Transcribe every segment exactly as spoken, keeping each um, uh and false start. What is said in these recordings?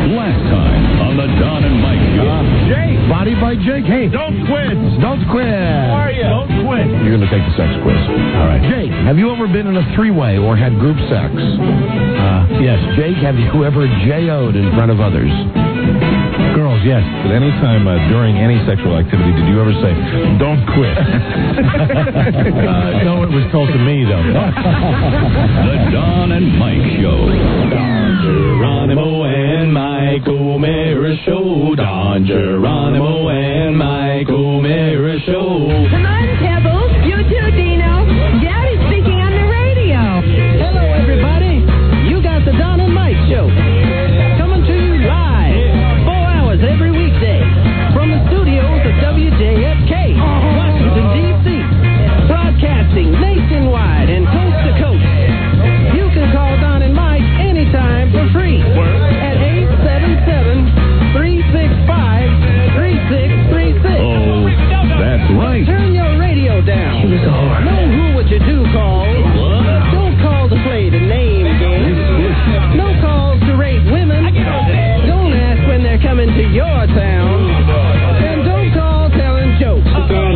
Last time on the Don and Mike Show. Uh, Jake. Body by Jake. Hey. Don't quit. Don't quit. How are you? Don't quit. You're going to take the sex quiz. All right. Jake, have you ever been in a three-way or had group sex? Uh, yes. Jake, have you ever J O'd in front of others? Girls, yes. But any time uh, during any sexual activity, did you ever say, don't quit? uh, no, it was told to me, though. The Don and Mike Show. Don Geronimo and Mike O'Meara Show. Don Geronimo and Mike O'Meara Show. Come on, Pebbles. You too, Dino. Daddy's speaking on the radio. Hello, everybody. You got the Don and Mike Show. Coming to you live. Four hours every weekday. From the studios of W J F K, Washington, D C Broadcasting nationwide and coast to coast. You can call Don and Mike anytime for free at eight seven seven, three six five, three six three six. Oh, that's right. Turn your radio down. Know who what you do call. Don't call to play the name game. No calls to rate women. Don't ask when they're coming to your town. And don't call telling jokes. The Don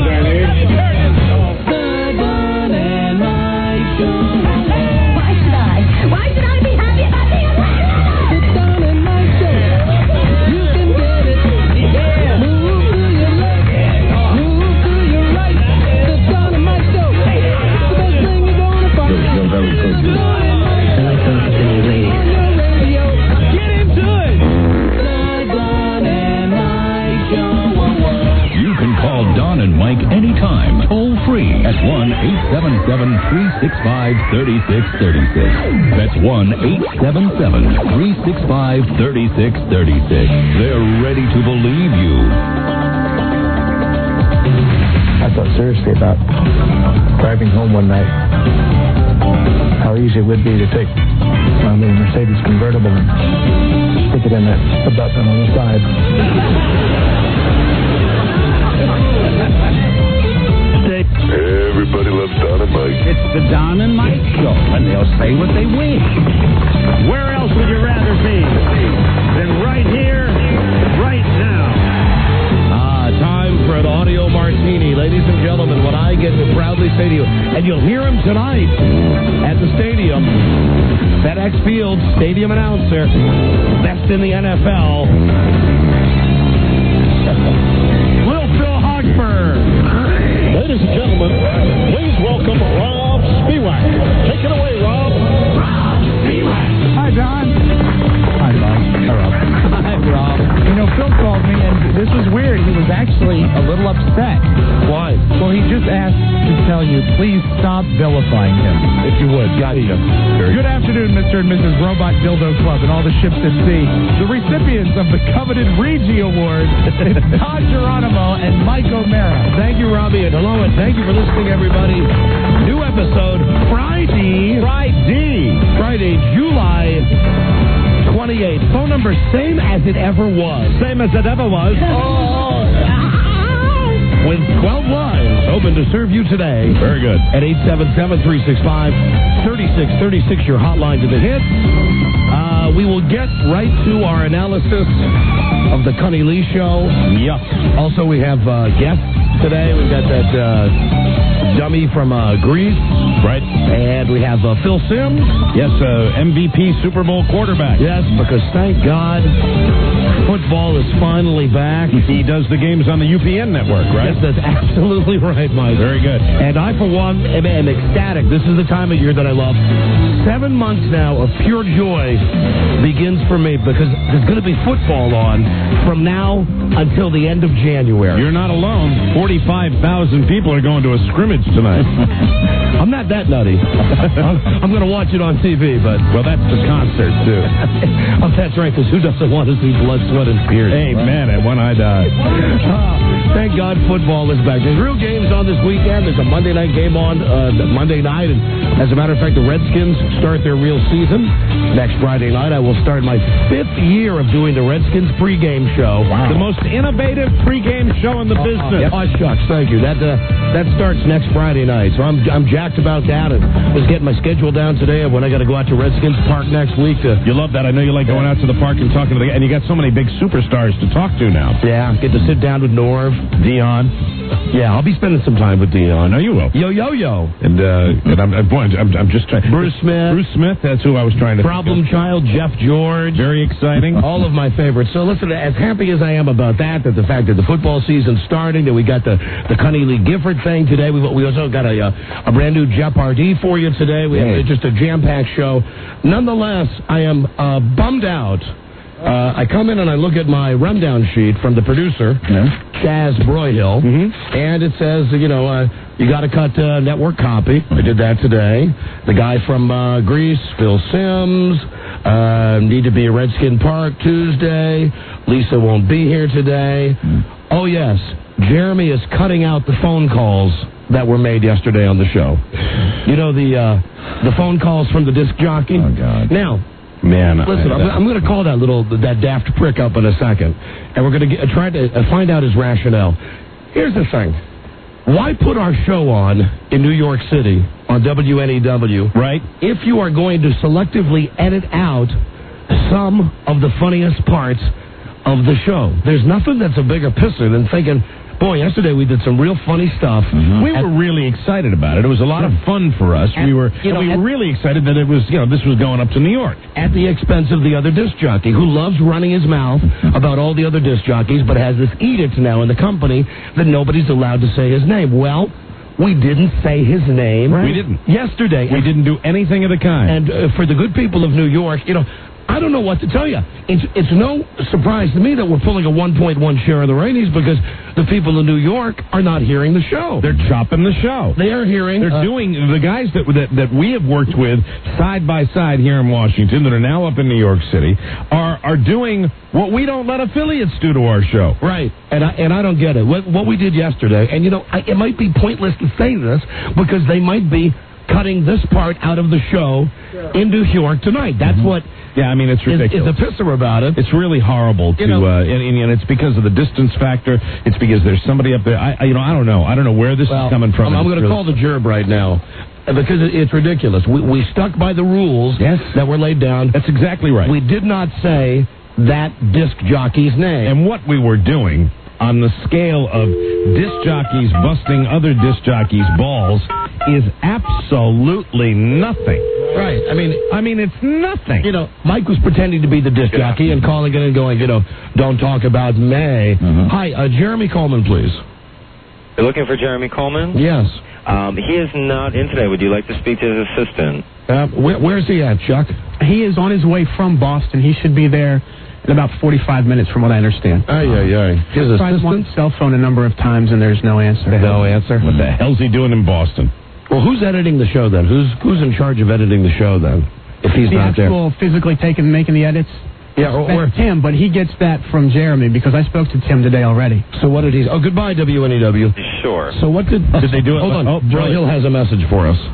and Mike Show. Why should I? Why should I be happy about being alive? The Don and Mike Show. You can get it. Yeah. Move to your left. Move to your right. The Don and Mike Show. The best thing you're gonna find. You're very good. The Don and Mike Show. On your radio. Get into it. The Don and Mike Show. You can call Don and Mike anytime, toll free at one eight seven seven, three six five, three six three six. That's one eight seven seven, three six five, three six three six. They're ready to believe you. I thought seriously about driving home one night, how easy it would be to take my little Mercedes convertible and stick it in the, the button on the side. Everybody loves Don and Mike. It's the Don and Mike Show, and they'll say what they wish. Where else would you rather be than right here, right now? Ah, time for an audio martini. Ladies and gentlemen, what I get to proudly say to you, and you'll hear him tonight at the stadium, FedEx Field, stadium announcer, best in the N F L, Will Phil Hochberg. Ladies and gentlemen, please welcome Rob Spiewak. Take it away, Rob. Rob Spiewak. Hi, Don. Hi, Bob. Hi, Rob. Hi, Rob. You know, Phil called me, and this was weird. He was actually a little upset. Why? Well, he just asked to tell you, please stop vilifying him, if you would. Gotcha. Good afternoon, Mister and Missus Robot Dildo Club and all the ships at sea. The recipients of the coveted Regi Award, it's Don Geronimo and Mike O'Meara. Thank you, Robbie, and hello, and thank you for listening, everybody. New episode Friday. Friday. Friday, July twenty-eighth. Phone number same as it ever was. Same as it ever was. Oh. With twelve lines open to serve you today. Very good. At eight seven seven, three six five, three six three six, your hotline to the hits. Uh, we will get right to our analysis of the Connie Lee show. Yup. Also, we have uh, guests today. We've got that uh, dummy from uh, Greece. Right. And we have uh, Phil Simms. Yes, uh, M V P Super Bowl quarterback. Yes, because thank God football is finally back. He does the games on the U P N network, right? Yes, that's absolutely right, Mike. Very good. And I, for one, am, am ecstatic. This is the time of year that I love. Seven months now of pure joy begins for me because there's going to be football on from now until the end of January. You're not alone. forty-five thousand people are going to a scrimmage tonight. I'm not that nutty. I'm, I'm going to watch it on T V, but... Well, that's the concert, too. Oh, that's right, because who doesn't want to see blood, sweat, and Pierce. Amen. And when I die. Ah, thank God football is back. There's real games on this weekend. There's a Monday night game on uh, Monday night. And as a matter of fact, the Redskins start their real season next Friday night. I will start my fifth year of doing the Redskins pregame show. Wow. The most innovative pregame show in the business. Oh, shucks. Thank you. That uh, that starts next Friday night. So I'm I'm jacked about that. And just getting my schedule down today of when I got to go out to Redskins Park next week. To, you love that. I know you like going out to the park and talking to the... And you got so many big superstars to talk to now. Yeah. Get to sit down with Norv. Dion. Yeah, I'll be spending some time with Dion. I know you will. Yo, yo, yo. And, uh, and I'm, I'm, I'm, I'm just trying... Bruce Smith. Bruce Smith, that's who I was trying to... Problem Child, Jeff George. Very exciting. All of my favorites. So listen, as happy as I am about that, that the fact that the football season's starting, that we got the, the Connie Lee Gifford thing today. We, we also got a, a brand new Jeopardy for you today. We have just a jam-packed show. Nonetheless, I am uh, bummed out. Uh, I come in and I look at my rundown sheet from the producer, yeah. Chaz Broyhill, mm-hmm. and it says, you know, uh, you got to cut uh, network copy. I did that today. The guy from uh, Greece, Phil Simms, uh, need to be at Redskin Park Tuesday. Lisa won't be here today. Mm. Oh, yes, Jeremy is cutting out the phone calls that were made yesterday on the show. You know, the uh, the phone calls from the disc jockey? Oh, God. Now... Man, listen, I'm, I'm going to call that little that daft prick up in a second, and we're going to uh, try to uh, find out his rationale. Here's the thing: why put our show on in New York City on W N E W, right? If you are going to selectively edit out some of the funniest parts of the show, there's nothing that's a bigger pisser than thinking, boy, yesterday we did some real funny stuff. Mm-hmm. We were really excited about it. It was a lot of fun for us. At, we were you know, we were really excited that it was, you know, this was going up to New York. At the expense of the other disc jockey, who loves running his mouth about all the other disc jockeys, but has this edict now in the company that nobody's allowed to say his name. Well, we didn't say his name. Right? We didn't. Yesterday. We didn't do anything of the kind. And uh, for the good people of New York, you know, I don't know what to tell you. It's it's no surprise to me that we're pulling a one point one share of the ratings because the people in New York are not hearing the show. They're chopping the show. They are hearing. They're uh, doing, the guys that, that that we have worked with side by side here in Washington that are now up in New York City are are doing what we don't let affiliates do to our show. Right. And I, and I don't get it. What, what we did yesterday, and you know, I, it might be pointless to say this because they might be cutting this part out of the show in New York tonight. That's mm-hmm. what... Yeah, I mean, it's ridiculous. It's a pisser about it. It's really horrible to, you know, uh, and, and it's because of the distance factor. It's because there's somebody up there. I, I you know, I don't know. I don't know where this well, is coming from. I'm, I'm going to really... call the gerb right now because it's ridiculous. We, we stuck by the rules yes. that were laid down. That's exactly right. We did not say that disc jockey's name. And what we were doing on the scale of disc jockeys busting other disc jockeys' balls is absolutely nothing. Right. I mean, I mean, it's nothing. You know, Mike was pretending to be the disc yeah. jockey and calling it and going, you know, don't talk about May. Mm-hmm. Hi, uh, Jeremy Coleman, please. You're looking for Jeremy Coleman? Yes. Um, he is not in today. Would you like to speak to his assistant? Uh, where, where's he at, Chuck? He is on his way from Boston. He should be there in about forty-five minutes, from what I understand. Aye, aye, aye. His I've tried one cell phone a number of times, and there's no answer. No answer? What the hell's he doing in Boston? Well, who's editing the show then? Who's who's in charge of editing the show then? If he's the not there, the actual physically taking making the edits. Yeah, or, or that's Tim, but he gets that from Jeremy because I spoke to Tim today already. So what did he? Oh, goodbye, W N E W. Sure. So what did did they do it? Hold on. Oh, Joe Hill has a message for us.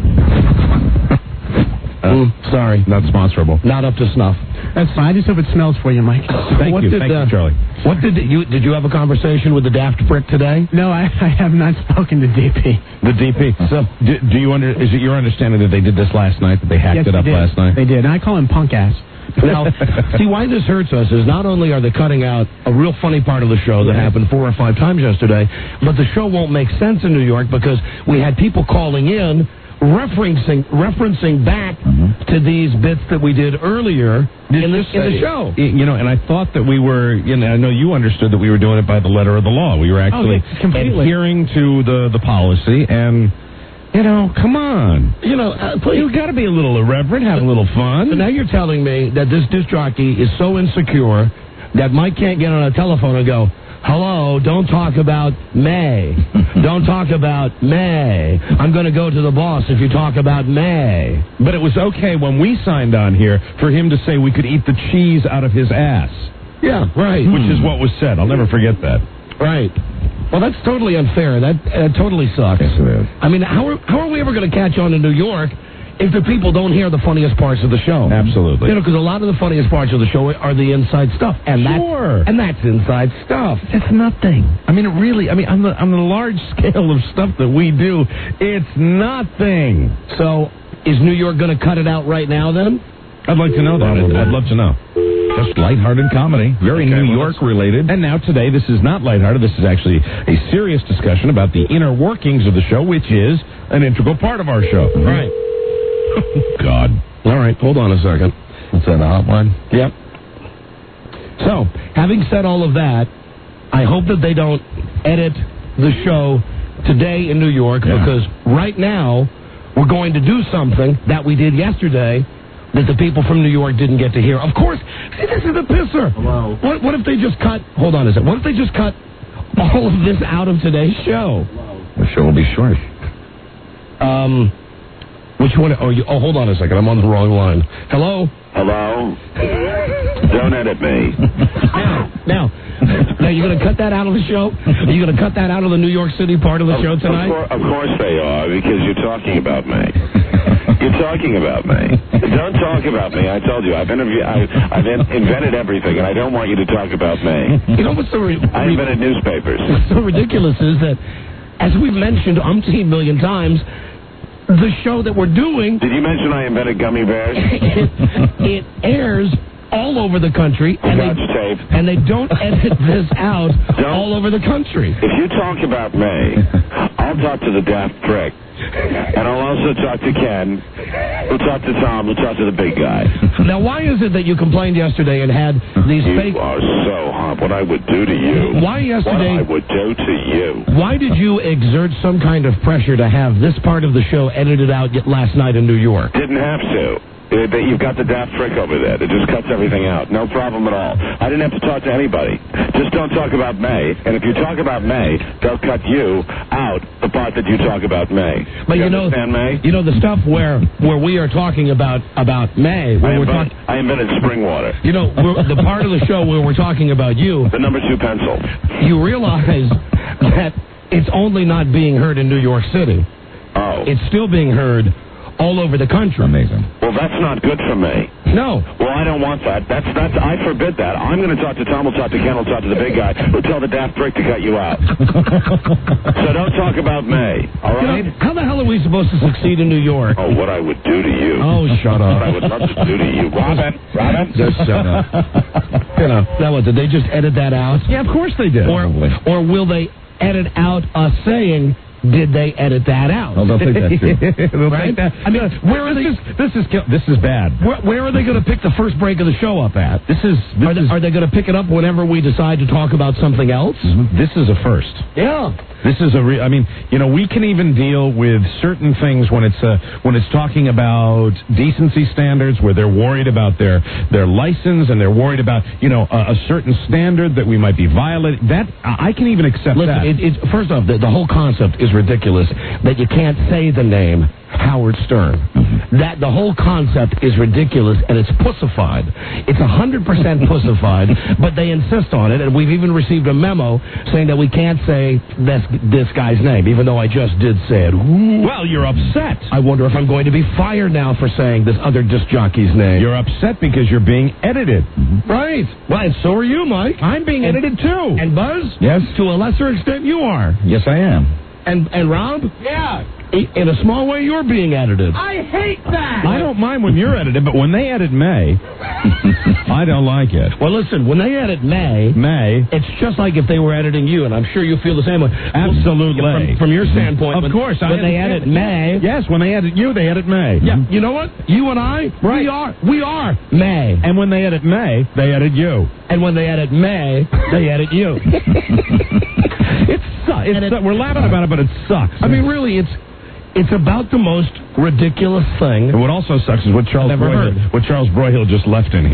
Uh, mm, sorry, not sponsorable. Not up to snuff. That's fine. I just hope it smells for you, Mike. Thank what you, did, thank uh, you, Charlie. What did you did you have a conversation with the daft prick today? No, I, I have not spoken to D P. The D P. So, do, do you under? Is it your understanding that they did this last night? That they hacked yes, it up they did. last night? They did. And I call him punk ass. Now, see why this hurts us is not only are they cutting out a real funny part of the show that happened four or five times yesterday, but the show won't make sense in New York because we had people calling in referencing referencing back mm-hmm. to these bits that we did earlier in the, in the show. You know, and I thought that we were, you know, I know you understood that we were doing it by the letter of the law. We were actually oh, yeah, adhering to the, the policy, and, you know, come on. You know, uh, please. You've got to be a little irreverent, have a little fun. So now you're telling me that this disc jockey is so insecure that Mike can't get on a telephone and go, hello, don't talk about May. Don't talk about May. I'm going to go to the boss if you talk about May. But it was okay when we signed on here for him to say we could eat the cheese out of his ass. Yeah, right. Which is what was said. I'll never forget that. Right. Well, that's totally unfair. That uh, totally sucks. Yes, it is. I mean, how are, how are we ever going to catch on in New York if the people don't hear the funniest parts of the show? Absolutely. You know, because a lot of the funniest parts of the show are the inside stuff. And Sure. That, and that's inside stuff. It's nothing. I mean, it really, I mean, on the, on the large scale of stuff that we do, it's nothing. So, is New York going to cut it out right now, then? I'd like to know that. I'd, I'd love to know. Just lighthearted comedy, very Okay, New well, York related. And now today, this is not lighthearted. This is actually a serious discussion about the inner workings of the show, which is an integral part of our show. Right. God. All right, hold on a second. Is that a hotline? Yep. So, having said all of that, I hope that they don't edit the show today in New York, Yeah. because right now we're going to do something that we did yesterday that the people from New York didn't get to hear. Of course, see, this is a pisser. Hello. What, what if they just cut, hold on a second, what if they just cut all of this out of today's show? The show will be short. Um, which one? Oh, you, oh, hold on a second. I'm on the wrong line. Hello? Hello? Don't edit me. Now, now, now you're going to cut that out of the show? Are you going to cut that out of the New York City part of the show tonight? Of, course, of course they are, because you're talking about me. You're talking about me. Don't talk about me. I told you. I've, interview, I, I've in, invented everything, and I don't want you to talk about me. You know what's so ri- I invented newspapers. What's so ridiculous is that, as we've mentioned umpteen million times, the show that we're doing, Did you mention I invented gummy bears? it, it airs all over the country, and Scotch they, tape. and they don't edit this out Don't. all over the country. If you talk about me, I'll talk to the daft prick. And I'll also talk to Ken. We'll talk to Tom. We'll talk to the big guy. Now, why is it that you complained yesterday and had these You fake... are so hot. What I would do to you. Why yesterday... What I would do to you. Why did you exert some kind of pressure to have this part of the show edited out yet last night in New York? Didn't have to. Uh, that You've got the daft prick over there that just cuts everything out. No problem at all. I didn't have to talk to anybody. Just don't talk about May. And if you talk about May, they'll cut you out the part that you talk about May. But you, you know, understand May? you know the stuff where where we are talking about about May, where I we're invented, talking. I invented spring water. You know, we're, the part of the show where we're talking about you, The number two pencil. you realize that it's only not being heard in New York City. Oh. It's still being heard all over the country. Amazing. Well, that's not good for me. No. Well, I don't want that. That's that's. I forbid that. I'm going to talk to Tom. We'll talk to Ken. We'll talk to the big guy. We'll tell the daft prick to cut you out. So don't talk about May. All You right? know, how the hell are we supposed to succeed in New York? Oh, what I would do to you. Oh, shut What I up. would love to do to you, Robin. Robin. Just shut up. You know, now what, did they just edit that out? Yeah, of course they did. Or, or will they edit out us saying, did they edit that out? Oh, they'll take that too. They'll Right? take that. I mean, where are this they? Is, this is this is bad. Where, where are they going to pick the first break of the show up at? This is this Are they, is are they going to pick it up whenever we decide to talk about something else? this is a first. Yeah. This is a re- I mean, you know, we can even deal with certain things when it's uh, when it's talking about decency standards, where they're worried about their their license and they're worried about, you know, a, a certain standard that we might be violating. That I can even accept Listen, that. it, it, first off, the, the whole concept is ridiculous that you can't say the name Howard Stern. Mm-hmm. That the whole concept is ridiculous and it's pussified. It's one hundred percent pussified, but they insist on it, and we've even received a memo saying that we can't say this, this guy's name, even though I just did say it. Ooh. Well, you're upset. I wonder if I'm going to be fired now for saying this other disc jockey's name. You're upset because you're being edited. Right. Well, and so are you, Mike. I'm being And- edited too. And Buzz? Yes. To a lesser extent, you are. Yes, I am. And and Rob? Yeah. In a small way, you're being edited. I hate that. I don't mind when you're edited, but when they edit May, I don't like it. Well, listen, when they edit May, May, it's just like if they were editing you, and I'm sure you feel the same way. absolutely. From, from your standpoint, Of when, course, I when they edit May. Yes, when they edit you, they edit May. Yeah, you know what? You and I, Right. we are, we are May. And when they edit May, they edit you. And when they edit May, they edit you. It sucks. And it- We're laughing about it, but it sucks. I mean, really, it's it's about the most ridiculous thing. And what also sucks is what Charles I've never Broyhill, heard. what Charles Broyhill just left in here.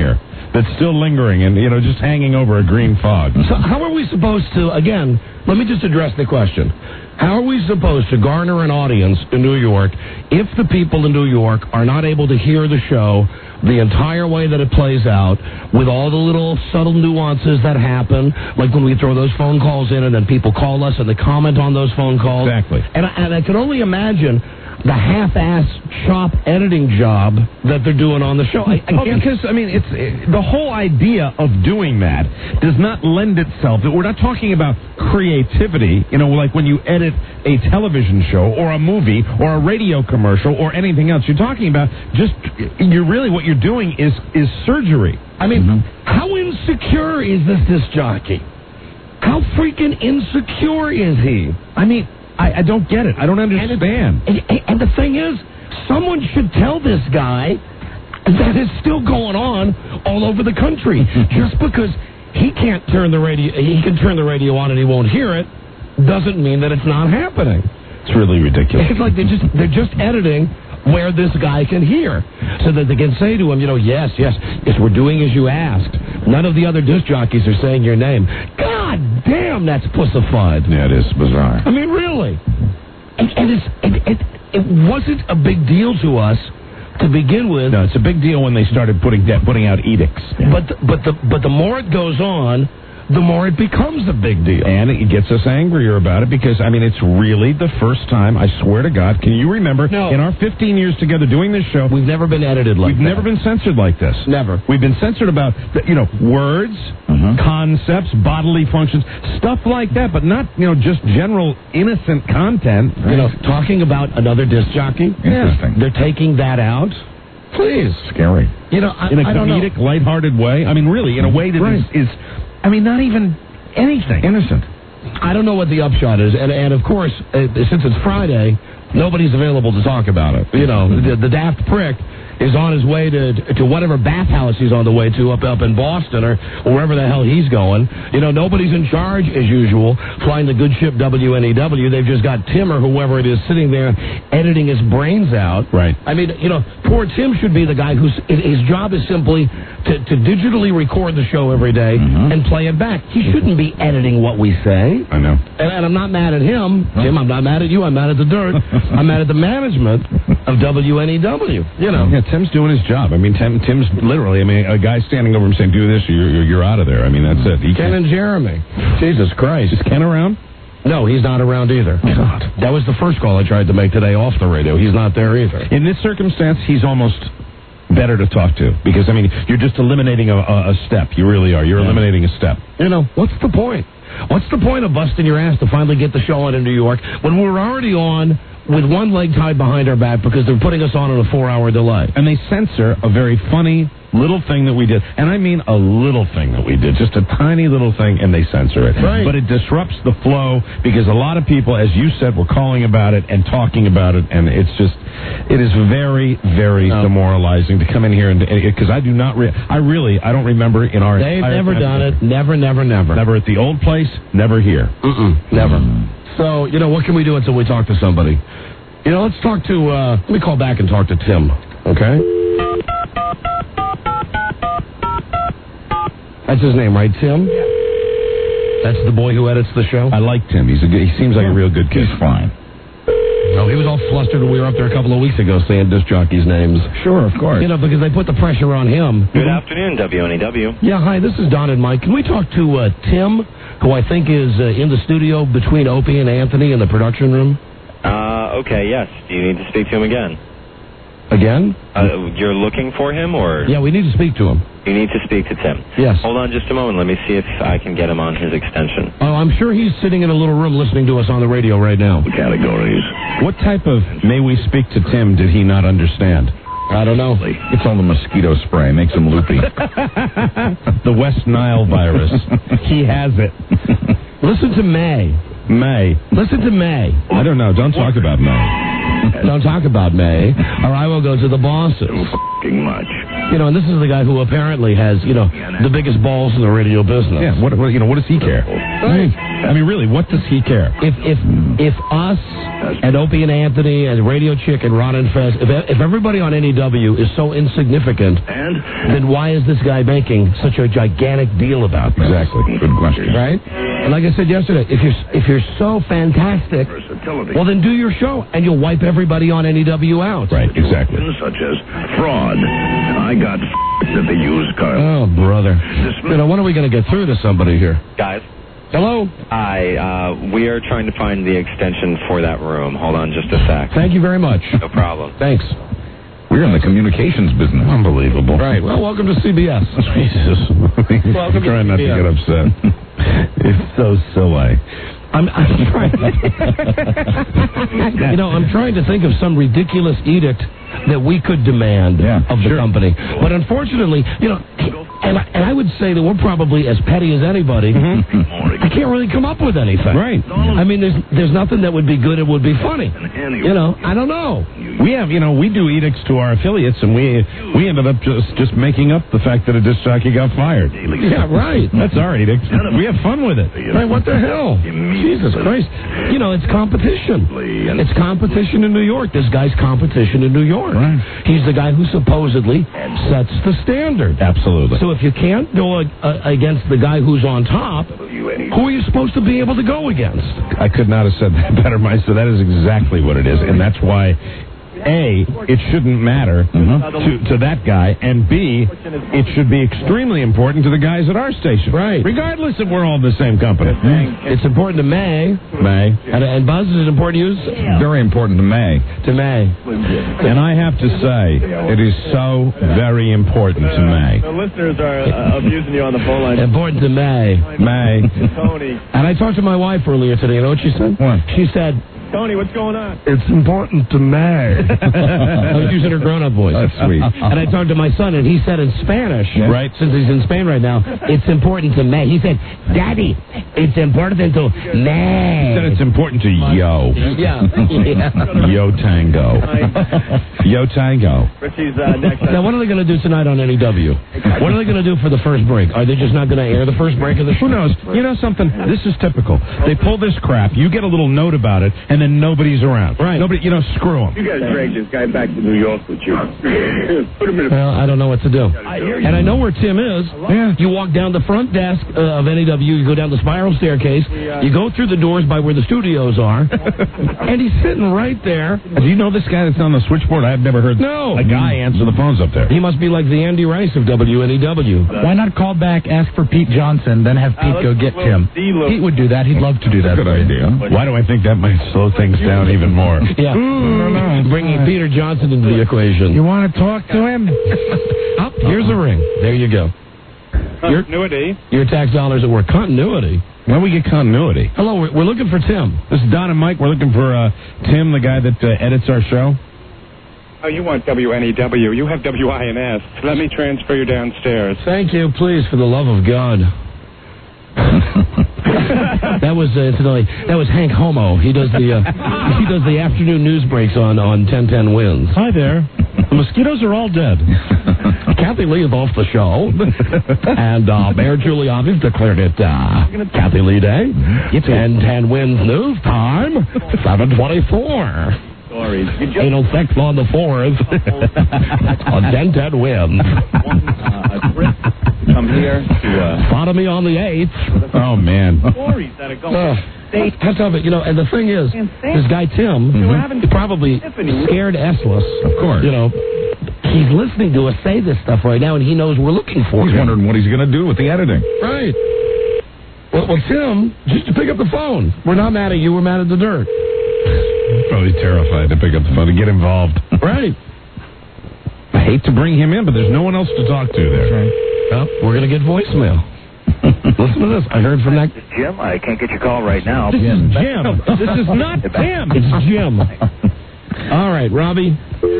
that's still lingering and, you know, just hanging over a green fog. So how are we supposed to, again, let me just address the question. How are we supposed to garner an audience in New York if the people in New York are not able to hear the show the entire way that it plays out, with all the little subtle nuances that happen, like when we throw those phone calls in and then people call us and they comment on those phone calls? Exactly. And I, and I can only imagine the half-ass chop editing job that they're doing on the show. I, I oh, can't... because, I mean, it's it, the whole idea of doing that does not lend itself. We're not talking about creativity, you know, like when you edit a television show or a movie or a radio commercial or anything else. You're talking about just, you're really, what you're doing is, is surgery. I mean, mm-hmm. how insecure is this disc jockey? How freaking insecure is he? I mean... I, I don't get it. I don't understand. And, and, and the thing is, someone should tell this guy that it's still going on all over the country. Just because he can't turn the radio, he can turn the radio on and he won't hear it, doesn't mean that it's not happening. It's really ridiculous. It's like they're just they're just editing where this guy can hear, so that they can say to him, you know, yes, yes, yes, we're doing as you asked. None of the other disc jockeys are saying your name. God damn, that's pussified. Yeah, it is bizarre. I mean, really. And, and it's it, it, it wasn't a big deal to us to begin with. No, it's a big deal when they started putting de- putting out edicts. Yeah. But the, but the but the more it goes on, the more it becomes a big deal. And it gets us angrier about it because, I mean, it's really the first time, I swear to God, can you remember, no. in our fifteen years together doing this show, we've never been edited like we've that. We've never been censored like this. Never. We've been censored about, the, you know, words, mm-hmm. concepts, bodily functions, stuff like that, but not, you know, just general innocent content. You know, talking about another disc jockey. Interesting. They're taking that out. Please. Scary. You know, I, in a I comedic, don't know. lighthearted way. I mean, really, in a way that right. is, is, I mean, not even anything. Innocent. I don't know what the upshot is. And, and of course, uh, since it's Friday, nobody's available to talk about it. You know, the, the daft prick is on his way to to whatever bathhouse he's on the way to up up in Boston or wherever the hell he's going. You know, nobody's in charge as usual, flying the good ship W N E W. They've just got Tim or whoever it is sitting there editing his brains out. Right. I mean, you know, poor Tim should be the guy whose his job is simply to, to digitally record the show every day mm-hmm. and play it back. He shouldn't be editing what we say. I know. And, and I'm not mad at him. Tim, I'm not mad at you. I'm mad at the dirt. I'm mad at the management of W N E W. You know. Yeah, Tim's doing his job. I mean, Tim, Tim's literally, I mean, a guy standing over him saying, do this, you're, you're, you're out of there. I mean, that's it. He Ken and Jeremy. Jesus Christ. Is Ken around? No, he's not around either. God. That was the first call I tried to make today off the radio. He's not there either. In this circumstance, he's almost better to talk to because, I mean, you're just eliminating a, a, a step. You really are. You're yeah. eliminating a step. You know, what's the point? What's the point of busting your ass to finally get the show on in New York when we're already on with one leg tied behind our back because they're putting us on in a four-hour delay? And they censor a very funny little thing that we did. And I mean a little thing that we did. Just a tiny little thing, and they censor it. Right. But it disrupts the flow because a lot of people, as you said, were calling about it and talking about it. And it's just, it is very, very no. demoralizing to come in here and, because I do not, re- I really, I don't remember in our... They've never done it. Never, never, never. Never at the old place, never here. Mm-mm. Never. Mm. So, you know, what can we do until we talk to somebody? You know, let's talk to, uh, let me call back and talk to Tim, okay? That's his name, right, Tim? Yeah. That's the boy who edits the show? I like Tim. He's a good, he seems like a real good kid. He's fine. No, he was all flustered when we were up there a couple of weeks ago saying disc jockeys' names. Sure, of course. You know, because they put the pressure on him. Good afternoon, W N E W. Yeah, hi, this is Don and Mike. Can we talk to uh, Tim, who I think is uh, in the studio between Opie and Anthony in the production room? Uh, okay, yes. Do you need to speak to him again? Again? Uh, you're looking for him, or? Yeah, we need to speak to him. You need to speak to Tim. Yes. Hold on just a moment. Let me see if I can get him on his extension. Oh, I'm sure he's sitting in a little room listening to us on the radio right now. Categories. What type of may we speak to Tim did he not understand? I don't know. It's all the mosquito spray. Makes him loopy. The West Nile virus. He has it. Listen to May. May. Listen to May. I don't know. Don't talk about May. Don't talk about May, or I will go to the bosses. F***ing much. You know, and this is the guy who apparently has, you know, the biggest balls in the radio business. Yeah, what, what you know, what does he care? Right. I mean, really, what does he care? If if if us and Opie and Anthony and Radio Chick and Ron and Fez, if if everybody on N E W is so insignificant, then why is this guy making such a gigantic deal about this? Exactly. Good question. Right? And like I said yesterday, if you're if you're so fantastic, well then do your show and you'll wipe everybody on N E W out. Right. Exactly. Such as fraud. I got f***ed at the used car. Oh, brother. You know, when are we going to get through to somebody here? Guys. Hello? Hi, uh, we are trying to find the extension for that room. Hold on just a sec. Thank you very much. No problem. Thanks. We're in the communications business. Unbelievable. Right. Well, welcome to C B S. Jesus. Welcome trying not to get upset. It's so silly. I'm, I'm trying. you know, I'm trying to think of some ridiculous edict that we could demand yeah, of the sure. company. But unfortunately, you know, and I, and I would say that we're probably as petty as anybody. Mm-hmm. I can't really come up with anything. Right. I mean, there's there's nothing that would be good and would be funny. You know, I don't know. We have, you know, we do edicts to our affiliates, and we we ended up just just making up the fact that a disc jockey got fired. Yeah, right. That's our edict. We have fun with it. Right, what the hell? Jesus Christ. You know, it's competition. It's competition in New York. This guy's competition in New York. Right. He's the guy who supposedly sets the standard. Absolutely. So if you can't go uh, against the guy who's on top, who are you supposed to be able to go against? I could not have said that better, Meister. That is exactly what it is, and that's why A, it shouldn't matter mm-hmm. to, to that guy, and B, it should be extremely important to the guys at our station. Right. Regardless if we're all in the same company. It's important to May. May. And, and Buzz, is it important to you? Very important to May. To May. And I have to say, it is so very important to May. The listeners are uh, abusing you on the phone line. Important to May. May. Tony. And I talked to my wife earlier today. You know what she said? What? She said, Tony, what's going on? it's important to May. I was using her grown-up voice. That's sweet. And I talked to my son, and he said in Spanish, yeah. right? Since he's in Spain right now, it's important to May. He said, Daddy, it's important to May. He said it's important to yo. Yeah. yeah. Yo Tango. Yo Tango. Richie's uh, next. Now, what are they going to do tonight on N E W? What are they going to do for the first break? Are they just not going to air the first break of the show? Who knows? You know something? This is typical. They pull this crap, you get a little note about it, and then nobody's around. Right. Nobody, you know, screw them. You guys dragged this guy back to New York with you. Put him in a... Well, I don't know what to do. And I know where Tim is. Yeah. You walk down the front desk uh, of N E W, you go down the spiral staircase, you go through the doors by where the studios are, and he's sitting right there. Do you know this guy that's on the switchboard? I've never heard no. a guy answer the phones up there. He must be like the Andy Rice of W N E W. Why not call back, ask for Pete Johnson, then have Pete go get Tim? Pete would do that. He'd love to do that. Good idea. Why do I think that might slow things down even more? Yeah. Ooh, Bringing Peter Johnson into the equation. You want to talk to him? Up, here's a ring. There you go. Your, Continuity. your tax dollars at work. Continuity. Why do we get continuity? Hello, we're, we're looking for Tim. This is Don and Mike. We're looking for uh, Tim, the guy that uh, edits our show. Oh, you want W N E W. You have W I N S. Let me transfer you downstairs. Thank you, please, for the love of God. That was uh, incidentally, that was Hank Homo. He does the uh, he does the afternoon news breaks on on ten ten Wins. Hi there. The mosquitoes are all dead. Kathy Lee is off the show, and uh, Mayor Giuliani declared it uh, Kathy Lee Day. ten ten Wins news time, seven twenty-four. Stories. Anal sex on the fours on ten ten Wins. Come here to uh, sodomy on the eighth. Oh man. Stories that are going. Uh, That's of it, you know. And the thing is, this guy Tim, mm-hmm. probably scared essless. Of course. You know, he's listening to us say this stuff right now, and he knows we're looking for He's him. wondering what he's going to do with the editing. Right. Well, well, Tim, just to pick up the phone. We're not mad at you. We're mad at the dirt. Probably terrified to pick up the phone and get involved. Right. I hate to bring him in, but there's no one else to talk to there. Right. Well, we're going to get voicemail. Listen to this. I heard from that. Jim, I can't get your call right now. This is Jim. This is not Tim. It's Jim. All right, Robbie.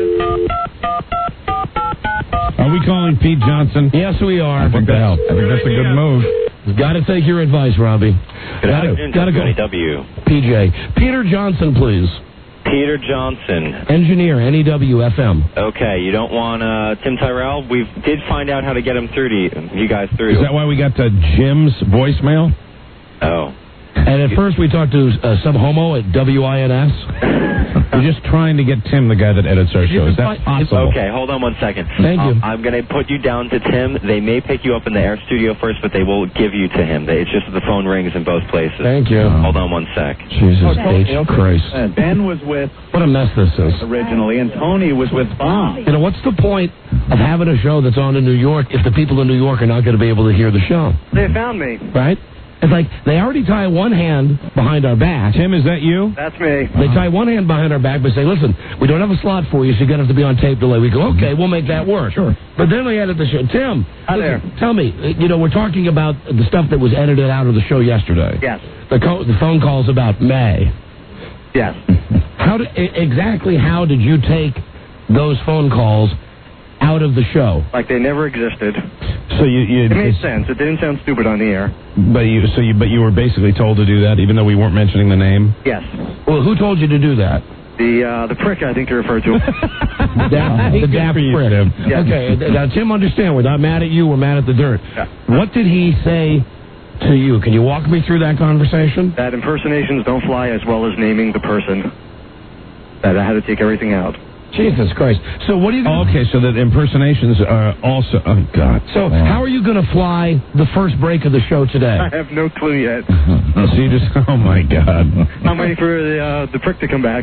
Are we calling Pete Johnson? Yes, we are. I think, that's, I think that's a good move. Got to take your advice, Robbie. Good gotta, afternoon, gotta go. W. P J. Peter Johnson, please. Peter Johnson. Engineer, N E W F M. Okay, you don't want uh, Tim Tyrell? We did find out how to get him through to you, you guys through. Is that why we got uh, Jim's voicemail? Oh. And at first we talked to uh, some homo at W I N S. We're just trying to get Tim, the guy that edits our show. Is that possible? Okay, hold on one second. Thank you. Um, I'm going to put you down to Tim. They may pick you up in the air studio first, but they will give you to him. It's just that the phone rings in both places. Thank you. Hold on one sec. Jesus Okay, H. okay. Christ. Uh, Ben was with What a mess this is. originally, and Tony was with Bob. You know, what's the point of having a show that's on in New York if the people in New York are not going to be able to hear the show? They found me. Right? It's like they already tie one hand behind our back. Tim, is that you? That's me. They tie one hand behind our back by saying, listen, we don't have a slot for you, so you're going to have to be on tape delay. We go, okay, we'll make that work. Sure. But then they edit the show. Tim, Hi there. listen, tell me, you know, we're talking about the stuff that was edited out of the show yesterday. Yes. The, co- the phone calls about May. Yes. How did, exactly how did you take those phone calls out of the show? Like they never existed. So you, you It made sense. It didn't sound stupid on the air. but you, so you, but you were basically told to do that, even though we weren't mentioning the name. Yes. Well, who told you to do that? The uh, the prick I think you referred to. Da- the daft for you, prick. Tim. Yes. Okay, now Tim, understand, we're not mad at you, we're mad at the dirt. Yeah. What did he say to you? Can you walk me through that conversation? That impersonations don't fly, as well as naming the person. That I had to take everything out. Jesus Christ. So what are you Oh, going okay, so that impersonations are also... Oh, God. So how are you going to fly the first break of the show today? I have no clue yet. So you just... Oh, my God. I'm waiting for the uh, the prick to come back.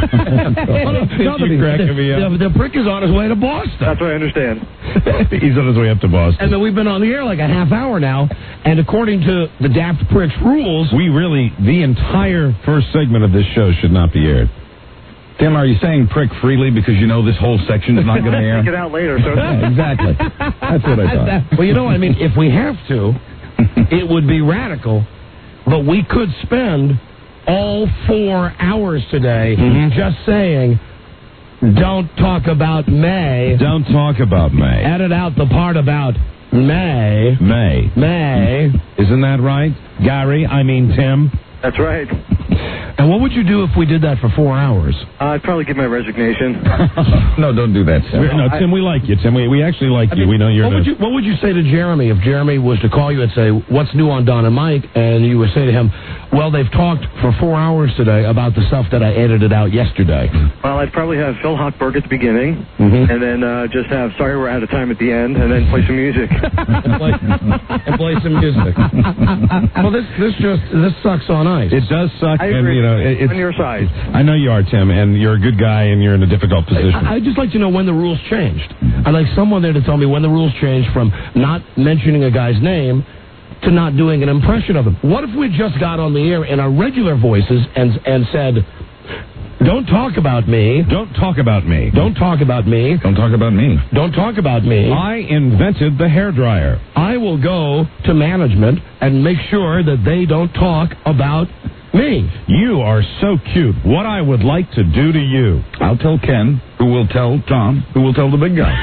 You're cracking me up. The, the prick is on his way to Boston. That's what I understand. He's on his way up to Boston. And then we've been on the air like a half hour now, and according to the Daft Prick's rules... We really... The entire first segment of this show should not be aired. Tim, are you saying prick freely because you know this whole section is not going to air? Take it out later. So Yeah, exactly. That's what I thought. Well, you know, I mean, if we have to, it would be radical, but we could spend all four hours today Mhm. just saying, don't talk about May. Don't talk about May. Edit out the part about May. May. May. Isn't that right? Gary, I mean Tim. that's right. And what would you do if we did that for four hours? Uh, I'd probably give my resignation. No, don't do that, Tim. We're- no, Tim, we like you, Tim. We, we actually like I you. mean, We know you're what the... would you What would you say to Jeremy if Jeremy was to call you and say, what's new on Don and Mike? And you would say to him, well, they've talked for four hours today about the stuff that I edited out yesterday. Well, I'd probably have Phil Hochberg at the beginning, Mhm. and then uh, just have Sorry We're Out of Time at the end, and then play some music. and, play, and play some music. Well, this this just this sucks on ice. It does suck, I and agree. you know it, it's. On your side. I know you are, Tim, and you're a good guy, and you're in a difficult position. I, I'd just like to know when the rules changed. I'd like someone there to tell me when the rules changed from not mentioning a guy's name to not doing an impression of him. What if we just got on the air in our regular voices and and said, don't talk about me. Don't talk about me. Don't talk about me. Don't talk about me. Don't talk about me. I invented the hairdryer. I will go to management and make sure that they don't talk about me. You are so cute. What I would like to do to you. I'll tell Ken, who will tell Tom, who will tell the big guy.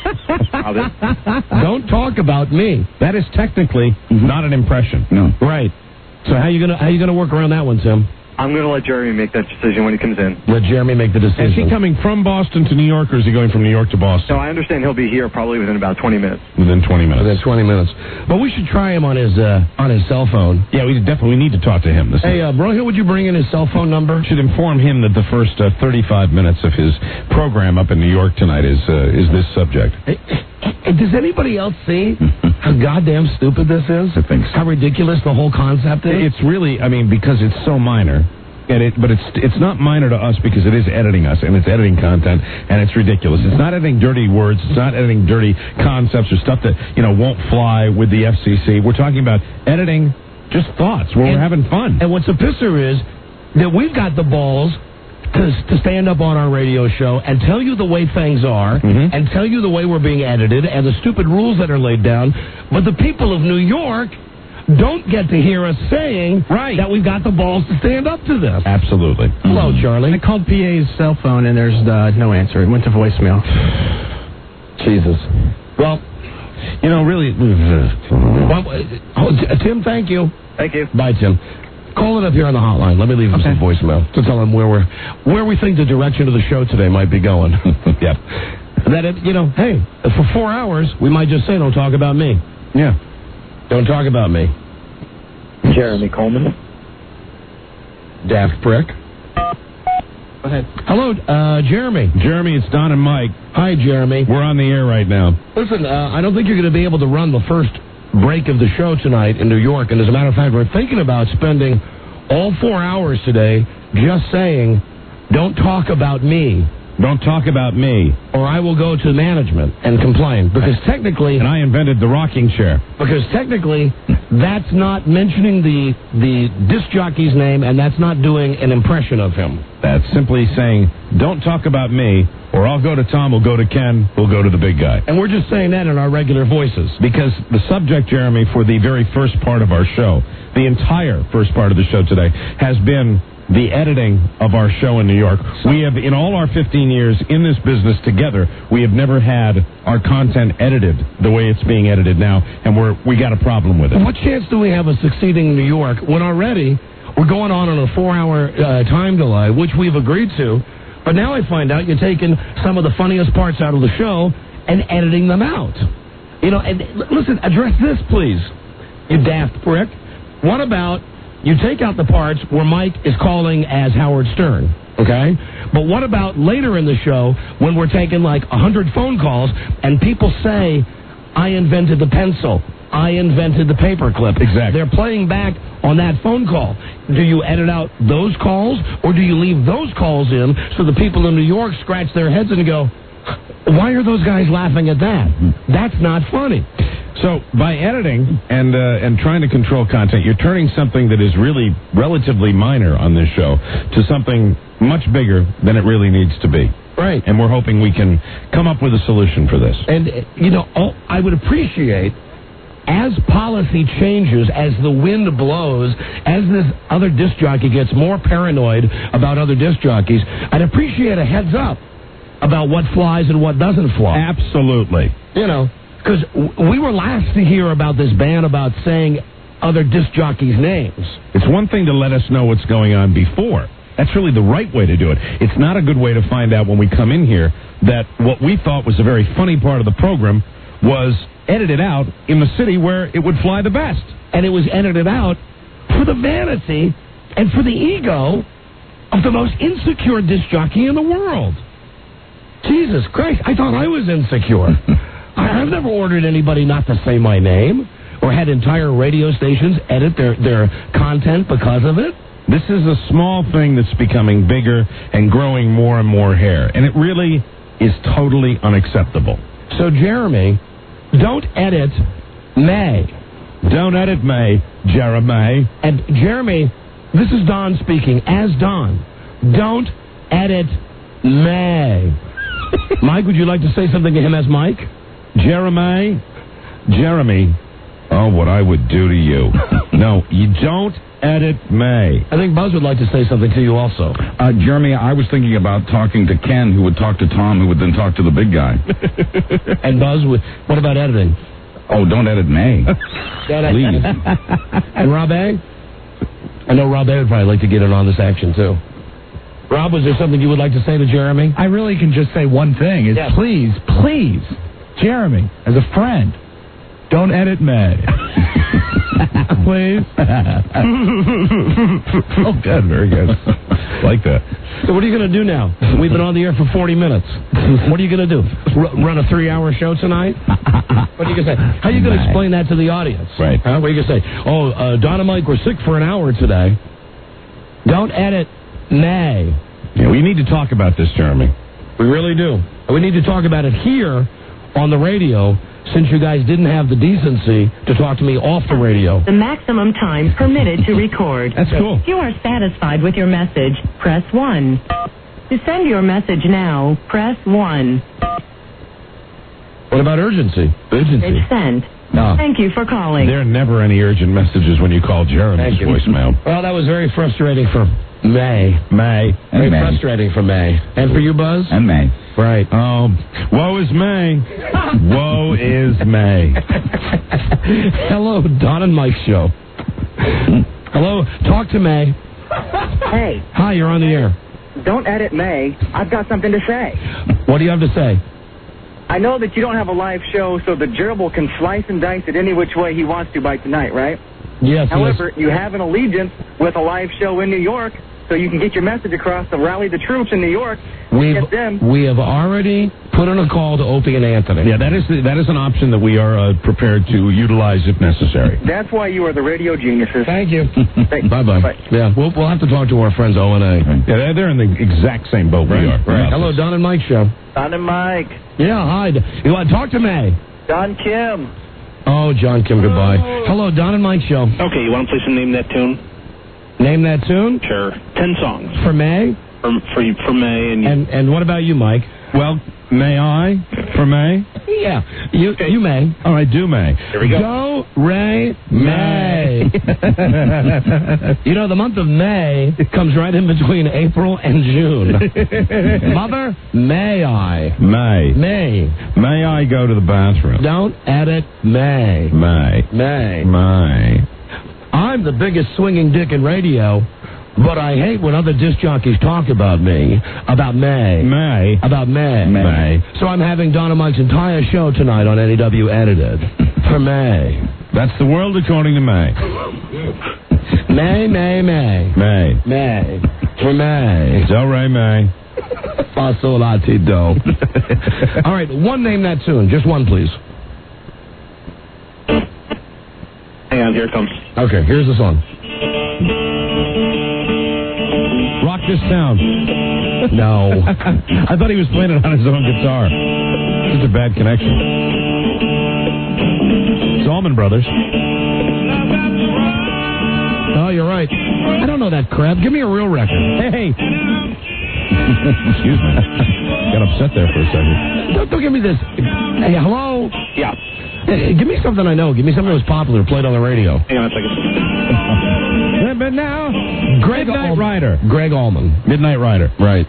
Don't talk about me. That is technically not an impression. No. Right. So how you gonna how you gonna work around that one, Tim? I'm going to let Jeremy make that decision when he comes in. Let Jeremy make the decision. Is he coming from Boston to New York, or is he going from New York to Boston? So I understand he'll be here probably within about twenty minutes. Within twenty minutes. Within twenty minutes. But we should try him on his uh, on his cell phone. Yeah, we definitely need to talk to him. This Hey, uh, Brohill, would you bring in his cell phone number? should inform him that the first uh, thirty-five minutes of his program up in New York tonight is uh, is this subject. Hey, hey, does anybody else see how goddamn stupid this is? I think so. How ridiculous the whole concept is? It's really, I mean, because it's so minor. And it, but it's it's not minor to us because it is editing us, and it's editing content, and it's ridiculous. It's not editing dirty words. It's not editing dirty concepts or stuff that, you know, won't fly with the F C C. We're talking about editing just thoughts where And- we're having fun. And what's a pisser is that we've got the balls to, to stand up on our radio show and tell you the way things are, Mhm. and tell you the way we're being edited and the stupid rules that are laid down. But the people of New York don't get to hear us saying Right. that we've got the balls to stand up to this. Absolutely. Hello, Charlie. I called P A's cell phone and there's uh, no answer. It went to voicemail. Jesus. Well, You know, really. well, oh, Tim, thank you. Thank you. Bye, Tim. Call it up here on the hotline. Let me leave him some voicemail to tell him where we're, where we think the direction of the show today might be going. Yep. That, it, you know, hey, for four hours, we might just say, don't talk about me. Yeah. Don't talk about me. Jeremy Coleman. Daft prick. Go ahead. Hello, uh, Jeremy. Jeremy, it's Don and Mike. Hi, Jeremy. We're on the air right now. Listen, uh, I don't think you're going to be able to run the first break of the show tonight in New York. And as a matter of fact, we're thinking about spending all four hours today just saying, don't talk about me. Don't talk about me. Or I will go to management and complain. Because technically... And I invented the rocking chair. Because technically, that's not mentioning the the disc jockey's name, and that's not doing an impression of him. That's simply saying, don't talk about me, or I'll go to Tom, we'll go to Ken, we'll go to the big guy. And we're just saying that in our regular voices. Because the subject, Jeremy, for the very first part of our show, the entire first part of the show today, has been the editing of our show in New York. We have, in all our fifteen years in this business together, we have never had our content edited the way it's being edited now, and we're we got a problem with it. What chance do we have of succeeding in New York when already we're going on on a four-hour uh, time delay, which we've agreed to, but now I find out you're taking some of the funniest parts out of the show and editing them out. You know, and listen, address this, please, you daft prick. What about... You take out the parts where Mike is calling as Howard Stern, okay? But what about later in the show when we're taking like one hundred phone calls and people say, I invented the pencil, I invented the paperclip. Exactly. They're playing back on that phone call. Do you edit out those calls or do you leave those calls in so the people in New York scratch their heads and go, why are those guys laughing at that? That's not funny. So by editing and uh, and trying to control content, you're turning something that is really relatively minor on this show to something much bigger than it really needs to be. Right. And we're hoping we can come up with a solution for this. And, you know, oh, I would appreciate, as policy changes, as the wind blows, as this other disc jockey gets more paranoid about other disc jockeys, I'd appreciate a heads up about what flies and what doesn't fly. Absolutely. You know. Because we were last to hear about this ban about saying other disc jockeys' names. It's one thing to let us know what's going on before. That's really the right way to do it. It's not a good way to find out when we come in here that what we thought was a very funny part of the program was edited out in the city where it would fly the best. And it was edited out for the vanity and for the ego of the most insecure disc jockey in the world. Jesus Christ, I thought I was insecure. I've never ordered anybody not to say my name or had entire radio stations edit their, their content because of it. This is a small thing that's becoming bigger and growing more and more hair, and it really is totally unacceptable. So, Jeremy, don't edit May. Don't edit May, Jeremy. And, Jeremy, this is Don speaking. As Don, don't edit May. Mike, would you like to say something to him as Mike? Jeremy, Jeremy, oh, what I would do to you. No, you don't edit May. I think Buzz would like to say something to you also. Uh, Jeremy, I was thinking about talking to Ken, who would talk to Tom, who would then talk to the big guy. And Buzz, what about editing? Oh, don't edit May. Please. And Rob A? I know Rob A would probably like to get in on this action, too. Rob, was there something you would like to say to Jeremy? I really can just say one thing. Is yes. Please, please, Jeremy, as a friend, don't edit May. Please. Oh, good. Very good. Like that. So what are you going to do now? We've been on the air for forty minutes. What are you going to do? R- run a three-hour show tonight? What are you going to say? How are you going to explain that to the audience? Right. Huh? What are you going to say? Oh, uh, Don and Mike were sick for an hour today. Don't edit May. Yeah, we need to talk about this, Jeremy. We really do. We need to talk about it here on the radio, since you guys didn't have the decency to talk to me off the radio. The maximum time permitted to record. That's cool. If you are satisfied with your message, press one. To send your message now, press one. What about urgency? Urgency. It's sent. No. Thank you for calling. There are never any urgent messages when you call Jeremy's voicemail. Well, that was very frustrating for May. May. Very And May. frustrating for May. And for you, Buzz? And May. Right. Oh, woe is May. Woe is May. Hello, Don and Mike show. Hello, talk to May. Hey. Hi, you're on the air. Don't edit May. I've got something to say. What do you have to say? I know that you don't have a live show, so the gerbil can slice and dice it any which way he wants to by tonight, right? Yes. However, yes. you have an allegiance with a live show in New York, so you can get your message across to rally the troops in New York. We've, get them. we have already put in a call to Opie and Anthony. Yeah, that is the, that is an option that we are uh, prepared to utilize if necessary. That's why you are the radio geniuses. Thank you. Bye-bye. Bye. Yeah, we'll, we'll have to talk to our friends O and A. Yeah, they're, they're in the exact same boat we are. Right. Hello, Don and Mike show. Don and Mike. Yeah, hi. You want to talk to May? Don Kim. Oh, John Kim, goodbye. Hello, Don and Mike show. Okay, you want to play some Name That Tune? Name that tune? Sure. Ten songs. For May? For, for, for May. And, you. and and what about you, Mike? Well, may I? For May? Yeah, you okay. you may. All right, do May. Here we go. Go, Ray, May. You know, the month of May comes right in between April and June. Mother, may I? May. May. May I go to the bathroom? Don't edit May. May. May. May. I'm the biggest swinging dick in radio, but I hate when other disc jockeys talk about me, about May. May. About May. May. So I'm having Don and Mike's entire show tonight on N E W edited. For May. That's the world according to May. May, May, May. May. May. For May. Do Re May. Fa sol la ti do. All right, one name that tune. Just one, please. Hang on, here it comes. Okay, here's the song. Rock This Town. No. I thought he was playing it on his own guitar. Such a bad connection. It's Allman Brothers. Oh, you're right. I don't know that crap. Give me a real record. Hey. Excuse me. Got upset there for a second. Don't, don't give me this. Hey, hello? Yeah. Hey, give me something I know. Give me something that was popular, played on the radio. Hang on a second. But now, Greg Midnight Al- Rider. Greg Allman. Midnight Rider. Right.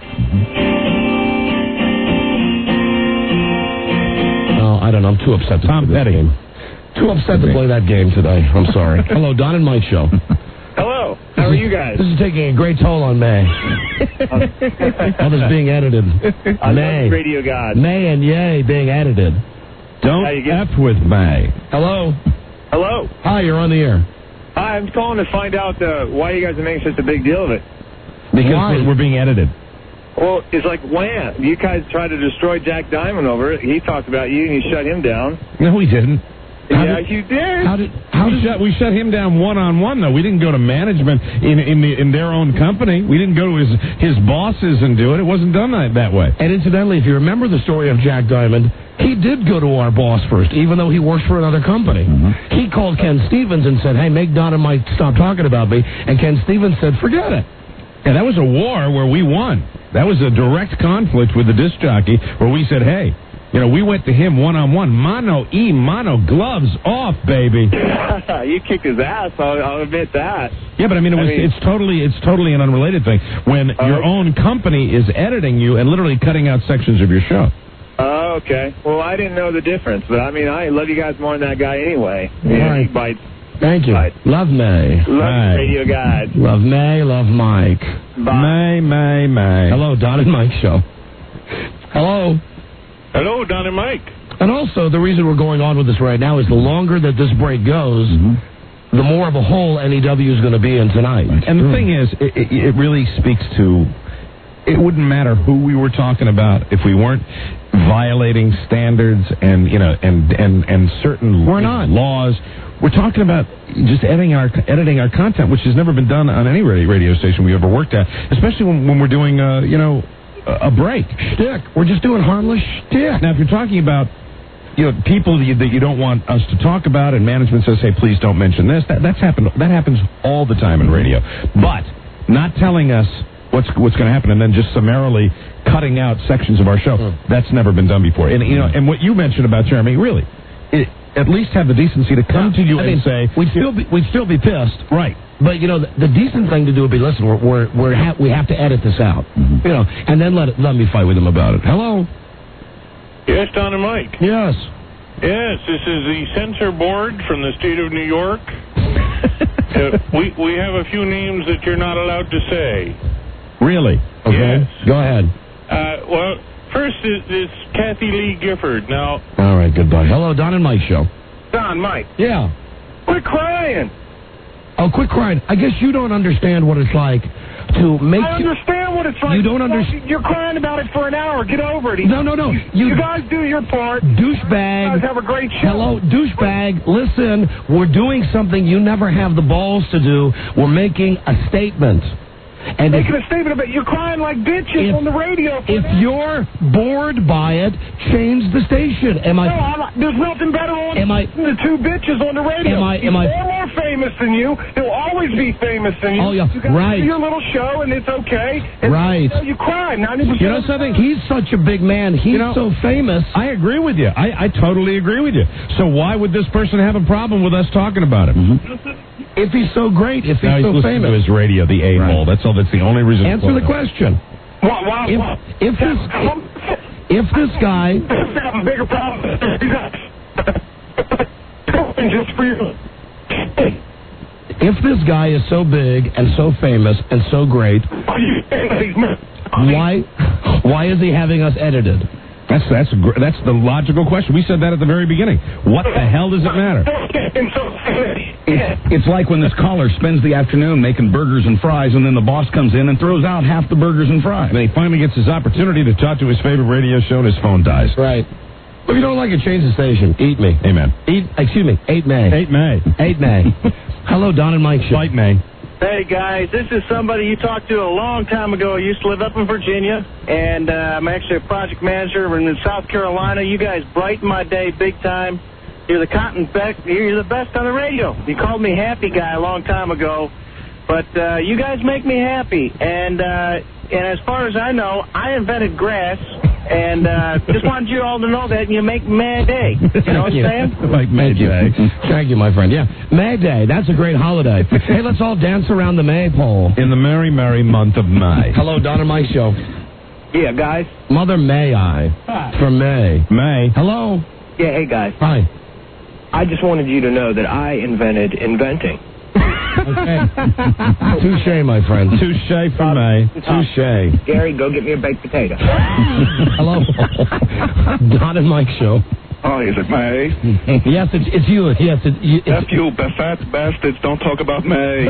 Oh, I don't know. I'm too upset to Tom play this Petty. game. Too upset to play that game today. I'm sorry. Hello, Don and Mike show. Hello. How are you guys? This is taking a great toll on May. All this being edited. I May. love Radio God. May and yay being edited. Don't How you get- F with May. Hello. Hello. Hi, you're on the air. Hi, I'm calling to find out uh, why you guys are making such a big deal of it. Because Why? we're, we're being edited. Well, it's like, when? You guys tried to destroy Jack Diamond over it. He talked about you, and you shut him down. No, we didn't. How yeah, did- you did. How did how we did shut we shut him down one on one though. We didn't go to management in in the, in their own company. We didn't go to his his bosses and do it. It wasn't done that, that way. And incidentally, if you remember the story of Jack Diamond, he did go to our boss first, even though he works for another company. Mm-hmm. He called Ken Stevens and said, "Hey, make Don and Mike stop talking about me." And Ken Stevens said, "Forget it." Yeah, that was a war where we won. That was a direct conflict with the disc jockey where we said, hey, you know, we went to him one-on-one, mano e mano, gloves off, baby. You kicked his ass. I'll, I'll admit that. Yeah, but I mean, it was, I mean- it's totally it's totally an unrelated thing. When Oh. your own company is editing you and literally cutting out sections of your show. Oh, okay. Well, I didn't know the difference, but I mean, I love you guys more than that guy anyway. Yeah, Right. he bites. Thank you. Right. Love May. Love Right. Radio God. Love May. Love Mike. Bye. May, May, May. Hello, Don and Mike show. Hello. Hello, Don and Mike. And also, the reason we're going on with this right now is the longer that this break goes, the more of a hole N E W is going to be in tonight. And the thing is, it, it, it really speaks to, it wouldn't matter who we were talking about if we weren't violating standards and, you know, and and, and certain We're not. laws. We're talking about just editing our editing our content, which has never been done on any radio radio station we ever worked at, especially when, when we're doing, uh, you know, a, a break. Shtick. We're just doing harmless shtick. Now, if you're talking about, you know, people that you, that you don't want us to talk about, and management says, "Hey, please don't mention this." That, that's happened. That happens all the time in radio. But not telling us what's what's going to happen, and then just summarily cutting out sections of our show. That's never been done before. And you know, and what you mentioned about Jeremy, really, it, at least have the decency to come to you I and mean, say, we'd still be we'd still be pissed, right? But you know, the, the decent thing to do would be, listen, we're, we're, we're ha- we have to edit this out, you know, and then let it, let me fight with them about it. Hello. Yes, Don and Mike. Yes. Yes, this is the censor board from the state of New York. Uh, we we have a few names that you're not allowed to say. Really? Okay. Yes. Go ahead. Uh, well, first is, is Kathy Lee Gifford. Now, All right, goodbye. Hello, Don and Mike show. Don, Mike, Yeah. quit crying. Oh, quit crying. I guess you don't understand what it's like to make... I understand what it's like. You don't Well, understand... You're crying about it for an hour. Get over it. No, no, no. You, You- you guys do your part. Douchebag. You guys have a great show. Hello, douchebag. Listen, we're doing something you never have the balls to do. We're making a statement. And if, Making a statement about you're crying like bitches If- on the radio. For if that. you're bored by it, change the station. Am I... No, I'm, there's nothing better on Am I- than the two bitches on the radio. Am I- He's am I- far more famous than you. He'll always be famous than you. Oh, yeah, You guys right. do your little show, and it's okay. And, Right. You, know, you cry ninety percent. You know something? He's such a big man. He's You know, so famous. I agree with you. I, I totally agree with you. So why would this person have a problem with us talking about him? If he's so great, if he's Now he's so listening famous. to his radio, the a-hole. That's all. That's the only reason. Answer the question. Wow, wow, If, wow. if this if this guy have a bigger problem. Just for you. if this guy is so big and so famous and so great, why why is he having us edited? That's that's gr- that's the logical question. We said that at the very beginning. What the hell does it matter? It's, it's like when this caller spends the afternoon making burgers and fries, and then the boss comes in and throws out half the burgers and fries. And then he finally gets his opportunity to talk to his favorite radio show, and his phone dies. Right. If you don't like it, change the station. Eat me. Amen. Eat. Excuse me. Eight May. Eight May. Eight May. Hello, Don and Mike show. Fight May. Hey, guys, this is somebody you talked to a long time ago. I used to live up in Virginia, and uh, I'm actually a project manager in South Carolina. You guys brighten my day big time. You're the cotton beck. You're the best on the radio. You called me happy guy a long time ago, but uh, you guys make me happy. And uh, and as far as I know, I invented grass, and uh, just wanted you all to know that, and you make my day. You know what I'm saying? Like May Thank you. Day. Thank you, my friend. Yeah. May Day. That's a great holiday. Hey, let's all dance around the maypole. In the merry, merry month of May. Hello, Don and Mike show. Yeah, guys. Mother May I. For May. May. Hello. Yeah, hey, guys. Hi. I just wanted you to know that I invented inventing. Okay. Touche, my friend. Touche for May. Touche. Gary, go get me a baked potato. Hello. Don and Mike show. Oh, is it May? Yes, it's, it's you. Yes, it's you. F you, fat bastards. Don't talk about May.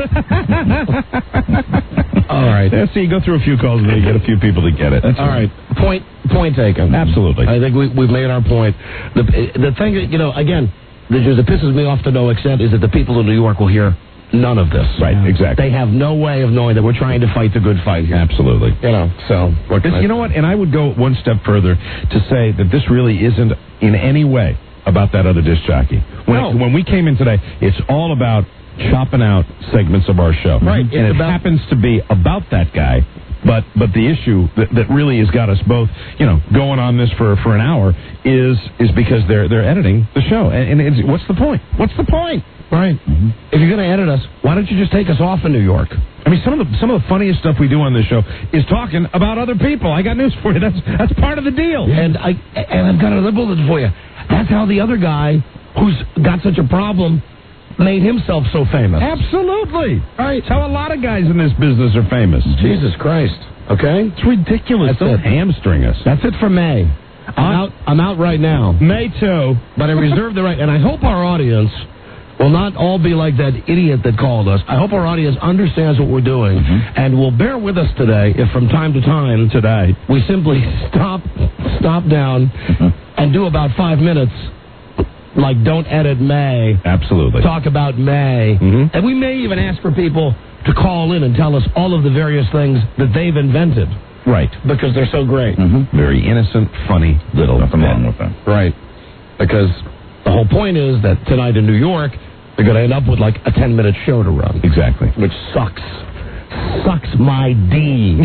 All right. Yeah, see, you go through a few calls and then you get a few people to get it. That's All right. Point point taken. Absolutely. I think we, we've made our point. The the thing, that, you know, again, that just that pisses me off to no extent is that the people in New York will hear none of this. Right, exactly. They have no way of knowing that we're trying to fight the good fight here. Absolutely. You know, so. What This, can I- you know what? And I would go one step further to say that this really isn't in any way about that other disc jockey. When, No. it, when we came in today, it's all about chopping out segments of our show. Right. And It's it about- happens to be about that guy. But but the issue that, that really has got us both, you know, going on this for, for an hour is is because they're they're editing the show. And, and it's, what's the point? What's the point? Right. If you're going to edit us, why don't you just take us off in New York? I mean, some of the some of the funniest stuff we do on this show is talking about other people. I got news for you. That's that's part of the deal. And I and I've got another bullet for you. That's how the other guy who's got such a problem made himself so famous. Absolutely. Right. It's how a lot of guys in this business are famous. Jesus Christ. Okay? It's ridiculous. That's Don't it. hamstring us. That's it for May. I'm out, I'm out right now. May too. But I reserve the right, and I hope our audience will not all be like that idiot that called us. I hope our audience understands what we're doing Mm-hmm. and will bear with us today if from time to time Today. we simply stop, stop down Mm-hmm. and do about five minutes like don't edit May. Absolutely. Talk about May. Mhm. And we may even ask for people to call in and tell us all of the various things that they've invented Right. because they're so great. Mm-hmm. Very innocent, funny little. Nothing wrong with that. Right. Because the whole point is that tonight in New York, they're going to end up with like a ten-minute show to run. Exactly. Which sucks. Sucks my D.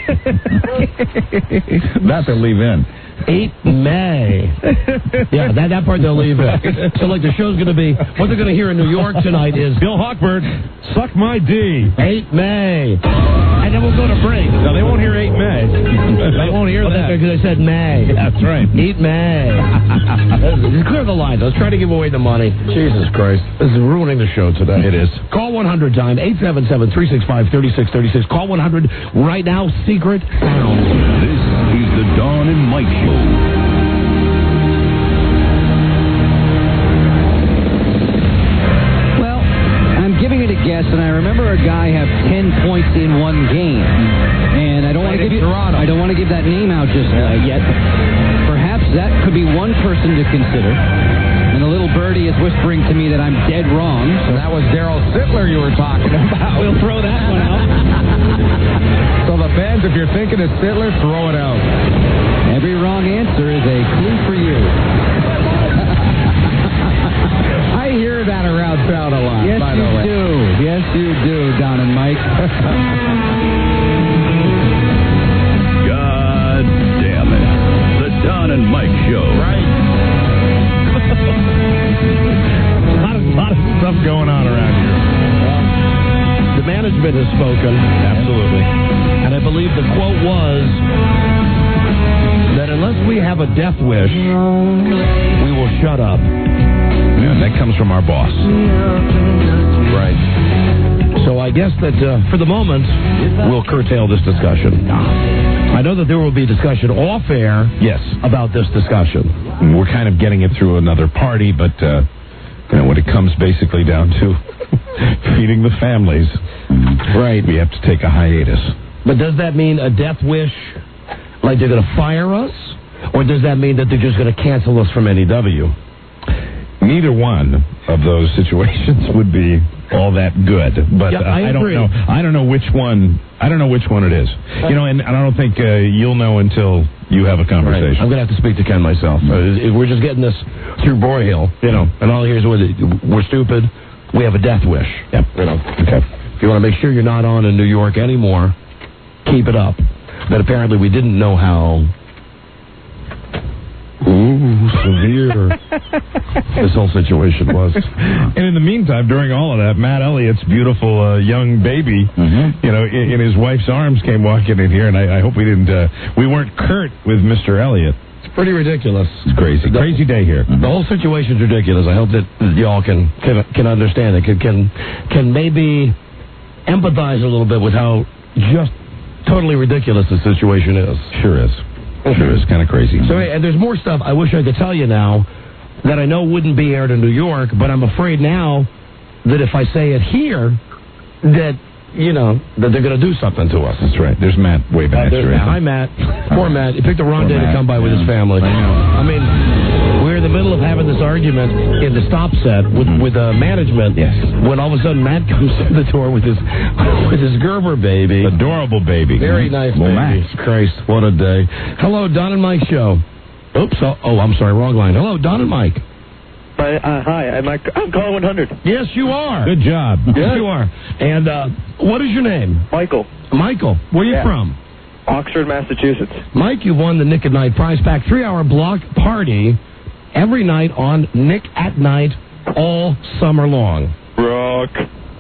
That they'll leave in. eight May. Yeah, that, that part they'll leave in. So, like, the show's going to be, what they're going to hear in New York tonight is Bill Hawkbird. Suck my D. eight May. And then we'll go to break. No, they won't hear eight May. They won't hear well, that. Because I said May. That's right. Eat May. Just clear the lines. Let's try to give away the money. Jesus Christ. This is ruining the show today. It is. Call one hundred time, eight seven seven, three six five, three six three six. Call one hundred right now, Secret Sound. This is the Dawn and Mike Show. Giving it a guess, and I remember a guy have ten points in one game, and I don't want to give you, I don't want to give that name out just uh, yet. Perhaps that could be one person to consider. And the little birdie is whispering to me that I'm dead wrong. So that was Daryl Sittler you were talking about. We'll throw that one out. So the fans, if you're thinking it's Sittler, throw it out. Every wrong answer is a clue for you. I hear that around town a lot, yes, by the way. Yes, you do. Yes, you do, Don and Mike. God damn it. The Don and Mike Show. Right. a, lot of, lot of stuff going on around here. The management has spoken. Absolutely. And I believe the quote was that unless we have a death wish, we will shut up. Yeah, and that comes from our boss. Right. So I guess that uh, for the moment, we'll curtail this discussion. I know that there will be discussion off air. Yes. About this discussion. We're kind of getting it through another party, but uh, you know, when it comes basically down to feeding the families, right, we have to take a hiatus. But does that mean a death wish, like they're going to fire us? Or does that mean that they're just going to cancel us from N E W? Neither one of those situations would be all that good, but yeah, uh, I, I don't know. I don't know which one. I don't know which one it is. You know, and, and I don't think uh, you'll know until you have a conversation. Right. I'm going to have to speak to Ken myself. Uh, we're just getting this through Broyhill, you know, and all here's with it. We're stupid. We have a death wish. Yep. You know. Okay. If you want to make sure you're not on in New York anymore, keep it up. But apparently we didn't know how. Ooh, severe this whole situation was. And in the meantime, during all of that, Matt Elliott's beautiful uh, young baby, mm-hmm. you know, in, in his wife's arms came walking in here, and I, I hope we didn't, uh, we weren't curt with Mister Elliott. It's pretty ridiculous. It's crazy. The, crazy day here. The whole situation's ridiculous. I hope that y'all can, can, can understand it, can, can, can maybe empathize a little bit with how just totally ridiculous the situation is. Sure is. Sure, it's kind of crazy. So, and there's more stuff I wish I could tell you now that I know wouldn't be aired in New York, but I'm afraid now that if I say it here, that, you know, that they're going to do something to us. That's right. There's Matt waving uh, at you. Right? Hi, Matt. Poor Matt. He picked the wrong Poor day Matt. to come by with yeah. his family. I know. I mean, we're in the middle of having this argument in the stop set with mm-hmm. with uh, management. Yes. When all of a sudden Matt comes to the door with his with his Gerber baby, adorable baby, very nice well, baby. Matt. Christ, what a day! Hello, Don and Mike show. Oops. Oh, oh, I'm sorry, wrong line. Hello, Don and Mike. Hi, uh, hi. I'm, I'm calling one hundred. Yes, you are. Good job. Yes, you are. And uh, what is your name? Michael. Michael. Where are you yeah. from? Oxford, Massachusetts. Mike, you won the Nick at Night prize pack three-hour block party every night on Nick at Night all summer long. Rock.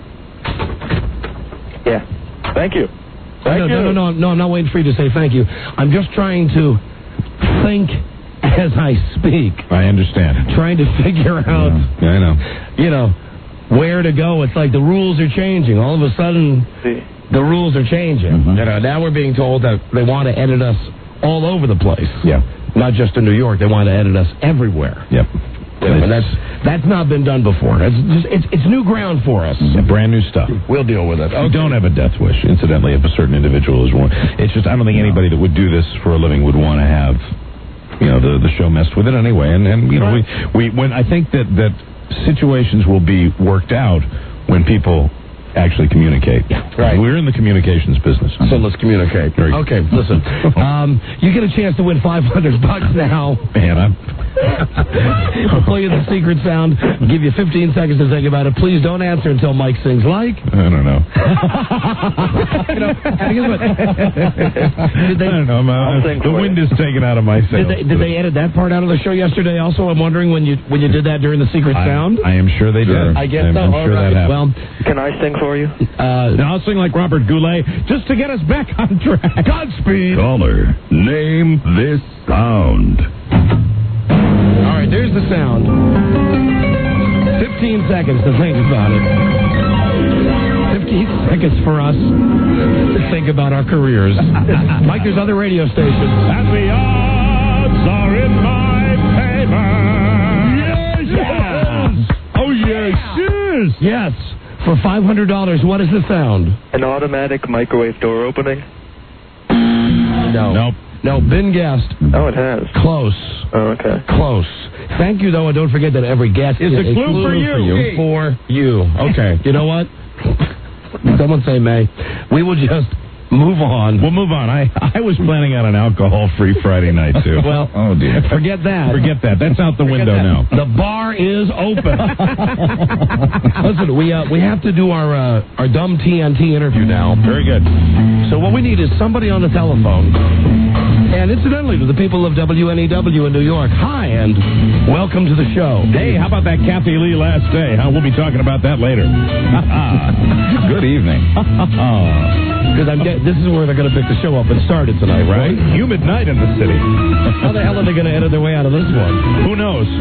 Yeah. Thank you. Thank no, you. No, no, no, no. I'm not waiting for you to say thank you. I'm just trying to think as I speak. I understand. Trying to figure out. Yeah, I know. You know, where to go. It's like the rules are changing. All of a sudden, See. the rules are changing. Mm-hmm. You know, now we're being told that they want to edit us all over the place. Yeah. Not just in New York. They want to edit us everywhere. Yep. You know, and that's that's not been done before. It's just, it's it's new ground for us. Yeah, brand new stuff. We'll deal with it. Okay. You don't have a death wish, incidentally, if a certain individual is one. It's just I don't think anybody that would do this for a living would want to have, you know, the the show messed with it anyway. And and you know, we we when I think that that situations will be worked out when people actually communicate. Yeah, right. We're in the communications business. So let's communicate. Very okay, listen. Um, you get a chance to win five hundred bucks now. Man, I'm... I'll play you the secret sound. Give you fifteen seconds to think about it. Please don't answer until Mike sings like. I don't know. you know, and guess what? Did they, I don't know. I'm, uh, the wind is taken out of my sails. Did they, did they edit that part out of the show yesterday also? I'm wondering when you when you did that during the secret I, sound? I am sure they did. I guess I'm, so. I'm sure right. that happened. Well, can I sing for you? Uh, now I'll sing like Robert Goulet just to get us back on track. Godspeed. Caller, name this sound. All right, there's the sound. Fifteen seconds to think about it. Fifteen seconds for us to think about our careers. Mike, there's other radio stations. And the odds are in my favor. Yes, yes. Oh, yes, yes. Yes. For five hundred dollars, what is the sound? An automatic microwave door opening? No. Nope. No, been guessed. Oh, it has. Close. Oh, okay. Close. Thank you, though, and don't forget that every guest is a clue for you. For you. For you. Okay. You know what? Someone say May. We will just move on. We'll move on. I, I was planning on an alcohol-free Friday night, too. Well, oh, dear. Forget that. Forget that. That's out the Forget window that. now. The bar is open. Listen, we uh, we have to do our uh, our dumb T N T interview now. Very good. So what we need is somebody on the telephone. And incidentally, to the people of W N E W in New York, hi, and welcome to the show. Hey, how about that Kathy Lee last day? Huh? We'll be talking about that later. Good evening. Because I'm get, this is where they're going to pick the show up and start it tonight, right? Well, humid night in the city. How the hell are they going to edit their way out of this one? Who knows?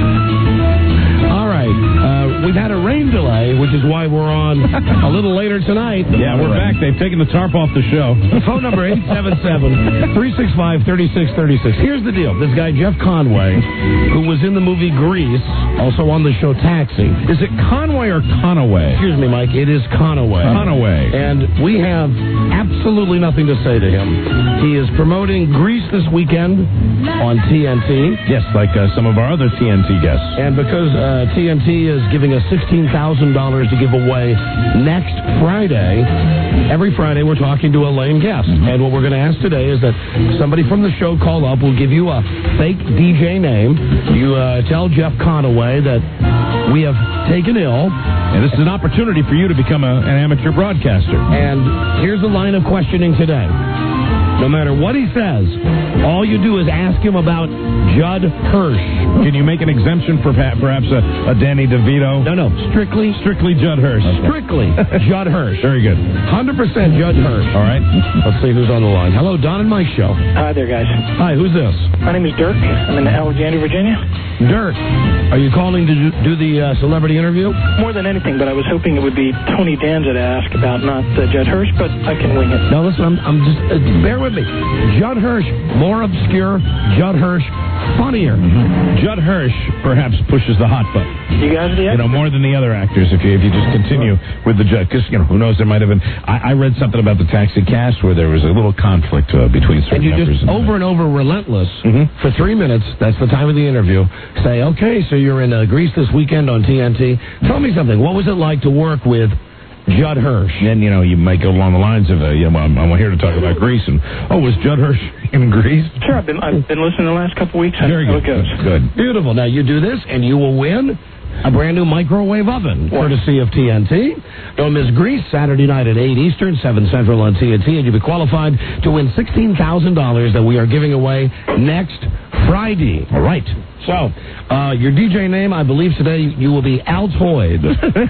All right. Uh, we've had a rain delay, which is why we're on a little later tonight. Yeah, we're back. They've taken the tarp off the show. Phone number eight seven seven, three six five, three six three six. Here's the deal. This guy, Jeff Conway, who was in the movie Grease, also on the show Taxi. Is it Conway or Conaway? Excuse me, Mike. It is Conaway. Conaway. And we have absolutely nothing to say to him. He is promoting Grease this weekend on T N T. Yes, like uh, some of our other T N T guests. And because uh, T N T is giving us sixteen thousand dollars to give away next Friday, every Friday we're talking to a lame guest. Mm-hmm. And what we're going to ask today is that somebody from the show call up. We'll give you a fake D J name. You uh, tell Jeff Conaway that we have taken ill. And this is an opportunity for you to become a, an amateur broadcaster. And here's the line of questioning today. No matter what he says, all you do is ask him about Judd Hirsch. Can you make an exemption for perhaps a, a Danny DeVito? No, no. Strictly. Strictly Judd Hirsch. Okay. Strictly Judd Hirsch. Very good. one hundred percent Judd Hirsch. All right. Let's see who's on the line. Hello, Don and Mike Show. Hi there, guys. Hi, who's this? My name is Dirk. I'm in Alexandria, Virginia. Dirk, are you calling to do the uh, celebrity interview? More than anything, but I was hoping it would be Tony Danza to ask about, not uh, Judd Hirsch, but I can wing it. No, listen, I'm, I'm just, uh, bear with me. Judd Hirsch, more obscure. Judd Hirsch, funnier. Mm-hmm. Judd Hirsch perhaps pushes the hot button. You guys are the You know, more than the other actors if you if you just continue with the Judd. Because, you know, who knows, there might have been... I, I read something about the Taxi cast where there was a little conflict uh, between certain And you members. just, over and over, relentless, mm-hmm. for three minutes, that's the time of the interview, say, okay, so you're in uh, Greece this weekend on T N T. Tell me something. What was it like to work with Judd Hirsch? Then, you know, you might go along the lines of, uh, you know, I'm, I'm here to talk about Greece. And, oh, was Judd Hirsch in Greece? Sure, I've been, I've been listening the last couple weeks. Very how good. It goes. Good. Beautiful. Now, you do this, and you will win a brand new microwave oven, courtesy of T N T. Don't miss Grease, Saturday night at eight Eastern, seven Central on T N T, and you'll be qualified to win sixteen thousand dollars that we are giving away next Friday. All right. So, uh, your D J name, I believe today you will be Altoid.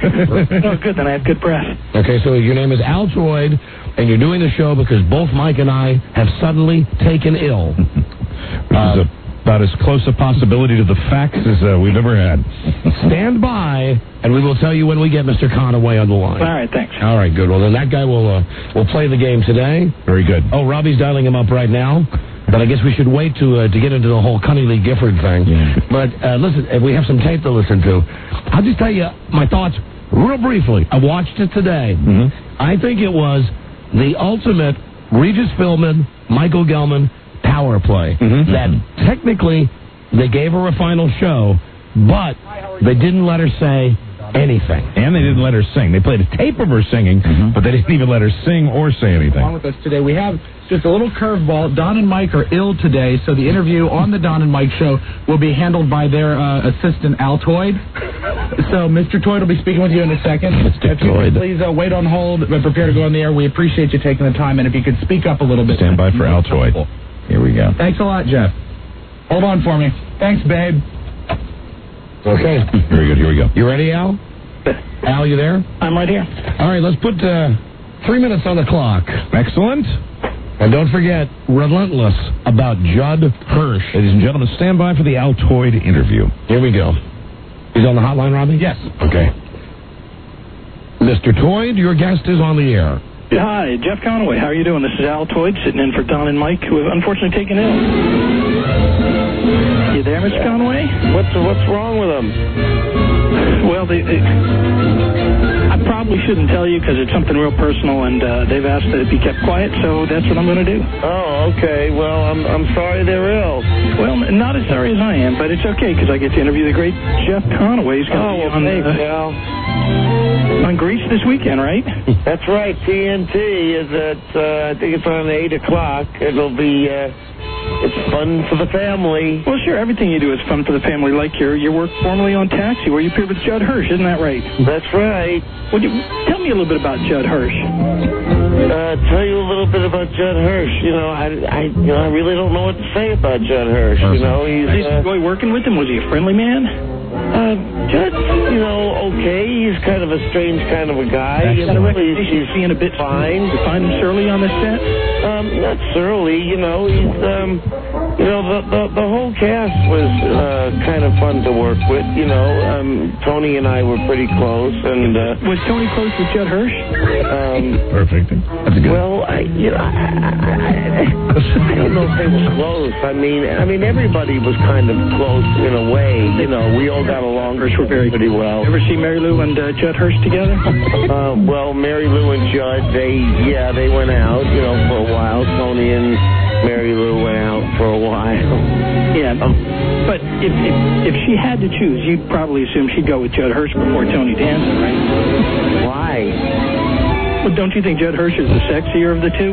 Oh, good. Then I have good breath. Okay, so your name is Altoid, and you're doing the show because both Mike and I have suddenly taken ill. Which uh, is a about as close a possibility to the facts as uh, we've ever had. Stand by, and we will tell you when we get Mister Conaway on the line. All right, thanks. All right, good. Well, then that guy will uh, will play the game today. Very good. Oh, Robbie's dialing him up right now. But I guess we should wait to uh, to get into the whole Cunny Lee Gifford thing. Yeah. But uh, listen, we have some tape to listen to. I'll just tell you my thoughts real briefly. I watched it today. Mm-hmm. I think it was the ultimate Regis Philbin, Michael Gelman power play. Mm-hmm. That technically they gave her a final show, but they didn't let her say anything. And they didn't let her sing. They played a tape of her singing, mm-hmm. but they didn't even let her sing or say anything. Along with us today, we have just a little curveball. Don and Mike are ill today, so the interview on the Don and Mike show will be handled by their uh, assistant, Altoid. So Mister Toyd will be speaking with you in a second. Mister If you Toyd. could please uh, wait on hold, but prepare to go on the air. We appreciate you taking the time, and if you could speak up a little bit. Stand by for Altoid. Here we go. Thanks a lot, Jeff. Hold on for me. Thanks, babe. Okay. Very good. Here we go. You ready, Al? Al, you there? I'm right here. All right, let's put uh, three minutes on the clock. Excellent. And don't forget, Relentless about Judd Hirsch. Ladies and gentlemen, stand by for the Altoid interview. Here we go. He's on the hotline, Robbie? Yes. Okay. Mister Toyd, your guest is on the air. Hi, Jeff Conaway. How are you doing? This is Al Toyd sitting in for Don and Mike, who have unfortunately taken ill. You there, Mister Conaway? What's what's wrong with them? Well, they, they, I probably shouldn't tell you because it's something real personal, and uh, they've asked that it be kept quiet, so that's what I'm going to do. Oh, okay. Well, I'm I'm sorry they're ill. Well, not as sorry as I am, but it's okay because I get to interview the great Jeff Conaway. He's going to Oh, be well, on, thanks, uh, Al. on Grease this weekend, right? That's right. T N T is at uh, I think it's on eight o'clock. It'll be. Uh, It's fun for the family. Well, sure. Everything you do is fun for the family, like your your work formerly on Taxi, where you appeared with Judd Hirsch. Isn't that right? That's right. Would you tell me a little bit about Judd Hirsch? Uh, tell you a little bit about Judd Hirsch. You know, I, I, you know, I really don't know what to say about Judd Hirsch. You know, he's. Did you uh, enjoy working with him? Was he a friendly man? Uh, Judd, you know, okay. He's kind of a strange kind of a guy. You know, he's, He's being a bit fine. You find him surly on the set? Um, not surly. You know, he's um, you know, the the, the whole cast was uh, kind of fun to work with. You know, um, Tony and I were pretty close, and uh, was Tony close with Judd Hirsch? Um, Perfect. That's good. Well, I, you know, I, I, I don't know if they were close. I mean, I mean, everybody was kind of close in a way. You know, we all got along pretty well. Ever see Mary Lou and uh, Judd Hirsch together? Uh, well, Mary Lou and Judd, they, yeah, they went out, you know, for a while. Tony and Mary Lou went out for a while. Yeah, um, but if, if if she had to choose, you'd probably assume she'd go with Judd Hirsch before Tony Danza, right? Why? Well, don't you think Judd Hirsch is the sexier of the two?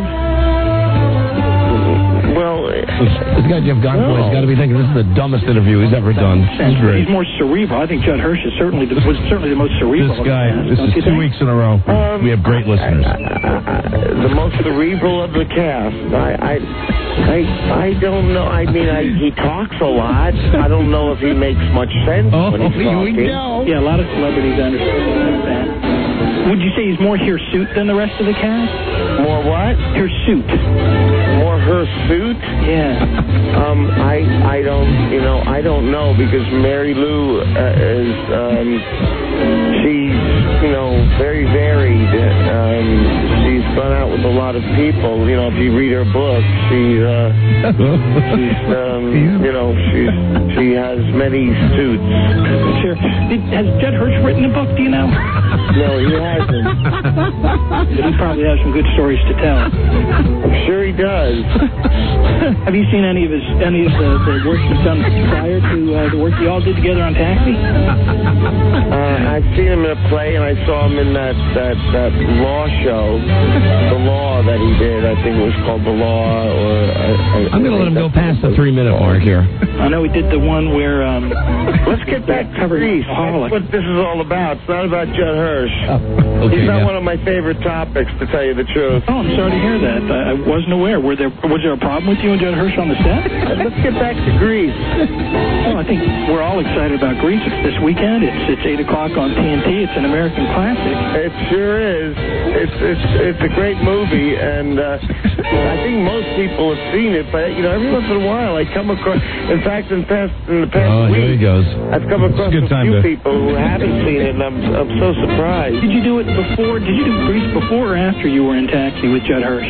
Well, this guy Jeff Conaway no. has got to be thinking this is the dumbest interview he's ever done. He's great. He's more cerebral. I think Judd Hirsch is certainly the, was certainly the most cerebral. This guy, of the this cast, is two don't you think? weeks in a row. Um, we have great listeners. The most cerebral of the cast. I, I, I, I don't know. I mean, I, he talks a lot. I don't know if he makes much sense Oh, when he's here we talking. go. Yeah, a lot of celebrities understand that. Would you say he's more hirsute than the rest of the cast? More what? Hirsute. More hirsute? Yeah. Um, I, I don't, you know, I don't know because Mary Lou uh, is, um, she's, you know, very varied. Um, she's gone out with a lot of people. You know, if you read her book, she, uh, she's, um, you know, she's, she has many suits. Sure. Did, has Judd Hirsch written a book? Do you know? No, he hasn't. But he probably has some good stories to tell. I'm sure he does. Have you seen any of his any of the, the work he's done prior to uh, the work you all did together on Taxi? Uh, I've seen him in a play, and I saw him in that, that, that law show, The Law that he did. I think it was called The Law. Or I, I, I'm going to let him go past the three-minute mark here. I know he did the one where... Um, Let's get back to Grease. That's what this is all about. It's not about Judd Hirsch. Oh, okay, He's not yeah. one of my favorite topics, to tell you the truth. Oh, I'm sorry to hear that. I, I wasn't aware. Were there was there a problem with you and Judd Hirsch on the set? Let's get back to Grease. Well, I think we're all excited about Grease. It's this weekend. It's it's eight o'clock on T N T. It's an American classic. It sure is. It's it's it's a great movie, and uh, I think most people have seen it. But you know, every once in a while, I come across. In fact, in past in the past Oh, week, here he goes. I've come across It's a good a time few to- people who haven't seen it, and I'm I'm so surprised. Did you do it before? Did you do Grease before or after you were in Taxi with Judd Hirsch?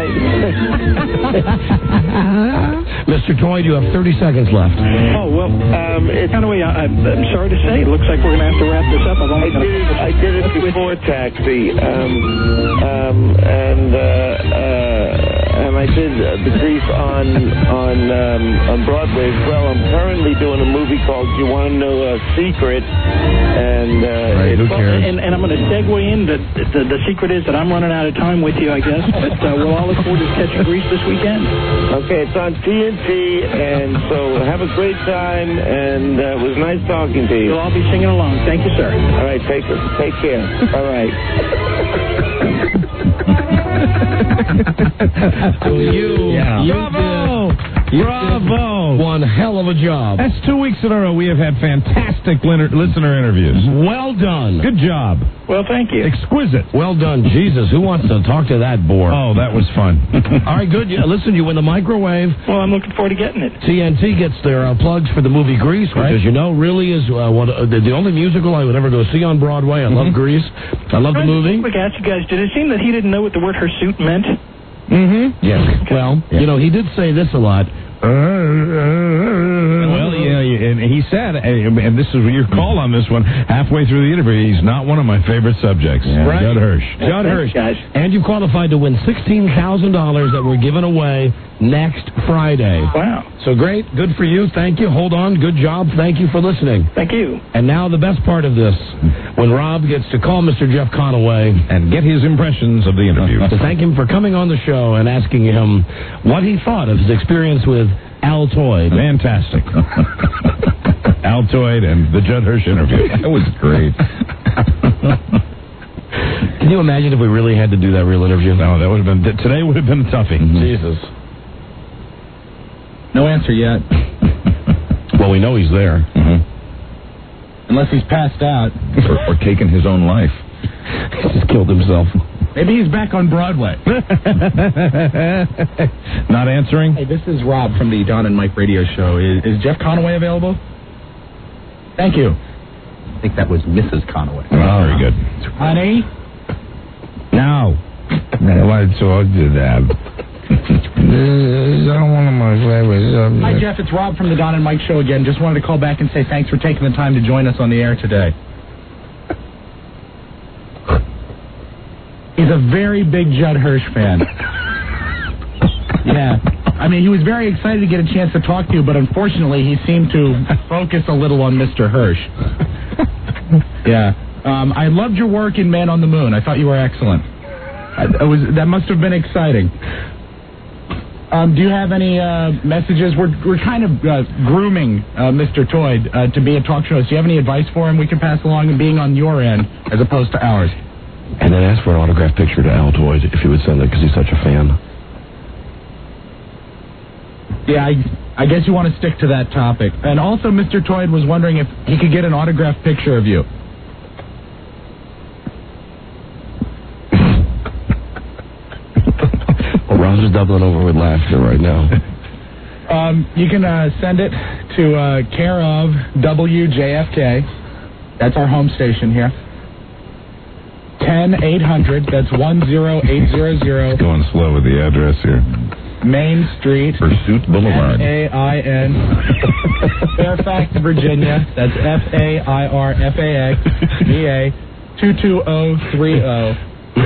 Mister Toyd, you have thirty seconds left. Oh well, um, it's kind of way. I, I'm I'm sorry to say, it looks like we're going to have to wrap this up. I've only I got did it. I did it before Taxi, um, um, and uh, uh, and I did uh, the Grease on on um, on Broadway as well. I'm currently doing a movie called "You Want to Know a Secret," and uh, Right, who it's- cares? And, and I'm going to segue in. The, the the secret is that I'm running out of time with you, I guess. But uh, we'll all look forward to catching Grease this weekend. Okay, it's on T N T, and so have a great time, and uh, it was nice talking to you. We'll all be singing along. Thank you, sir. All right, take take care. All right. you, Yeah. you Bravo! did- you Bravo! did one hell of a job. That's two weeks in a row. We have had fantastic liner- listener interviews. Well done. Good job. Well, thank you. Exquisite. Well done. Jesus, who wants to talk to that bore? Oh, that was fun. All right, good. Yeah, listen, you win the microwave. Well, I'm looking forward to getting it. T N T gets their uh, plugs for the movie Grease, which, Right. as you know, really is uh, one, uh, the, the only musical I would ever go see on Broadway. I love Mm-hmm. Grease. I love the movie. Quick, ask you guys, did it seem that he didn't know what the word hirsute meant? Mm-hmm. Yes. Well, you know, he did say this a lot. Well, yeah, yeah, and he said, and this is your call on this one, halfway through the interview, he's not one of my favorite subjects. Yeah. Right. Judd Hirsch. Judd Hirsch. Guys. And you qualified to win sixteen thousand dollars that we're giving away next Friday. Wow. So great. Good for you. Thank you. Hold on. Good job. Thank you for listening. Thank you. And now the best part of this, when Rob gets to call Mister Jeff Conaway and get his impressions of the interview. to thank him for coming on the show and asking him what he thought of his experience with Altoid. Fantastic. Altoid and the Judd Hirsch interview. That was great. Can you imagine if we really had to do that real interview? No, that would have been, today would have been a toughie. Mm-hmm. Jesus. No answer yet. Well, we know he's there. Mm-hmm. Unless he's passed out. Or, or taken his own life. He just killed himself. Maybe he's back on Broadway. Not answering? Hey, this is Rob from the Don and Mike radio show. Is, is Jeff Conaway available? Thank you. I think that was Missus Conaway. Oh, very good. Honey? No. No, I told you that. This is one of my favorite subjects. Hi, Jeff. It's Rob from the Don and Mike show again. Just wanted to call back and say thanks for taking the time to join us on the air today. He's a very big Judd Hirsch fan. Yeah. I mean, he was very excited to get a chance to talk to you, but unfortunately, he seemed to focus a little on Mister Hirsch. Yeah. Um, I loved your work in Man on the Moon. I thought you were excellent. I, it was that must have been exciting. Um, do you have any uh, messages? We're we're kind of uh, grooming uh, Mister Toyd uh, to be a talk show host. Do you have any advice for him we can pass along and being on your end as opposed to ours? And then ask for an autographed picture to Altoid if you would send it because he's such a fan. Yeah, I, I guess you want to stick to that topic. And also, Mister Toyd was wondering if he could get an autographed picture of you. Well, Rob's just doubling over with laughter right now. Um, you can uh, send it to uh, care of W J F K. That's our home station here. ten eight hundred, that's one zero eight zero zero. Going slow with the address here. Main Street. Pursuit Boulevard. M A I N. Fairfax, Virginia. That's F A I R F A X V A two two zero three zero.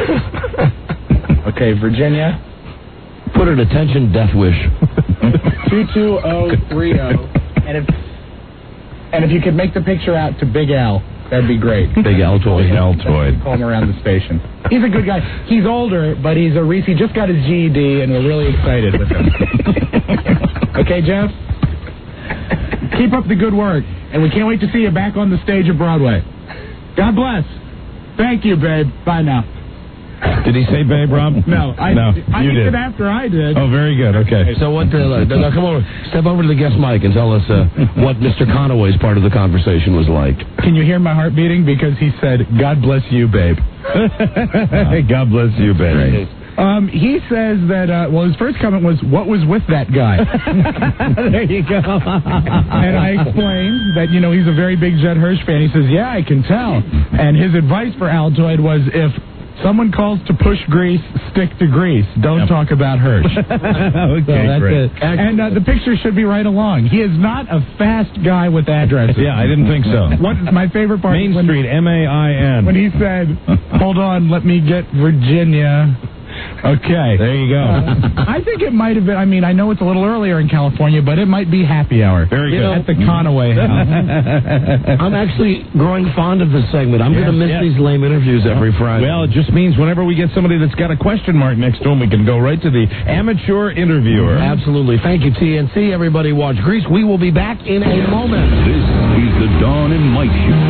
Okay, Virginia. Put it attention, Death Wish. two two zero three zero. And if, and if you could make the picture out to Big Al, that'd be great. Big Altoid. Altoid. Call him around the station. He's a good guy. He's older, but he's a Reese. He just got his G E D, and we're really excited with him. Okay, Jeff? Keep up the good work, and we can't wait to see you back on the stage of Broadway. God bless. Thank you, babe. Bye now. Did he say babe, Rob? No. I, no, I you did did. it after I did. Oh, very good. Okay. So what? Uh, now come over, step over to the guest mic and tell us uh, what Mister Conaway's part of the conversation was like. Can you hear my heart beating? Because he said, God bless you, babe. God bless you, babe. Um, he says that, uh, well, his first comment was, what was with that guy? There you go. And I explained that, you know, he's a very big Judd Hirsch fan. He says, yeah, I can tell. And his advice for Altoid was, if someone calls to push grease, stick to grease. Don't yep. talk about Hirsch. Okay, so that's great. It. And uh, the picture should be right along. He is not a fast guy with addresses. Yeah, I didn't think so. What my favorite part Main when, Street, M A I N. When he said, hold on, let me get Virginia. Okay. There you go. Uh, I think it might have been, I mean, I know it's a little earlier in California, but it might be happy hour. Very you good. Know, at the Conaway house. I'm actually growing fond of this segment. I'm yes, going to miss yes. these lame interviews every Friday. Well, it just means whenever we get somebody that's got a question mark next to him, we can go right to the amateur interviewer. Absolutely. Thank you, T N C. Everybody watch Grease. We will be back in a moment. This is the Dawn and Mike Show.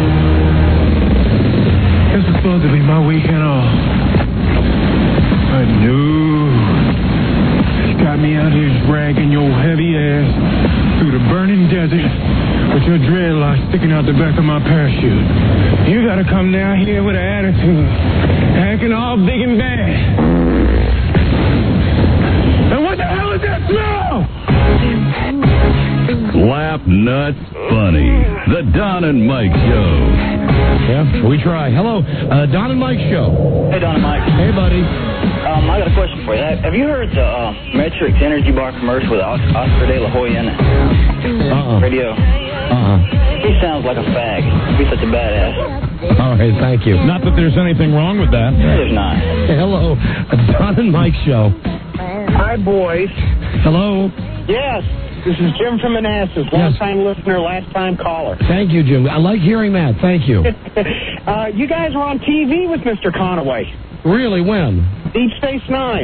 This is supposed to be my weekend off. I knew. You got me out here dragging your heavy ass through the out the back of my parachute. You gotta come down here with an attitude, acting all big and bad. And what the hell is that smell? Slap nuts funny. The Don and Mike Show. Yeah, we try. Hello, uh, Don and Mike Show. Hey, Don and Mike. Hey, buddy. Um, I got a question for you. Have you heard the uh, Matrix Energy Bar commercial with Oscar De La Hoya in it? Uh-uh. Radio. Uh-uh. He sounds like a fag. He's such a badass. All right, thank you. Not that there's anything wrong with that. There's not. Hey, hello, Don and Mike Show. Hi, boys. Hello. Yes, this is Jim from Manassas. Long-time listener, last-time caller. Thank you, Jim. I like hearing that. Thank you. uh, you guys were on T V with Mister Conaway. Really, when? Deep Space Nine.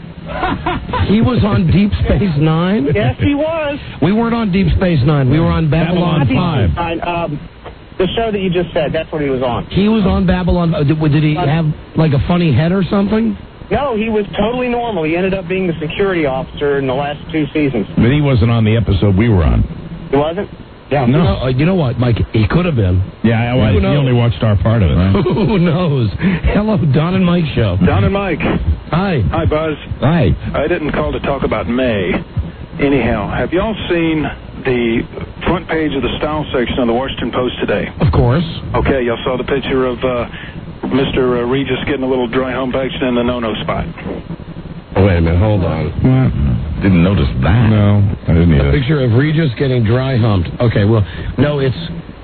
He was on Deep Space Nine? Yes, he was. We weren't on Deep Space Nine. We were on Babylon, Babylon five. Nine, um, the show that you just said, that's what he was on. He was on Babylon. Uh, did, did he have, like, a funny head or something? No, he was totally normal. He ended up being the security officer in the last two seasons. But he wasn't on the episode we were on. He wasn't? Yeah. No. You know, uh, you know what, Mike? He could have been. Yeah, I, I, he only watched our part of it. Right? Who knows? Hello, Don and Mike Show. Don and Mike. Hi. Hi, Buzz. Hi. I didn't call to talk about May. Anyhow, have y'all seen the front page of the style section of the Washington Post today? Of course. Okay, y'all saw the picture of uh, Mister Uh, Regis getting a little dry hump action in the no-no spot. Oh, wait a minute, hold on. What? Didn't notice that. No, I didn't either. A picture of Regis getting dry humped. Okay, well, no, it's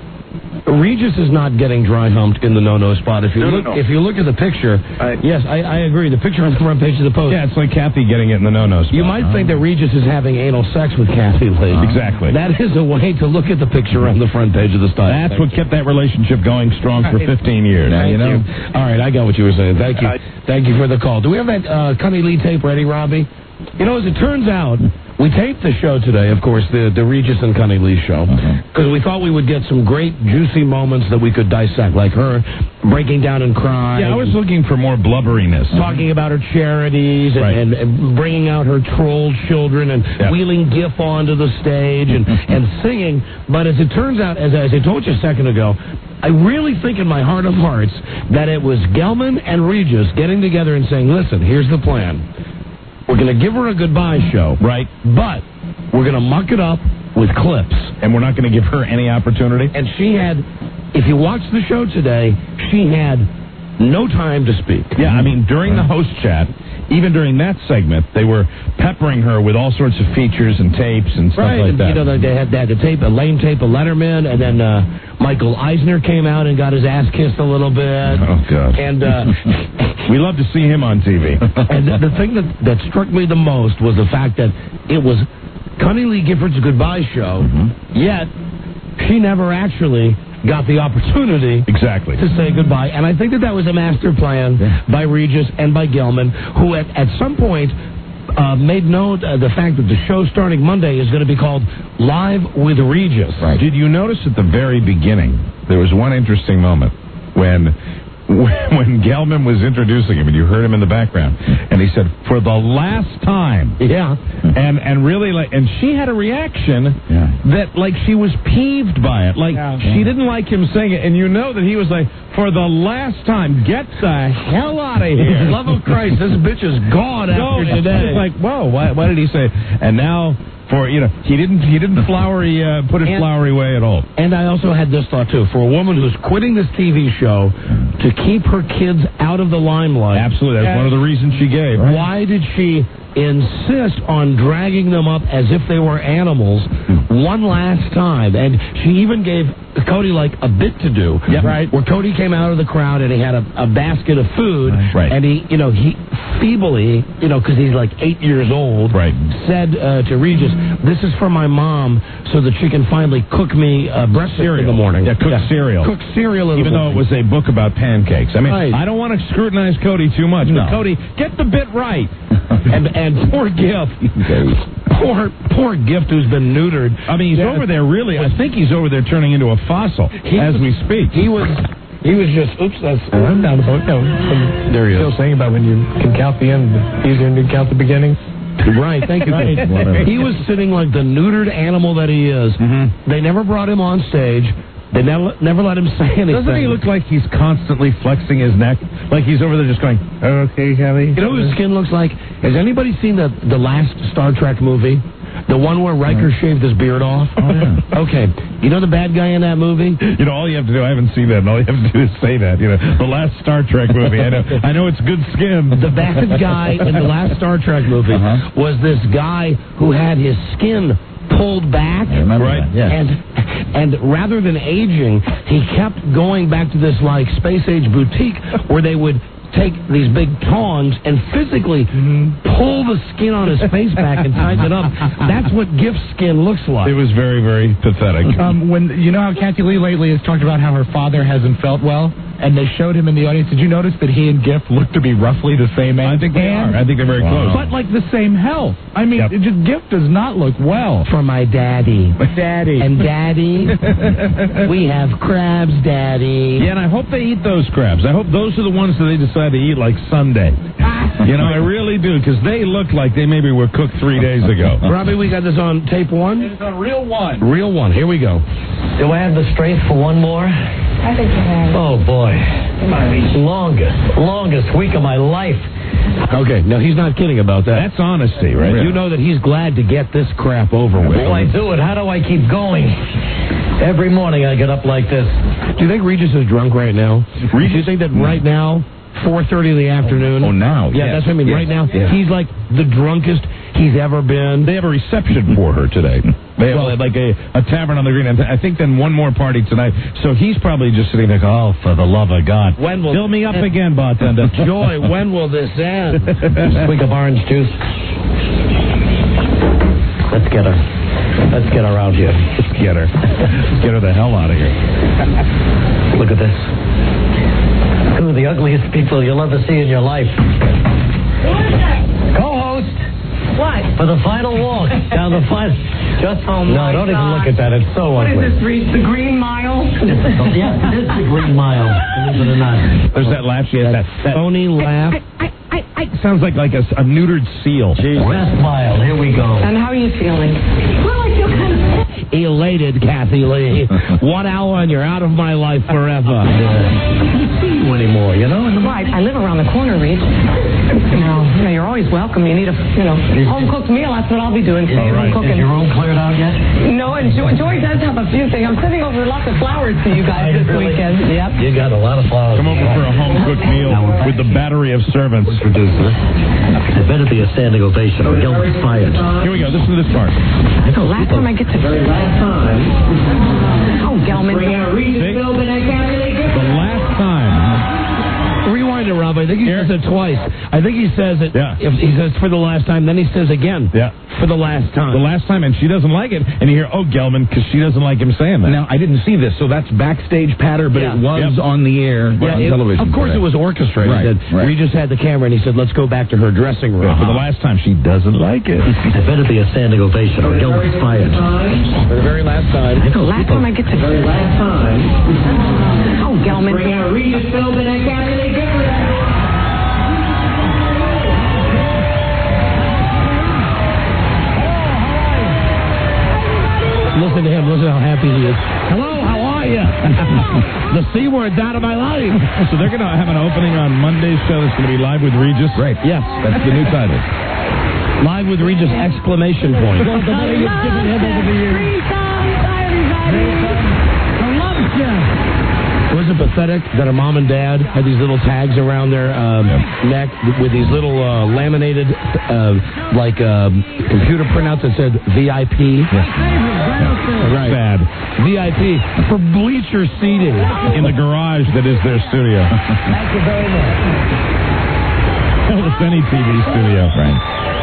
Regis is not getting dry humped in the no-no spot. If you no, look, no, no. if you look at the picture, I, yes, I, I agree. The picture on the front page of the Post. Yeah, it's like Kathy getting it in the no-no spot. You might think that Regis is having anal sex with Kathy Lee. Uh, exactly. That is a way to look at the picture on the front page of the style. That's section. what kept that relationship going strong for fifteen years. Thank you know. You. All right, I got what you were saying. Thank you. I, Thank you for the call. Do we have that uh, Cunny Lee tape ready, Robbie? You know, as it turns out, we taped the show today, of course, the, the Regis and Cunny Lee show, because uh-huh. we thought we would get some great, juicy moments that we could dissect, like her breaking down and crying. Yeah, I was looking for more blubberiness. Talking about her charities and, right. and, and bringing out her troll children and yeah. wheeling GIF onto the stage and, and singing. But as it turns out, as, as I told you a second ago, I really think in my heart of hearts that it was Gelman and Regis getting together and saying, listen, here's the plan. We're going to give her a goodbye show, right? But we're going to muck it up with clips. And we're not going to give her any opportunity? And she had, if you watch the show today, she had no time to speak. Yeah, I mean, during the host chat, even during that segment, they were peppering her with all sorts of features and tapes and stuff right. like and, that. You know, they had, they had the tape, a lame tape of Letterman, and then uh, Michael Eisner came out and got his ass kissed a little bit. Oh, God. And uh, we love to see him on T V. And the, the thing that, that struck me the most was the fact that it was Cunny Lee Gifford's goodbye show, mm-hmm. yet she never actually got the opportunity exactly to say goodbye. And I think that that was a master plan yeah. by Regis and by Gelman, who at, at some point uh, made note of the fact that the show starting Monday is going to be called Live with Regis. Right. Did you notice at the very beginning, there was one interesting moment when when Gelman was introducing him, and you heard him in the background, and he said, for the last time. Yeah. And and really, like, and she had a reaction yeah. that, like, she was peeved by it. Like, yeah. she didn't like him saying it, and you know that he was like, for the last time, get the hell out of here. Love of Christ, this bitch is gone after no, today. It's like, whoa, why, why did he say? And now... For, you know, he didn't he didn't flowery uh, put his and, flowery way at all. And I also had this thought, too. For a woman who's quitting this T V show to keep her kids out of the limelight. Absolutely. That's one of the reasons she gave. Right? Why did she insist on dragging them up as if they were animals one last time? And she even gave Cody, like, a bit to do. Yep. Right? Where Cody came out of the crowd and he had a, a basket of food. Right. And he, you know, he feebly, you know, because he's like eight years old, right. said uh, to Regis, this is for my mom so that she can finally cook me uh, breakfast cereal in the morning. Yeah, cook yeah. cereal. Cook cereal in Even the though morning. it was a book about pancakes. I mean, right. I don't want to scrutinize Cody too much, no. but Cody, get the bit right. and and poor Gift. Poor, poor Gift who's been neutered. I mean, he's yeah. over there really, I think he's over there turning into a fossil he as was, we speak. He was... He was just, oops, that's, I'm down the phone. No, there he is. Still saying about when you can count the end, easier than you count the beginning. Right, thank you. Right. He was sitting like the neutered animal that he is. Mm-hmm. They never brought him on stage. They never, never let him say anything. Doesn't he look like he's constantly flexing his neck? Like he's over there just going, okay, Kelly. You know what his skin looks like? Has anybody seen the, the last Star Trek movie? The one where Riker shaved his beard off? Oh, yeah. Okay. You know the bad guy in that movie? You know, all you have to do, I haven't seen that, and all you have to do is say that. You know, the last Star Trek movie. I know, I know it's good skin. The bad guy in the last Star Trek movie uh-huh. was this guy who had his skin pulled back. I remember right? that, yeah. And, and rather than aging, he kept going back to this, like, space-age boutique where they would take these big tongs and physically mm-hmm. pull the skin on his face back and tighten it up. That's what Gift skin looks like. It was very, very pathetic. Um, when you know how Kathy Lee lately has talked about how her father hasn't felt well, and they showed him in the audience. Did you notice that he and Gift look to be roughly the same age? I think they and, are. I think they're very wow. close. But like the same health. I mean, yep. it just, Gift does not look well. For my daddy. Daddy. And daddy, we have crabs, daddy. Yeah, and I hope they eat those crabs. I hope those are the ones that they decide to eat like Sunday. You know, I really do, because they look like they maybe were cooked three days ago. Robbie, we got this on tape one? It's on reel one. Real one. Here we go. Do I have the strength for one more? I think you have. Oh, boy. Longest, longest week of my life. Okay, no, he's not kidding about that. That's honesty, right? You know that he's glad to get this crap over with. Well, I do it. How do I keep going? Every morning I get up like this. Do you think Regis is drunk right now? Regis? Do you think that right now, four thirty in the afternoon? Oh, now. Yeah, yes. that's what I mean. Yes. Right now, Yeah. he's like the drunkest he's ever been. They have a reception for her today. They have Well, like a, a tavern on the green. And I think then one more party tonight. So he's probably just sitting there, oh, for the love of God. When will Fill me up again, bartender. Joy, when will this end? Swig of orange juice. Let's get her. Let's get her out here. Let's get her. Let's get her the hell out of here. Look at this. Two of the ugliest people you'll ever see in your life. Co-host. What? For the final walk down the final. Just oh no, my don't God. even look at that. It's so What ugly. is this, Reese? The Green Mile? Yeah, it is the Green Mile. Believe it or not. There's that laugh. She has that, that phony laugh. sounds like like a, a neutered seal. West Mile. Here we go. And how are you feeling? Well, I feel kind of Elated, Kathy Lee. One hour and you're out of my life forever. I can't see you anymore, you know? Right. I live around the corner, Reese. You know, you know, you're always welcome. You need a, you know, home-cooked meal. That's what I'll be doing today. All right. Home Is cooking. your room cleared out yet? No, and Joy, Joy does have a few things. I'm sending over lots of flowers to you guys this Really? weekend. Yep. You got a lot of flowers. Come over for a home-cooked meal with the battery of servants. Producer. It better be a standing ovation or Gilbert's fired. Here we go. Listen to this part. The last time I get to... Very last time. Oh, Gelman. The last time. Rewind it, Rob. I think he says it twice. I think he says it. Yeah. If he says for the last time, then he says again. Yeah. For the last time. The last time, and she doesn't like it. And you hear, oh, Gelman, because she doesn't like him saying that. Now, I didn't see this, so that's backstage patter, but Yeah. it was Yep. on the air Yeah, on it- television. Of course, today. it was orchestrated. Right, That right. We just had the camera, and he said, "Let's go back to her dressing room." Yeah, for the last time, she doesn't like it. It better be a standing ovation or Gilbert's fired. For the very last time. The last time I get to... Very last time. Oh, Gelman. Listen to him. Listen how happy he is. Hello, how are you? The C word's out of my life. So they're going to have an opening on Monday's show that's going to be Live with Regis. Right. Yes. That's the new title. Live with Regis! Exclamation point. I love Was it pathetic that her mom and dad had these little tags around their um, neck with these little uh, laminated, uh, like um, computer printouts that said V I P? Right. Bad. V I P for bleacher seating In the garage that is their studio. Thank you very much. Almost any T V studio. Right.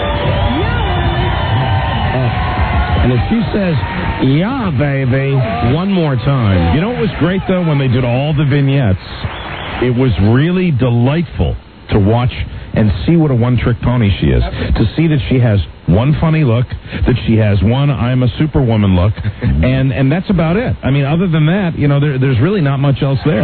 And if she says, yeah, baby, one more time. You know what was great, though, when they did all the vignettes? It was really delightful to watch and see what a one-trick pony she is. To see that she has one funny look, that she has one I'm a superwoman look, and, and that's about it. I mean, other than that, you know, there, there's really not much else there.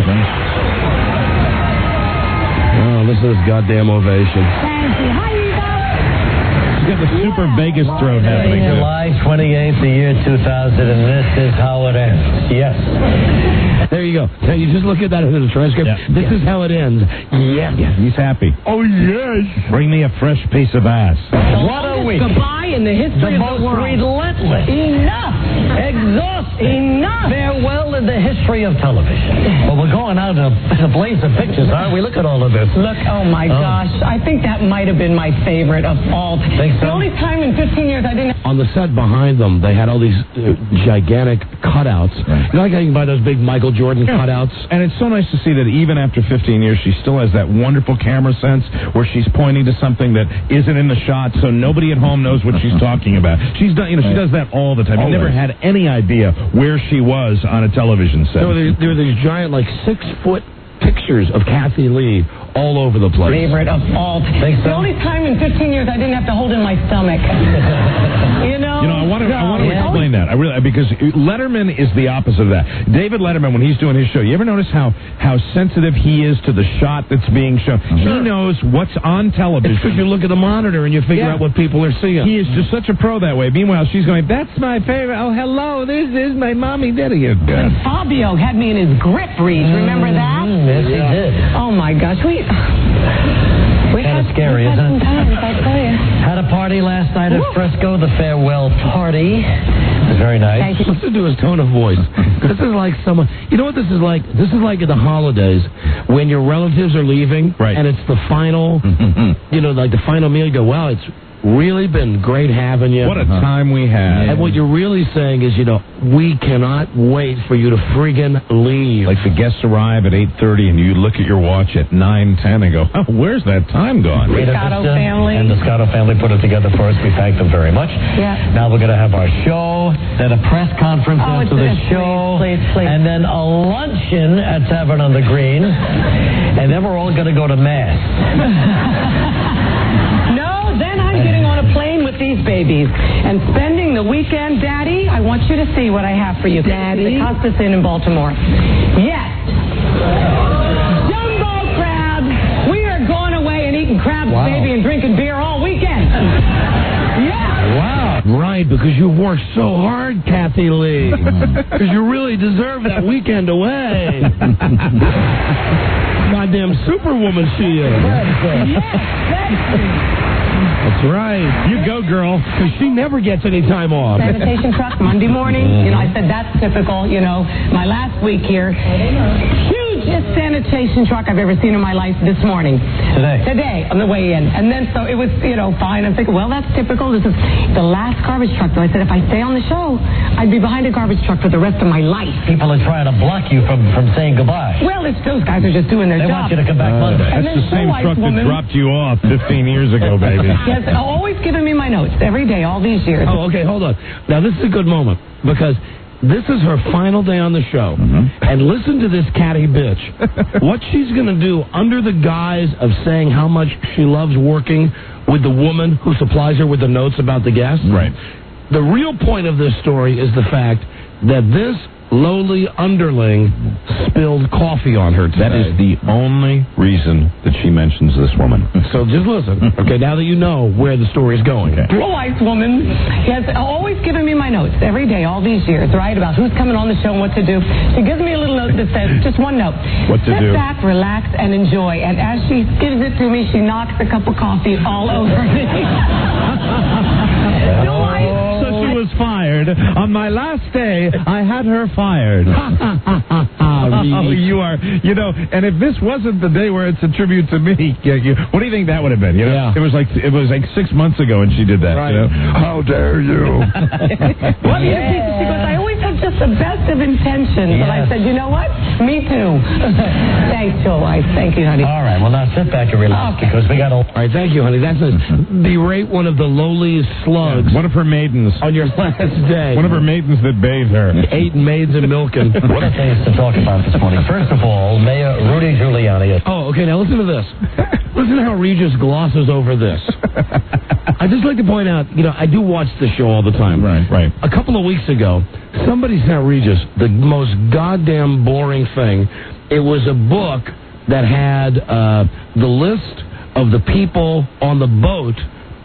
Oh, listen to this goddamn ovation. Fancy. How you doing? She's got the super Vegas throat happening. July twenty-eighth, the year two thousand, and this is how it ends. Yes. There you go. Now you just look at that in the transcript. Yeah. This is how it ends. Yeah. Yeah, he's happy. Oh, yes. Bring me a fresh piece of ass. What a week. Goodbye in the history The of most the world. relentless. Enough. Exhausting. Enough. Farewell in the history of television. Well, we're going out in a, in a blaze of pictures, aren't we? Look at all of this. Look, oh my Oh. gosh, I think that might have been my favorite of all. Think so? The only time in fifteen years I didn't. On the set behind them, they had all these uh, gigantic cutouts. You know, like how you can buy those big Michael Jordan Yeah. cutouts? And it's so nice to see that even after fifteen years, she still has that wonderful camera sense where she's pointing to something that isn't in the shot, so nobody at home knows what she's talking about. She's done, you know, she does that all the time. You never had any idea where she was on a television set. There were, these, there were these giant, like, six-foot pictures of Kathy Lee all over the place. Favorite of all. Think so? The only time in fifteen years I didn't have to hold in my stomach. you know. You know, I want to, I want to Yeah. explain that. I really because Letterman is the opposite of that. David Letterman, when he's doing his show, you ever notice how how sensitive he is to the shot that's being shown? He knows what's on television. Because you look at the monitor and you figure Yeah. out what people are seeing. He is just such a pro that way. Meanwhile, she's going, "That's my favorite. Oh, hello, this is my mommy, daddy." And Fabio had me in his grip, Reed. Remember that? Mm, yes, he did. Oh my gosh, we. we Kind of had- scary, we had isn't some it? times, I tell you. Had a party last night at Fresco, the farewell party. It was very nice. Thank you. Listen to his tone of voice. This is like someone. You know what this is like? This is like at the holidays when your relatives are leaving, Right. and it's the final. You know, like the final meal. You go, "Wow, it's really been great having you." What a time we had. And what you're really saying is, you know, we cannot wait for you to friggin' leave. Like the guests arrive at eight thirty, and you look at your watch at nine ten and go, oh, "Where's that time gone?" Rita Scotto Vista family. And the Scotto family put it together for us. We thank them very much. Yeah. Now we're going to have our show, then a press conference Oh, after it's- the it's- show, please, please, please. and then a luncheon at Tavern on the Green, and then we're all going to go to Mass. No, then I'm getting on a plane with these babies and spending the weekend. Daddy, I want you to see what I have for you. Daddy? The Costas Inn in Baltimore. Yes. Jumbo crabs. We are going away and eating crabs, Wow. baby, and drinking beer all weekend. Yeah. Wow. Right, because you've worked so hard, Kathy Lee. Because you really deserve that weekend away. Goddamn superwoman she is. That's right. You go, girl. Because she never gets any time off. Sanitation truck Monday morning. You know, I said that's typical. You know, my last week here, hugest sanitation truck I've ever seen in my life this morning. Today. Today on the way in, and then so it was, you know, fine. I'm thinking, well, that's typical. This is the last garbage truck. So I said, if I stay on the show, I'd be behind a garbage truck for the rest of my life. People are trying to block you from, from saying goodbye. Well, it's those guys are just doing their They job. want you to come back Monday. And That's then the same so white truck that woman- dropped you off fifteen years ago, baby. Yes, always giving me my notes every day, all these years. Oh, okay, hold on. Now, this is a good moment because this is her final day on the show. And listen to this catty bitch. What she's going to do under the guise of saying how much she loves working with the woman who supplies her with the notes about the guests. Right. The real point of this story is the fact that this lowly underling spilled coffee on her today. That is the only reason that she mentions this woman. So just listen. Okay, now that you know where the story's going. Okay. Blue-eyed woman has always given me my notes every day, all these years, right, about who's coming on the show and what to do. She gives me a little note that says, just one note. What to Sit do. back, relax, and enjoy. And as she gives it to me, she knocks a cup of coffee all over me. So I... So she was fired. On my last day, I had her fired. Oh, you are, you know, and if this wasn't the day where it's a tribute to me, yeah, you, what do you think that would have been? You know, Yeah. it was like it was like six months ago, and she did that. Right. You know? How dare you? Well, you know, she goes, I always have just the best of intentions. And I Yes. said, you know what? Me too. Thanks, Joe Weiss. Thank you, honey. All right, well, now sit back and relax Okay. because we got a... All right, thank you, honey. That's a berate one of the lowliest slugs One of her maidens. on your last day. One of her maidens that bathed her. Eight maids and milking. What are things to talk about this morning? First of all, Mayor Rudy Giuliani. Oh, okay, now listen to this. Listen to how Regis glosses over this. I'd just like to point out, you know, I do watch the show all the time. Right, right. A couple of weeks ago, somebody sent Regis the most goddamn boring thing. It was a book that had uh, the list of the people on the boat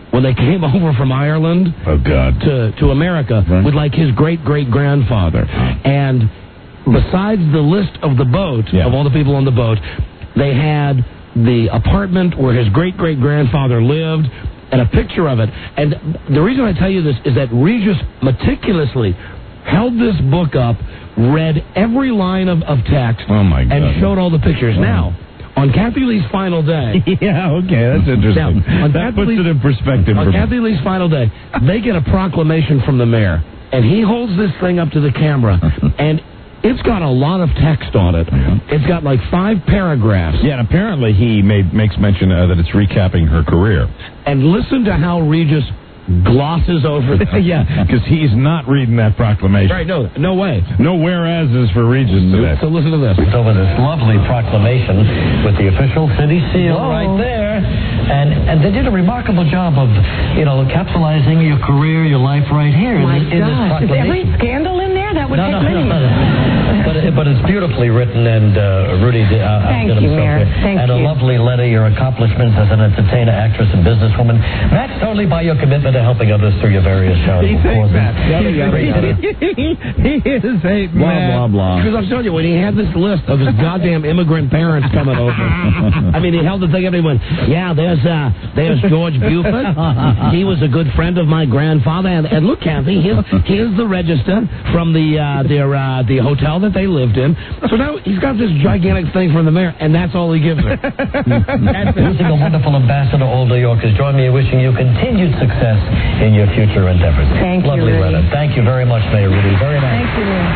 when they came over from Ireland oh, God. to, to America right. with like his great-great-grandfather. And besides the list of the boat, yeah. of all the people on the boat, they had the apartment where his great-great-grandfather lived and a picture of it. And the reason I tell you this is that Regis meticulously held this book up, read every line of, of text, oh my God. and showed all the pictures. Wow. Now, on Kathy Lee's final day... yeah, okay, that's interesting. Now, on that Kathy puts Lee's, it in perspective. On Kathy Lee's final day, they get a proclamation from the mayor, and he holds this thing up to the camera, and it's got a lot of text on it. It's got like five paragraphs. Yeah, and apparently he made, makes mention uh, that it's recapping her career. And listen to how Regis glosses over that. Yeah, because he's not reading that proclamation. Right, no, no way. No whereases for Regis today. So listen to this. Over this lovely proclamation with the official city seal Whoa. right there. And and they did a remarkable job of, you know, capsulizing your career, your life right here. My in, in this gosh. Is every proclamation. scandal in there? That would No, take no, many. no, no. But, it- but it's beautifully written, and uh, Rudy did, uh, Thank outdid you, himself Mayor. here. Thank and you. a lovely letter, your accomplishments as an entertainer, actress, and businesswoman, matched totally by your commitment to helping others through your various charitable causes. Yada, yada, yada. He is a Blah, mad. blah, blah. Because I'm telling you, when he had this list of his goddamn immigrant parents coming over, I mean, he held the thing up and he went, yeah, there's uh, there's George Buford. He was a good friend of my grandfather. And, and look, Kathy, here's, here's the register from the uh, their uh, the hotel that they lived in. So now he's got this gigantic thing from the mayor, and that's all he gives her. Wishing a wonderful ambassador, Old New Yorkers. Join me in wishing you continued success in your future endeavors. Thank you, Lovely Rudy. letter. Thank you very much, Mayor Rudy. Very nice. Thank you, Mayor.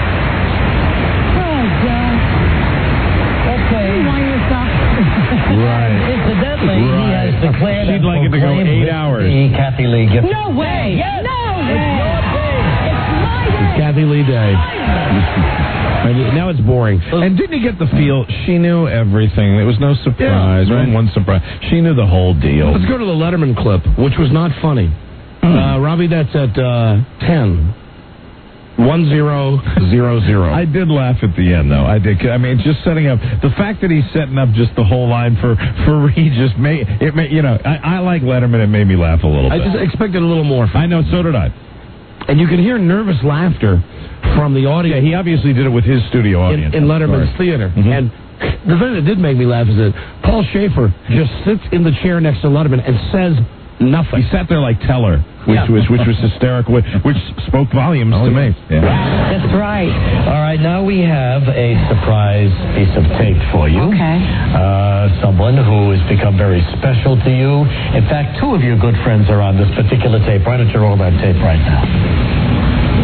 Oh, God. Okay. Wind this up. Right. Incidentally, he Right. has declared She'd and like it to go proclaimed eight this hours. the Kathy Lee gift. No way. Yes. No It's way. your day. It's my day. It's Kathy Lee Day. And now it's boring. And didn't you get the feel she knew everything? It was no surprise. Yeah, right. One, one surprise. She knew the whole deal. Let's go to the Letterman clip, which was not funny. Uh, Robbie, that's at uh, ten. One zero zero zero. I did laugh at the end, though. I did. I mean, just setting up the fact that he's setting up just the whole line for for Regis. May it may you know I, I like Letterman. It made me laugh a little I bit. just expected a little more. I know. So did I. And you can hear nervous laughter from the audience. Yeah, he obviously did it with his studio in, audience in Letterman's Sorry. theater. Mhm. And the thing that did make me laugh is that Paul Schaefer just sits in the chair next to Letterman and says nothing. He sat there like Teller, which Yeah. was which was hysterical, which, which spoke volumes Oh, to me. Yeah. That's right. All right, now we have a surprise piece of tape for you. Okay. Uh, someone who has become very special to you. In fact, two of your good friends are on this particular tape. Why don't you roll that tape right now?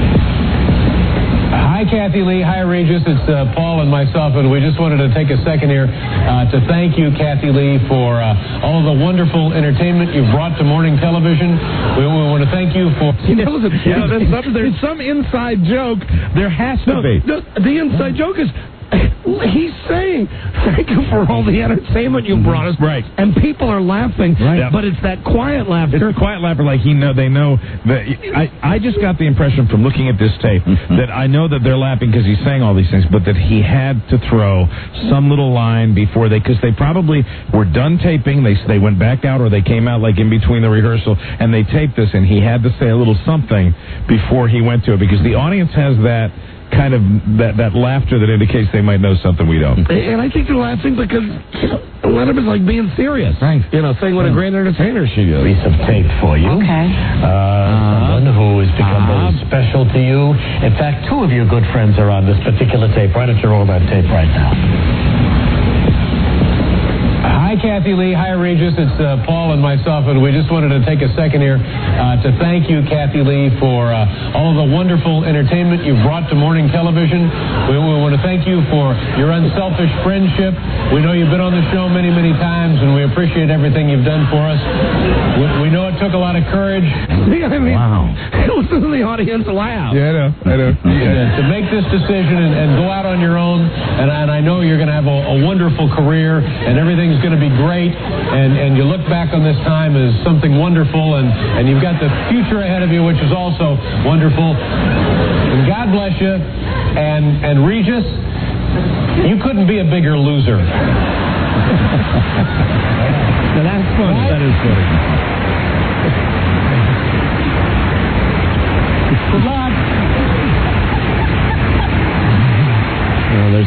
Hi, Kathy Lee. Hi, Regis. It's uh, Paul and myself, and we just wanted to take a second here uh, to thank you, Kathy Lee, for uh, all the wonderful entertainment you've brought to morning television. We, we want to thank you for... You know, there's, some, there's some inside joke. There has to No, be. no, the inside joke is he's saying thank you for all the entertainment you brought us. Right. And people are laughing, Right. Yeah. but it's that quiet laughter. It's the quiet laughter, like he know they know that. I I just got the impression from looking at this tape that I know that they're laughing because he's saying all these things, but that he had to throw some little line before they, because they probably were done taping. They they went back out, or they came out like in between the rehearsal, and they taped this, and he had to say a little something before he went to it, because the audience has that kind of that, that laughter that indicates they might know something we don't. And I think they're laughing because you know, Letterman's like being serious. Right. You know, saying what a great entertainer she is. Piece of tape for you. Okay. Uh, someone who has become Uh-huh. very special to you. In fact, two of your good friends are on this particular tape. Why don't you roll that tape right now? Hi, Kathy Lee. Hi, Regis. It's uh, Paul and myself, and we just wanted to take a second here uh, to thank you, Kathy Lee, for uh, all the wonderful entertainment you've brought to morning television. We, we want to thank you for your unselfish friendship. We know you've been on the show many, many times, and we appreciate everything you've done for us. We, we know it took a lot of courage. I mean, Wow. listen to the audience laugh. Yeah, I know. I know. to, to make this decision and, and go out on your own. And, and I know you're going to have a, a wonderful career, and everything's going to be great. And, and you look back on this time as something wonderful, and, and you've got the future ahead of you, which is also wonderful. And God bless you. And, and Regis, you couldn't be a bigger loser. Now that's funny. That is funny.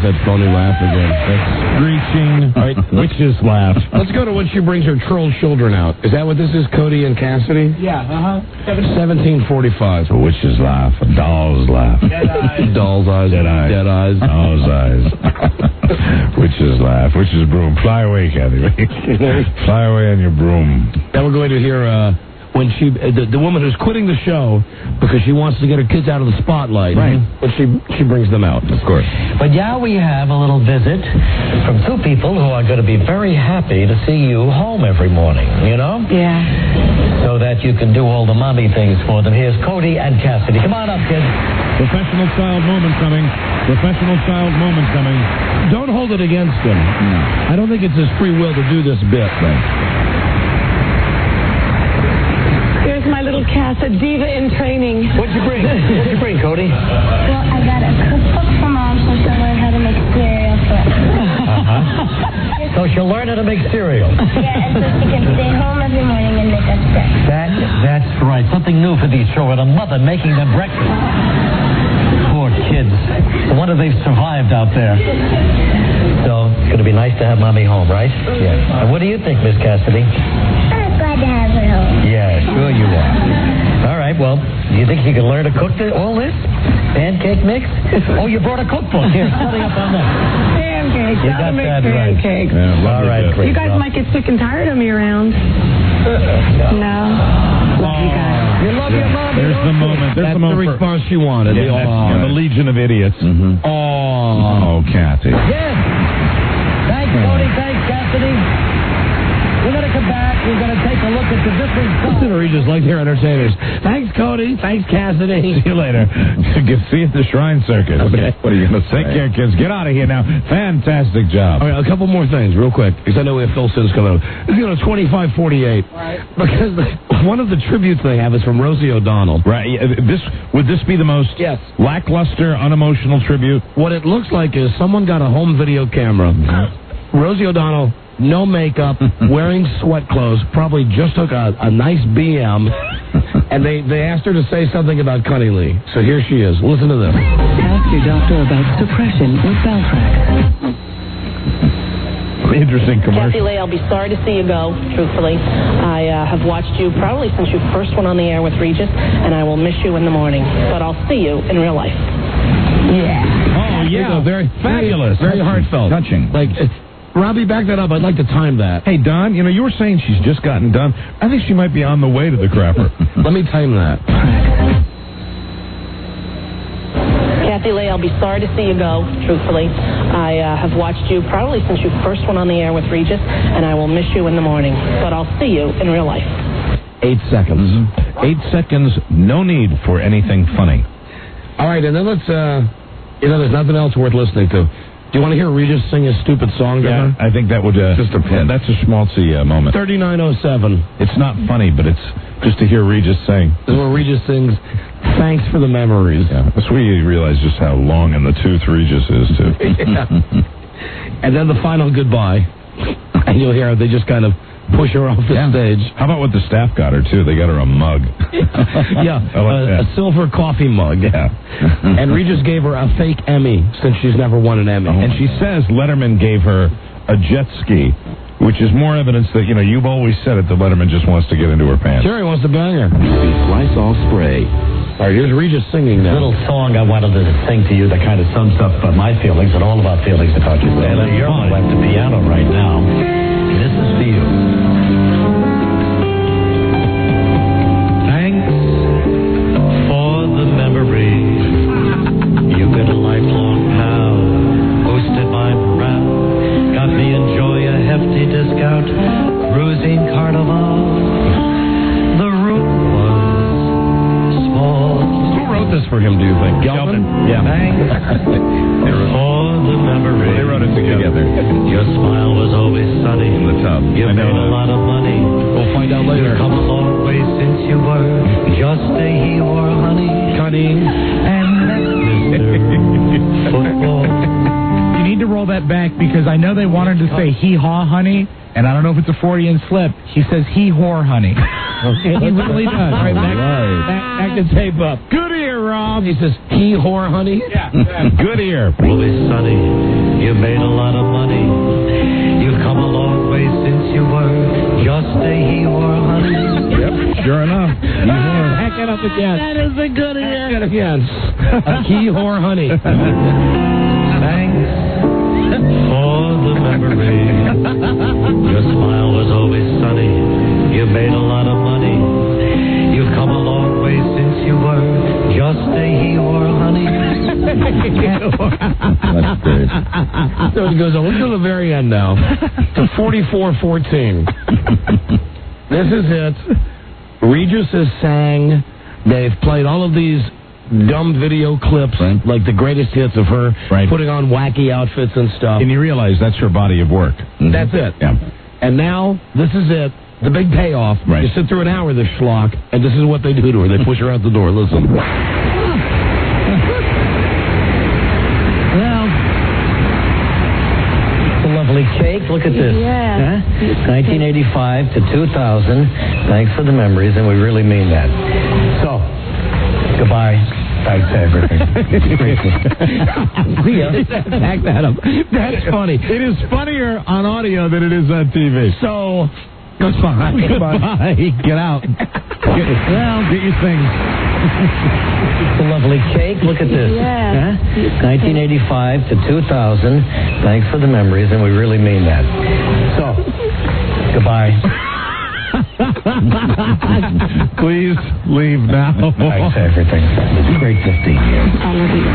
that phony laugh again. That Screeching All right. witch's laugh. Let's go to when she brings her troll children out. Is that what this is, Cody and Cassidy? Yeah, uh-huh. seventeen forty-five. A witch's laugh. A doll's laugh. Dead eyes. Doll's eyes. Dead eyes. Dead eyes. Doll's eyes. Witch's laugh. Witch's broom. Fly away, Kathy. Fly away on your broom. Now we're going to hear uh, when she, uh, the, the woman who's quitting the show because she wants to get her kids out of the spotlight. Right. When she she brings them out, of course. But yeah, we have a little visit from two people who are going to be very happy to see you home every morning, you know? Yeah. So that you can do all the mommy things for them. Here's Cody and Cassidy. Come on up, kids. Professional child moment coming. Professional child moment coming. Don't hold it against him. No. I don't think it's his free will to do this bit. Right. Here's my little Cass, a diva in training. What'd you bring? What'd you bring, Cody? Well, I got a cookbook for Mom so she'll learn how to make cereal for us. Uh-huh. So she'll learn how to make cereal. Yeah, and so she can stay home every morning and make us breakfast. That, that's right. Something new for these children. A mother making them breakfast. Poor kids. No wonder they've survived out there. So it's going to be nice to have Mommy home, right? Yeah. And what do you think, Miss Cassidy? I'm glad to have her home. Yeah, sure you are. All right, well, do you think you can learn to cook the, all this? Pancake mix? Oh, you brought a cookbook. Here, study up on that. Pancakes. You How got to make that pancakes. right. Yeah, all right, great. You guys might get sick and tired of me around. No. Love you guys. You love your mom. There's the moment. There's That's the moment. the response she wanted. Yeah, the, that's, aw. yeah, the Legion of Idiots. Mm-hmm. Oh, Kathy. Yes. Thanks, Cody. Thanks, Cassidy. We're going to come back. We're going to take a look at the different Listen to Regis like they're entertainers. Thanks, Cody. Thanks, Cassidy. See you later. Get see you at the Shrine Circus. Okay. What are you going to say? Take care, kids. Get out of here now. Fantastic job. All right, a couple more things, real quick, because I know we have Phil Sims coming up. It's going to twenty-five forty-eight. Right. Because the, one of the tributes they have is from Rosie O'Donnell. Right. yeah, This would this be the most Yes. lackluster, unemotional tribute? What it looks like is someone got a home video camera. Rosie O'Donnell, no makeup, wearing sweat clothes, probably just took a, a nice B M, and they, they asked her to say something about Cunny Lee. So here she is. Listen to this. Ask your doctor about suppression with Valtrex. Interesting commercial. Kathy Lee, I'll be sorry to see you go, truthfully. I uh, have watched you probably since you first went on the air with Regis, and I will miss you in the morning. But I'll see you in real life. Yeah. Oh, yeah. Very Fabulous. Very, very heartfelt. Touching. Like, it's, Robbie, back that up. I'd like to time that. Hey, Don, you know, you were saying she's just gotten done. I think she might be on the way to the crapper. Let me time that. Kathy Lee, I'll be sorry to see you go, truthfully. I uh, have watched you probably since you first went on the air with Regis, and I will miss you in the morning. But I'll see you in real life. Eight seconds. Mm-hmm. Eight seconds, no need for anything funny. All right, and then let's, uh, you know, there's nothing else worth listening to. Do you want to hear Regis sing his stupid song? Yeah, I think that would, uh, just a, yeah, that's a schmaltzy uh, moment. thirty-nine oh seven. It's not funny, but it's just to hear Regis sing. This is where Regis sings, thanks for the memories. Yeah, that's where you realize just how long in the tooth Regis is, too. Yeah. And then the final goodbye. And you'll hear they just kind of push her off the yeah. stage. How about what the staff got her, too? They got her a mug. yeah, I like a, that. a silver coffee mug. Yeah. And Regis gave her a fake Emmy since she's never won an Emmy. Oh, and she says Letterman gave her a jet ski, which is more evidence that, you know, you've always said it, that Letterman just wants to get into her pants. Sure, he wants to bang her. Lysol spray. All right, here's Regis singing now. Little song I wanted to sing to you that kind of sums up uh, my feelings and all of our feelings about you. And you're on the piano right now. This is for you. Thanks for the memories. You've been a lifelong pal. Boosted my morale. Got me enjoy a hefty discount. Cruising Carnival. The room was small. Who wrote this for him, do you think? Gelman? Yeah. Thanks for the memories. They wrote it together. Your smile was always sunny. In the tub. You I know made a that. lot of money. We'll find out later. You've come a long way since you were just a he or honey. Cunning. And Mister Football. You need to roll that back because I know they wanted to say hee haw honey, and I don't know if it's a Freudian slip. He says he whore honey. Okay, he really does. All right, back, back, back the tape up. Good ear, Rob. He says, he whore, honey. Yeah. Good ear. Always sunny. You made a lot of money. You've come a long way since you were just a he whore, honey. Yep, sure enough. He whore. Back it up again. That is a good ear. Back it again. A he whore, honey. Thanks for the memory. Your smile was always sunny. You made a lot of money. You've come a long way since you were just a he whore, honey. That's great. So it goes on. Look to the very end now. To forty-four fourteen. This is it. Regis has sang. They've played all of these dumb video clips, right. like the greatest hits of her right. putting on wacky outfits and stuff. And you realize that's her body of work. Mm-hmm. That's it. Yeah. And now, this is it. The big payoff. Right. You sit through an hour of this schlock, and this is what they do to her. They push her out the door. Listen. Well, It's a lovely cake. Look at this. Yeah. Huh? nineteen eighty-five to two thousand. Thanks for the memories, and we really mean that. So, goodbye. Thanks for everything. See ya. Back that up. That's funny. It is funnier on audio than it is on T V. So, goodbye. Goodbye. Get out. Get, well, get your things. It's a lovely cake. Look at this. Yeah. Huh? nineteen eighty-five to two thousand. Thanks for the memories, and we really mean that. So, goodbye. Please leave now. Thanks for everything. It's a great fifteen years. I love you.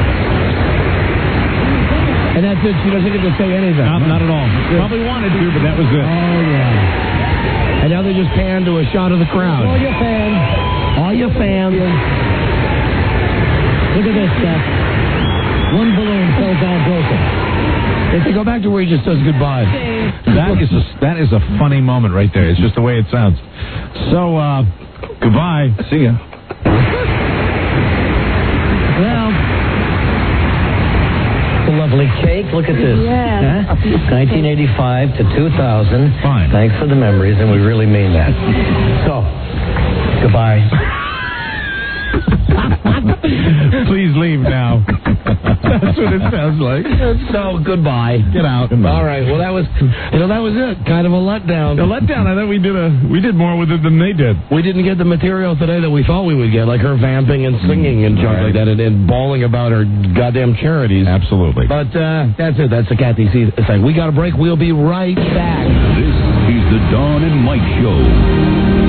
And that's it. She doesn't get to say anything. Not, not at all. Probably wanted to, but that was it. Oh, yeah. And now they just pan to a shot of the crowd. All your fans. All your fans. Look at this stuff. One balloon fell down broken. If they go back to where he just says goodbye. That is a, that is a funny moment right there. It's just the way it sounds. So, uh, goodbye. See ya. Well, It's a lovely cake. Look at this. Yeah. Huh? nineteen eighty-five to two thousand. Fine. Thanks for the memories, and we really mean that. So, goodbye. Please leave now. That's what it sounds like. So, goodbye. Get out. Goodbye. All right. Well, that was, you know, that was it. Kind of a letdown. A letdown. I thought we did a we did more with it than they did. We didn't get the material today that we thought we would get, like her vamping and singing and junk Right. like that, and, and bawling about her goddamn charities. Absolutely. But uh, that's it. That's the Kathy C thing. We got a break. We'll be right back. This is the Dawn and Mike Show.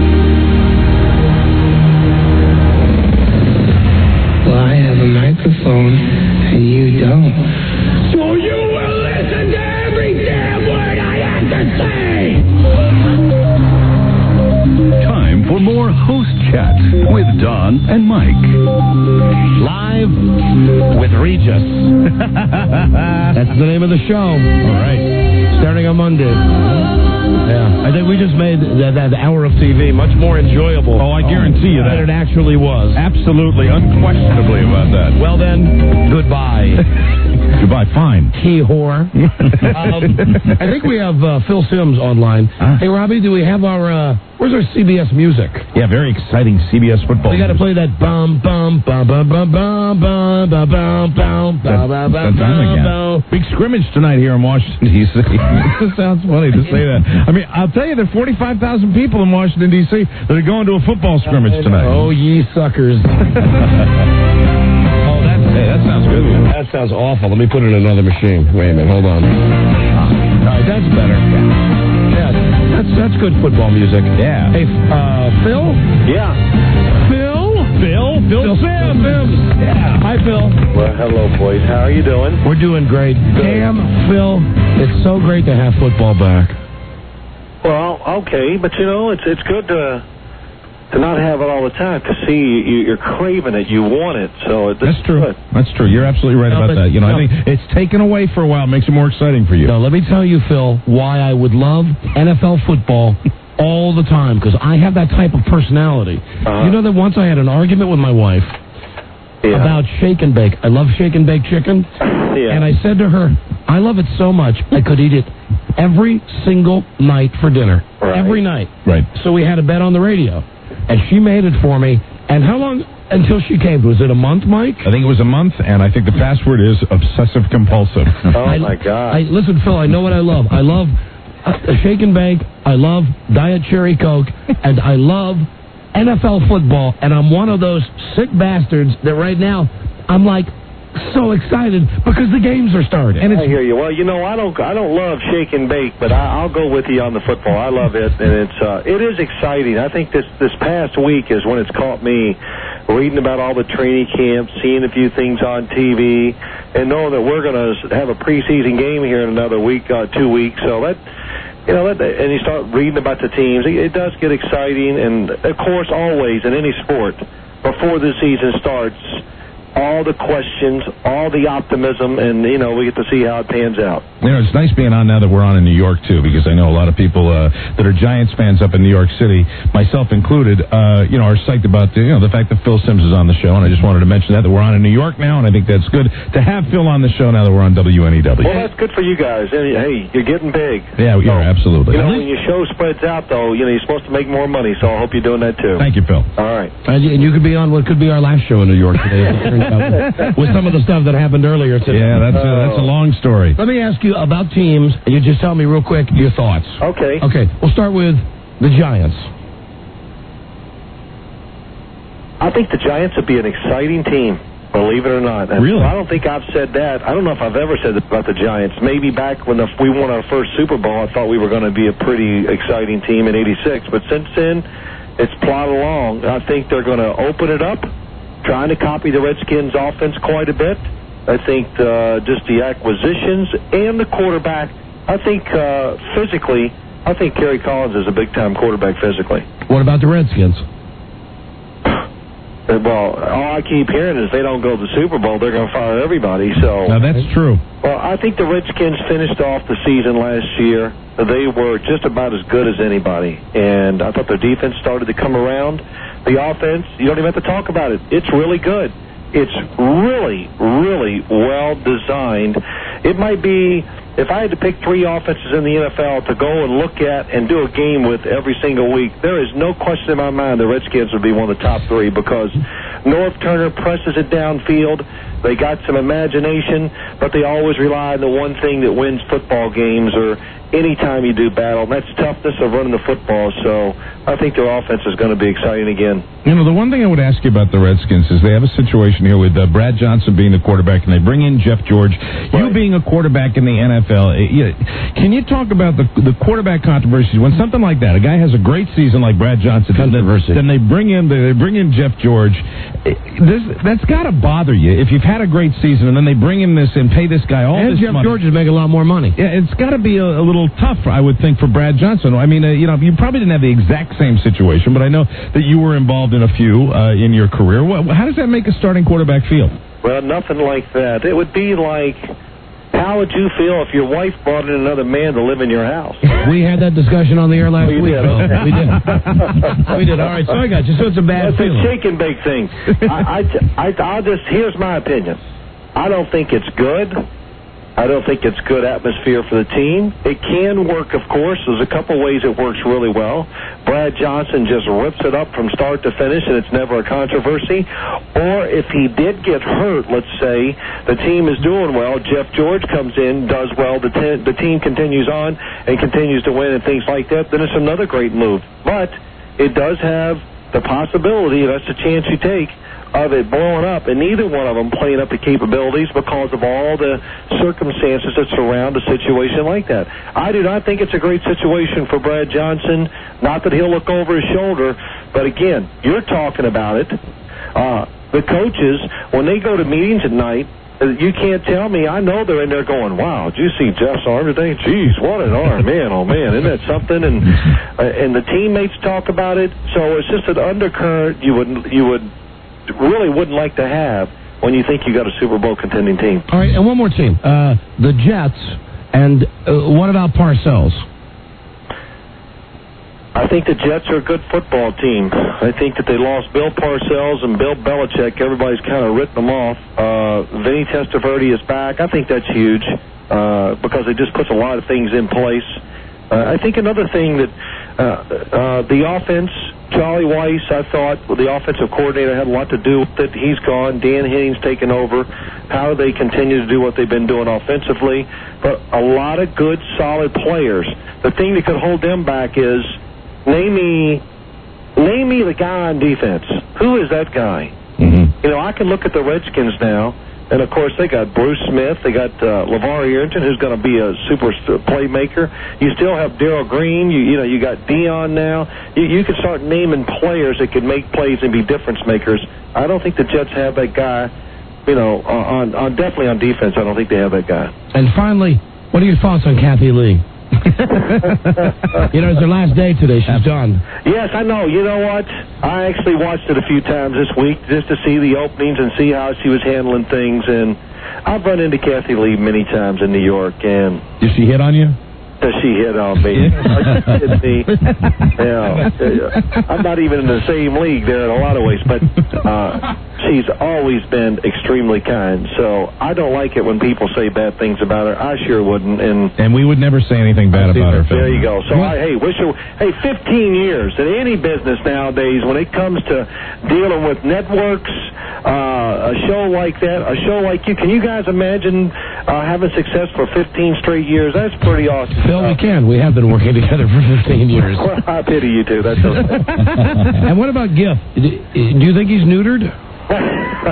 Well, I have a microphone and you don't. So you will listen to every damn word I have to say! Time for more host chat with Don and Mike. Live with Regis. That's the name of the show. All right. Starting on Monday. Yeah. I think we just made that, that hour of T V much more enjoyable. Oh, I guarantee you that. Than it actually was. Absolutely, unquestionably about that. Well then, goodbye. Goodbye, fine. He whore. um, I think we have uh, Phil Sims online. Huh? Hey, Robbie, do we have our, uh, where's our C B S music? Yeah, very exciting C B S football. We got to play that bum, bum, bum, bum, bum, bum, bum, bum, bum, bum, That, bum, that time again. Big scrimmage tonight here in Washington, D C It sounds funny to say that. I mean, I'll tell you, there are forty-five thousand people in Washington, D C that are going to a football scrimmage tonight. Oh, ye suckers. Oh, that's, hey, that sounds good. That sounds awful. Let me put it in another machine. Wait a minute. Hold on. All right, that's better. Yeah, that's that's good football music. Yeah. Hey, uh, Phil? Yeah. Phil? Phil? Phil, Phil Sims. Sims. Yeah. Hi, Phil. Well, hello, boys. How are you doing? We're doing great. Damn, Phil, it's so great to have football back. Well, okay, but you know, it's it's good to to not have it all the time. To see you, you're craving it, you want it. So it, That's true. Good. That's true. You're absolutely right No, about but- that. You know, no. I think it's taken away for a while. It makes it more exciting for you. Now, let me tell you, Phil, why I would love N F L football all the time, because I have that type of personality. Uh-huh. You know that once I had an argument with my wife Yeah. about shake and bake. I love shake and bake chicken. Yeah. And I said to her, I love it so much, I could eat it every single night for dinner. right. every night. Right. So we had a bet on the radio, and she made it for me. And how long until she came? Was it a month, Mike? I think it was a month, and I think the password is obsessive compulsive. Oh, I, my God. I, listen, Phil, I know what I love. I love a shake and bake. I love Diet Cherry Coke, and I love N F L football. And I'm one of those sick bastards that right now I'm like so excited because the games are starting. And I hear you. Well, you know, I don't, I don't love shake and bake, but I, I'll go with you on the football. I love it, and it's, uh, it is exciting. I think this this past week is when it's caught me reading about all the training camps, seeing a few things on T V, and knowing that we're going to have a preseason game here in another week, uh, two weeks. So that. You know, and you start reading about the teams, it does get exciting, and, of course, always in any sport, before the season starts, all the questions, all the optimism, and, you know, we get to see how it pans out. You know, it's nice being on now that we're on in New York, too, because I know a lot of people uh, that are Giants fans up in New York City, myself included, uh, you know, are psyched about the, you know, the fact that Phil Simms is on the show, and I just wanted to mention that, that we're on in New York now, and I think that's good to have Phil on the show now that we're on W N E W. Well, that's good for you guys. And, hey, you're getting big. Yeah, we so, are, absolutely. You know, when your show spreads out, though, you know, you're supposed to make more money, so I hope you're doing that, too. Thank you, Phil. All right. And you, and you could be on what could be our last show in New York today. With some of the stuff that happened earlier today. Yeah, that's, uh, that's a long story. Let me ask you about teams, and you just tell me real quick your thoughts. Okay. Okay, we'll start with the Giants. I think the Giants would be an exciting team, believe it or not. And really? I don't think I've said that. I don't know if I've ever said that about the Giants. Maybe back when the, we won our first Super Bowl, I thought we were going to be a pretty exciting team in eighty-six. But since then, it's plodded along. I think they're going to open it up, trying to copy the Redskins' offense quite a bit. I think uh, just the acquisitions and the quarterback. I think uh, physically, I think Kerry Collins is a big-time quarterback physically. What about the Redskins? Well, all I keep hearing is they don't go to the Super Bowl, they're going to fire everybody. So now that's true. Well, I think the Redskins finished off the season last year. They were just about as good as anybody, and I thought their defense started to come around. The offense, you don't even have to talk about it. It's really good. It's really, really well designed. It might be, if I had to pick three offenses in the N F L to go and look at and do a game with every single week, there is no question in my mind the Redskins would be one of the top three because North Turner presses it downfield. They got some imagination, but they always rely on the one thing that wins football games or anytime you do battle, and that's toughness of running the football. So I think their offense is going to be exciting again. You know, the one thing I would ask you about the Redskins is they have a situation here with uh, Brad Johnson being the quarterback, and they bring in Jeff George. Right. You being a quarterback in the N F L, uh, you, can you talk about the the quarterback controversies when something like that, a guy has a great season like Brad Johnson, Controversy. then they bring in they bring in Jeff George. This, that's got to bother you if you've had a great season and then they bring in this and pay this guy all and this Jeff money. George is making a lot more money. Yeah, it's got to be a, a little tough, I would think, for Brad Johnson. I mean, uh, you know, you probably didn't have the exact same situation, but I know that you were involved in a few uh, in your career. What, how does that make a starting quarterback feel? Well, nothing like that. It would be like, how would you feel if your wife brought in another man to live in your house? We had that discussion on the air last we week, did. Bill. We did. We did. All right, so I got you. So it's a bad That's feeling. a shake and bake thing. I, I, I, I'll just, here's my opinion. I don't think it's good. I don't think it's good atmosphere for the team. It can work, of course. There's a couple ways it works really well. Brad Johnson just rips it up from start to finish, and it's never a controversy. Or if he did get hurt, let's say, the team is doing well, Jeff George comes in, does well, the, te- the team continues on and continues to win and things like that, then it's another great move. But it does have the possibility, that's the chance you take, of it blowing up, and neither one of them playing up the capabilities because of all the circumstances that surround a situation like that. I do not think it's a great situation for Brad Johnson. Not that he'll look over his shoulder, but again, you're talking about it. Uh, the coaches, when they go to meetings at night, you can't tell me. I know they're in there going, wow, did you see Jeff's arm today? Jeez, what an arm. Man, oh, man, isn't that something? And uh, and the teammates talk about it. So it's just an undercurrent you would you would really wouldn't like to have when you think you got a Super Bowl contending team. All right, and one more team, uh, the Jets. And uh, what about Parcells? I think the Jets are a good football team. I think that they lost Bill Parcells and Bill Belichick. Everybody's kind of written them off. Uh, Vinny Testaverde is back. I think that's huge uh, because it just puts a lot of things in place. Uh, I think another thing that uh, uh, the offense, Charlie Weiss, I thought well, the offensive coordinator had a lot to do with it. He's gone. Dan Henning's taken over. How do they continue to do what they've been doing offensively? But a lot of good, solid players. The thing that could hold them back is name me, name me the guy on defense. Who is that guy? Mm-hmm. You know, I can look at the Redskins now, and of course they got Bruce Smith, they got uh, LeVar Arrington, who's going to be a super playmaker. You still have Darryl Green. You, you know, you got Dion now. You, you can start naming players that can make plays and be difference makers. I don't think the Jets have that guy. You know, on, on definitely on defense, I don't think they have that guy. And finally, what are your thoughts on Kathy Lee? You know, it's her last day today. She's done. Yes, I know. You know what? I actually watched it a few times this week just to see the openings and see how she was handling things. And I've run into Kathy Lee many times in New York. And did she hit on you? Does she hit on me? Are you kidding me? Yeah. I'm not even in the same league there in a lot of ways, but uh, she's always been extremely kind. So I don't like it when people say bad things about her. I sure wouldn't. And and we would never say anything bad about her. There you go. So I, hey, wish her. Hey, fifteen years in any business nowadays, when it comes to dealing with networks, uh, a show like that, a show like you, can you guys imagine uh, having success for fifteen straight years? That's pretty awesome. Phil, we can. We have been working together for fifteen years. Well, I pity you two. That's okay. And what about Giff? Do you think he's neutered? uh,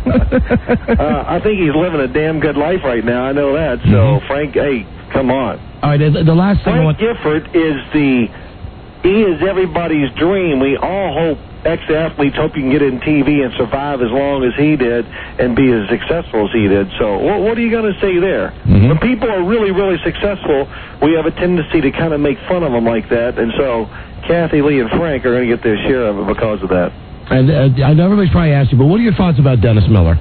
I think he's living a damn good life right now. I know that. So, mm-hmm. Frank, hey, come on. All right, the, the last thing. Frank Gifford is the, he is everybody's dream. We all hope ex-athletes hope you can get in T V and survive as long as he did and be as successful as he did. So what, what are you going to say there? Mm-hmm. When people are really, really successful, we have a tendency to kind of make fun of them like that. And so Kathy Lee and Frank are going to get their share of it because of that. And uh, I know everybody's probably asked you, but what are your thoughts about Dennis Miller?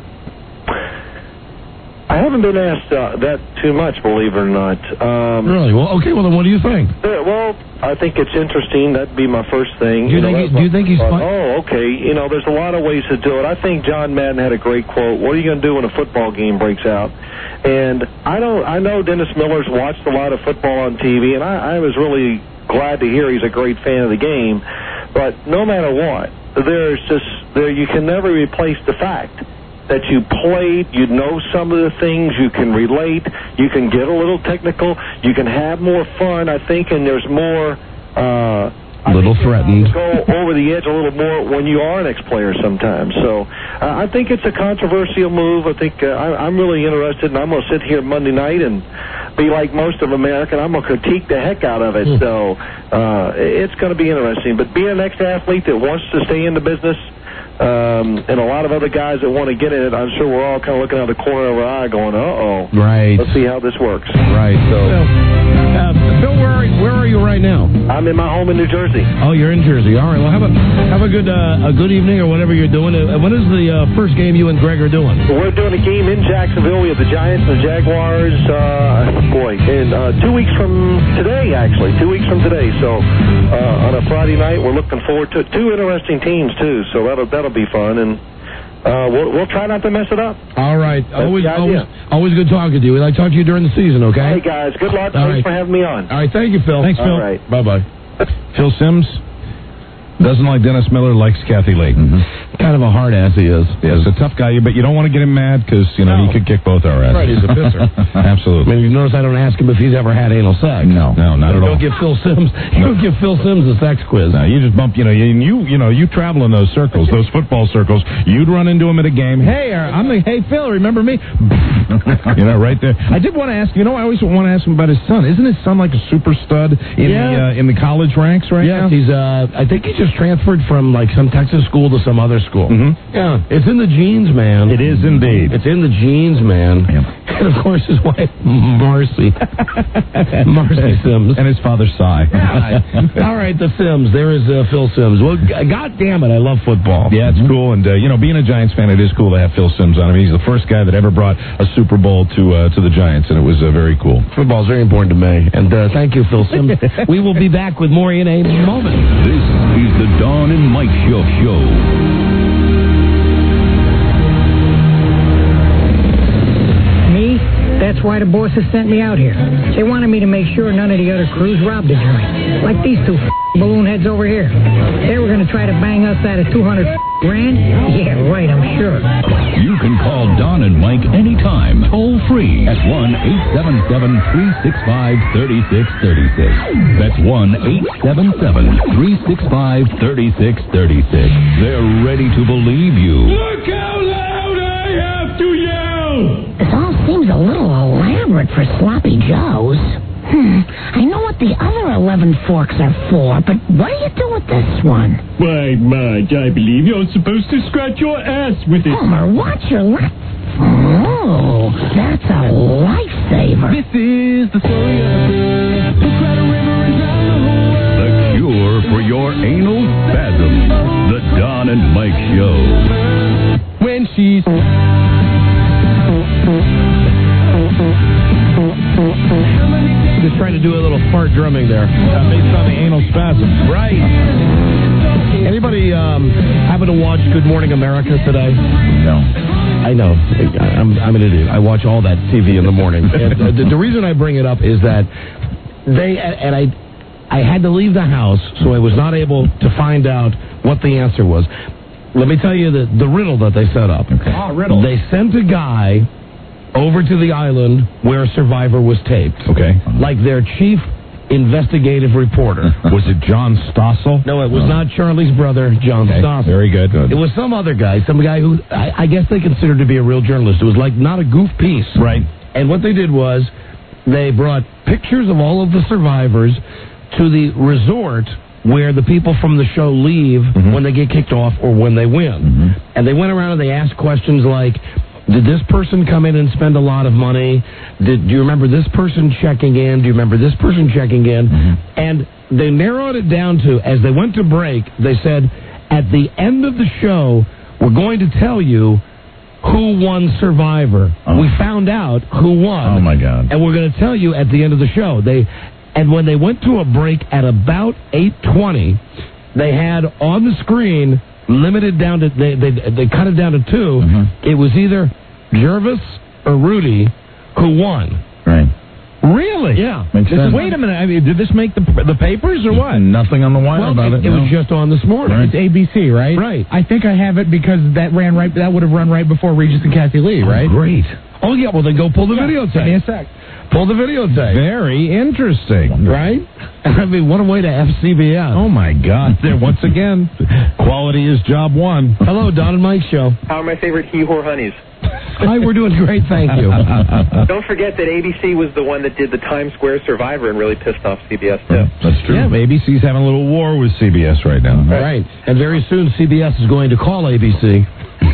I haven't been asked uh, that too much, believe it or not. Um, really? Well, okay. Well, then what do you think? Uh, well, I think it's interesting. That'd be my first thing. Do you, you think? Know, he, do you think he's fun? Oh, okay. You know, there's a lot of ways to do it. I think John Madden had a great quote. What are you going to do when a football game breaks out? And I don't. I know Dennis Miller's watched a lot of football on T V, and I, I was really glad to hear he's a great fan of the game. But no matter what, there's just there. You can never replace the fact that you played, you know some of the things, you can relate, you can get a little technical, you can have more fun, I think, and there's more... Uh, a little threatened. Go over the edge a little more when you are an ex-player sometimes. So uh, I think it's a controversial move. I think uh, I, I'm really interested, and I'm going to sit here Monday night and be like most of America, and I'm going to critique the heck out of it. Mm. So uh, it's going to be interesting. But being an ex-athlete that wants to stay in the business, Um, and a lot of other guys that want to get in it, I'm sure we're all kind of looking out the corner of our eye going, uh-oh. Right. Let's see how this works. Right. So, Phil, uh, Phil where, are, where are you right now? I'm in my home in New Jersey. Oh, you're in Jersey. All right. Well, have a have a good uh, a good evening or whatever you're doing. Uh, when is the uh, first game you and Greg are doing? We're doing a game in Jacksonville. We have the Giants and the Jaguars, uh, boy, in uh, two weeks from today, actually. Two weeks from today. So, uh, on a Friday night, we're looking forward to two interesting teams, too. So, that'll, that'll be fun, and uh, we'll, we'll try not to mess it up. All right. That's always, always, always good talking to you. We'd like to talk to you during the season, okay? Hey, guys. Good luck. All Thanks right. for having me on. All right. Thank you, Phil. Thanks, Phil. All right. Bye-bye. Phil Simms doesn't like Dennis Miller, likes Kathy Lee. Mm-hmm. Kind of a hard ass he is. Yeah, he's a tough guy, but you don't want to get him mad because, you know, no. he could kick both our asses. Right, he's a pisser. Absolutely. I mean, you notice I don't ask him if he's ever had anal sex. No, no, not don't at all. Give Phil Simms, No. Don't give Phil Simms a sex quiz. No, you just bump, you know, you, you you know, you travel in those circles, those football circles. You'd run into him at a game. Hey, uh, I'm the, hey, Phil, remember me? You know, right there. I did want to ask, you know, I always want to ask him about his son. Isn't his son like a super stud in, Yeah. the, uh, in the college ranks right yes, now? he's, uh, I think he just transferred from, like, some Texas school to some other school. Mm-hmm. Yeah, it's in the genes, man. It is indeed. It's in the genes, man. Yeah. And, of course, his wife, Marcy. Marcy Simms. And his father, Cy. Yeah. All right, the Sims. There is uh, Phil Simms. Well, g- God damn it, I love football. Yeah, it's cool. And, uh, you know, being a Giants fan, it is cool to have Phil Simms on. I mean, he's the first guy that ever brought a Super Bowl to uh, to the Giants, and it was uh, very cool. Football's very important to me. And uh, thank you, Phil Simms. We will be back with more in a moment. This is the Dawn and Mike Show Show. Me? That's That's why the bosses sent me out here. They wanted me to make sure none of the other crews robbed the joint. Like these two f- balloon heads over here. They were going to try to bang us out of two hundred grand? Yeah, right, I'm sure. You can call Don and Mike anytime, toll free at one eight seven seven, three six five, three six three six. That's one eight seven seven, three six five, three six three six. They're ready to believe you. Look how loud I have to yell! This all seems a little elaborate for Sloppy Joe's. Hmm, I know what the other eleven forks are for, but what do you do with this one? Why, Marge, I believe you're supposed to scratch your ass with it. Homer, watch your lap. Oh, that's a lifesaver. This is the story of a girl who cried a river and drowned the whole world. The cure for your anal spasms. The Don and Mike Show. When she's... Just trying to do a little fart drumming there, uh, based on the anal spasm. Right. Anybody um, happen to watch Good Morning America today? No. I know. I'm, I'm an idiot. I watch all that T V in the morning. And uh, the, the reason I bring it up is that they, and I, I had to leave the house, so I was not able to find out what the answer was. Let me tell you the, the riddle that they set up. Okay. Oh, riddle. They sent a guy over to the island where Survivor was taped. Okay. Like their chief investigative reporter. Was it John Stossel? No, it was not Charlie's brother, John Okay, Stossel. very good. It was some other guy, some guy who I, I guess they considered to be a real journalist. It was like not a goof piece. Right. And what they did was they brought pictures of all of the survivors to the resort where the people from the show leave Mm-hmm. when they get kicked off or when they win. Mm-hmm. And they went around and they asked questions like, did this person come in and spend a lot of money? Did, do you remember this person checking in? Do you remember this person checking in? Mm-hmm. And they narrowed it down to, as they went to break, they said, at the end of the show, we're going to tell you who won Survivor. Oh. We found out who won. Oh, my God. And we're going to tell you at the end of the show. They, and when they went to a break at about eight twenty, they had on the screen... limited down to they they they cut it down to two. Mm-hmm. It was either Jervis or Rudy who won. Right. Really? Yeah. Makes This is- sense. wait a minute. I mean, did this make the the papers or what? Nothing on the wire Well, about it, it. it no. was just on this morning. Right. It's A B C, right? Right. I think I have it because that ran right. That would have run right before Regis and Kathy Lee, right? Oh, great. Oh yeah. Well, then go pull the Give me videotape. a sec. Pull the videotape. Very interesting. Right. I mean, what a way to F C B S. Oh my God! There once again, quality is job one. Hello, Don and Mike Show. How are my favorite he-whore honeys? Hi, we're doing great. Thank you. Don't forget that A B C was the one that did the Times Square Survivor and really pissed off C B S too. That's true. Yeah, A B C's having a little war with C B S right now. Right. And very soon C B S is going to call A B C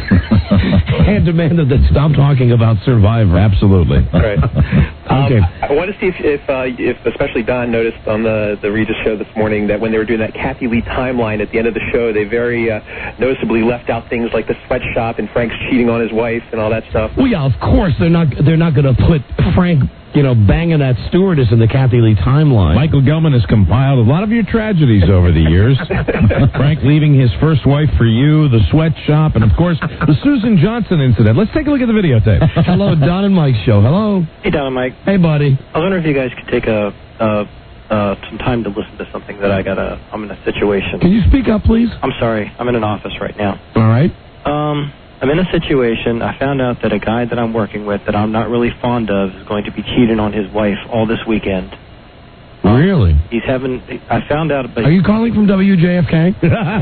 and demand that they stop talking about Survivor. Absolutely. Right. Okay. Um, I want to see if, if, uh, if especially Don noticed on the, the Regis show this morning that when they were doing that Kathy Lee timeline at the end of the show, they very uh, noticeably left out things like the sweatshop and Frank's cheating on his wife and all that stuff. Well, yeah, of course they're not. They're not going to put Frank, you know, banging that stewardess in the Kathy Lee timeline. Michael Gelman has compiled a lot of your tragedies over the years. Frank leaving his first wife for you, the sweatshop, and of course the Susan Johnson incident. Let's take a look at the videotape. Hello, Don and Mike Show. Hello. Hey, Don and Mike. Hey, buddy. I was wondering if you guys could take a uh, uh, some time to listen to something that I got. A, I'm in a situation. Can you speak up, please? I'm sorry. I'm in an office right now. All right. Um, I'm in a situation. I found out that a guy that I'm working with that I'm not really fond of is going to be cheating on his wife all this weekend. Really? He's having. I found out. But Are you calling from W J F K?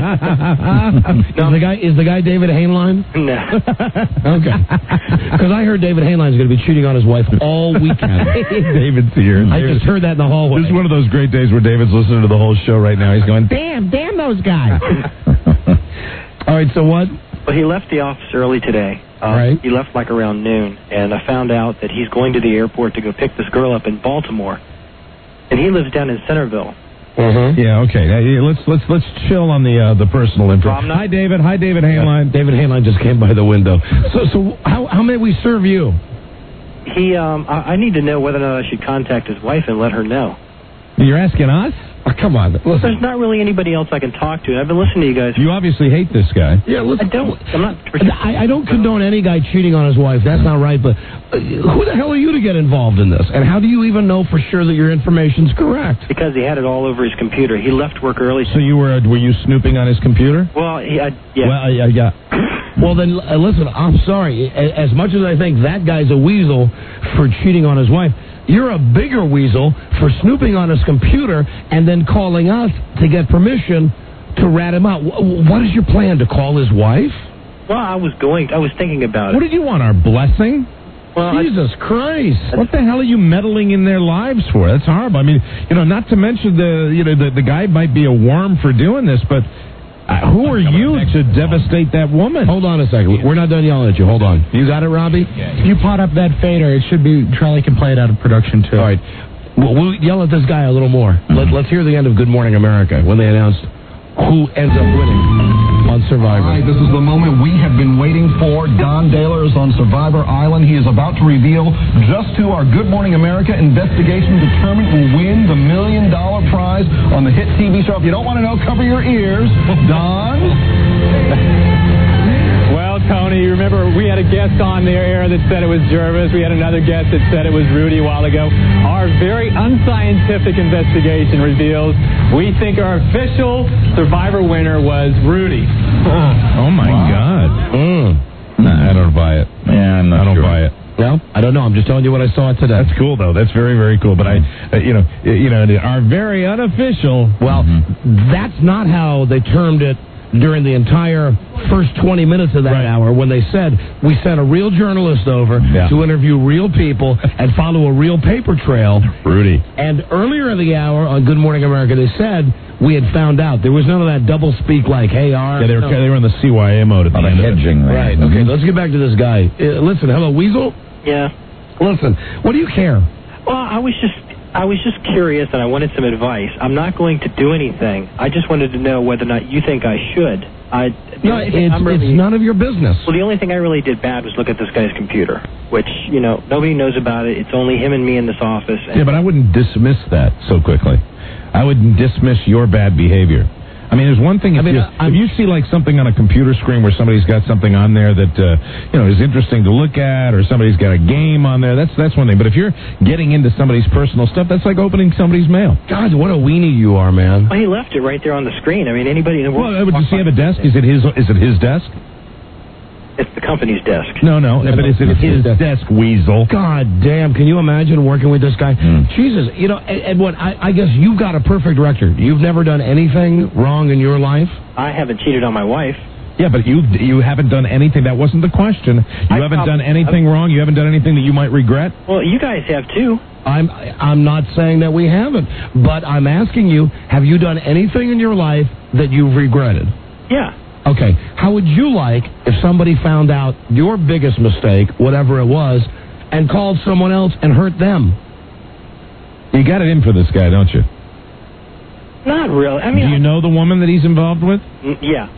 no, the guy is the guy David Hainline. No. Okay. Because I heard David Hainline is going to be cheating on his wife all weekend. David's here. I just heard that in the hallway. This is one of those great days where David's listening to the whole show right now. He's going, damn, damn those guys. All right. So what? Well, he left the office early today. Uh, right. He left like around noon, and I found out that he's going to the airport to go pick this girl up in Baltimore. And he lives down in Centerville. Mm-hmm. Yeah, okay. Hey, let's let's let's chill on the uh, the personal info. Well, Hi, David. Hi, David Hainline. Uh, David Hainline just came by the window. So so how how may we serve you? He um I, I need to know whether or not I should contact his wife and let her know. You're asking us? Oh, come on. Listen. There's not really anybody else I can talk to. I've been listening to you guys. You obviously hate this guy. Yeah, listen. I don't. I'm not. I, I don't condone any guy cheating on his wife. That's not right. But uh, who the hell are you to get involved in this? And how do you even know for sure that your information's correct? Because he had it all over his computer. He left work early. So you were were you snooping on his computer? Well, he, I, yeah. Well, uh, yeah. Well, then, uh, listen, I'm sorry. As much as I think that guy's a weasel for cheating on his wife, you're a bigger weasel for snooping on his computer and then calling us to get permission to rat him out. What is your plan, to call his wife? Well, I was going, I was thinking about What it. did you want, our blessing? Well, Jesus I, Christ. What the hell are you meddling in their lives for? That's horrible. I mean, you know, not to mention the, you know, the, the guy might be a worm for doing this, but Uh, who are you to devastate that woman? Hold on a second. We're not done yelling at you. Hold on. You got it, Robbie? If you pot up that fader, it should be, Charlie can play it out of production, too. All right. We'll, we'll yell at this guy a little more. Mm-hmm. Let, let's hear the end of Good Morning America when they announced who ends up winning on Survivor. All right, this is the moment we have been waiting for. Don Daler is on Survivor Island. He is about to reveal just who our Good Morning America investigation determined will win the million dollar prize on the hit T V show. If you don't want to know, cover your ears. Don? Well, Tony, you remember we had a guest on the air that said it was Jervis. We had another guest that said it was Rudy a while ago. Our very unscientific investigation reveals we think our official Survivor winner was Rudy. Oh, my wow. God. Mm. Nah, I don't buy it. Yeah, I'm not I don't sure. buy it. Well, I don't know. I'm just telling you what I saw today. That's cool, though. That's very, very cool. But I, uh, you know, you know, our very unofficial. Well, mm-hmm. that's not how they termed it during the entire first twenty minutes of that right. hour, when they said we sent a real journalist over yeah. to interview real people and follow a real paper trail. Rudy. And earlier in the hour on Good Morning America, they said we had found out. There was none of that double speak like, hey, R. Yeah, they were, no. they were in the C Y A mode at the end hedging. Of it. Right. Okay, let's get back to this guy. Uh, listen, hello, Weasel? Yeah. Listen, what do you care? Well, I was just... I was just curious, and I wanted some advice. I'm not going to do anything. I just wanted to know whether or not you think I should. I, no, it's, really, it's none of your business. Well, the only thing I really did bad was look at this guy's computer, which, you know, nobody knows about it. It's only him and me in this office. And yeah, but I wouldn't dismiss that so quickly. I would dismiss your bad behavior. I mean, there's one thing if, I mean, you, if you see like something on a computer screen where somebody's got something on there that uh, you know is interesting to look at, or somebody's got a game on there, that's that's one thing. But if you're getting into somebody's personal stuff, that's like opening somebody's mail. God, what a weenie you are, man. Well, he left it right there on the screen. I mean, anybody in the world. Well, does he have a desk? Is it his? Is it his desk? It's the company's desk. No, no, but is it his desk, desk, Weasel? God damn, can you imagine working with this guy? Mm. Jesus, you know, and, and what, I, I guess you've got a perfect record. You've never done anything wrong in your life? I haven't cheated on my wife. Yeah, but you you haven't done anything. That wasn't the question. You I haven't done anything I've, wrong? You haven't done anything that you might regret? Well, you guys have, too. I'm I'm not saying that we haven't, but I'm asking you, have you done anything in your life that you've regretted? Yeah. Okay, how would you like if somebody found out your biggest mistake, whatever it was, and called someone else and hurt them? You got it in for this guy, don't you? Not really. I mean, do you know the woman that he's involved with? Yeah.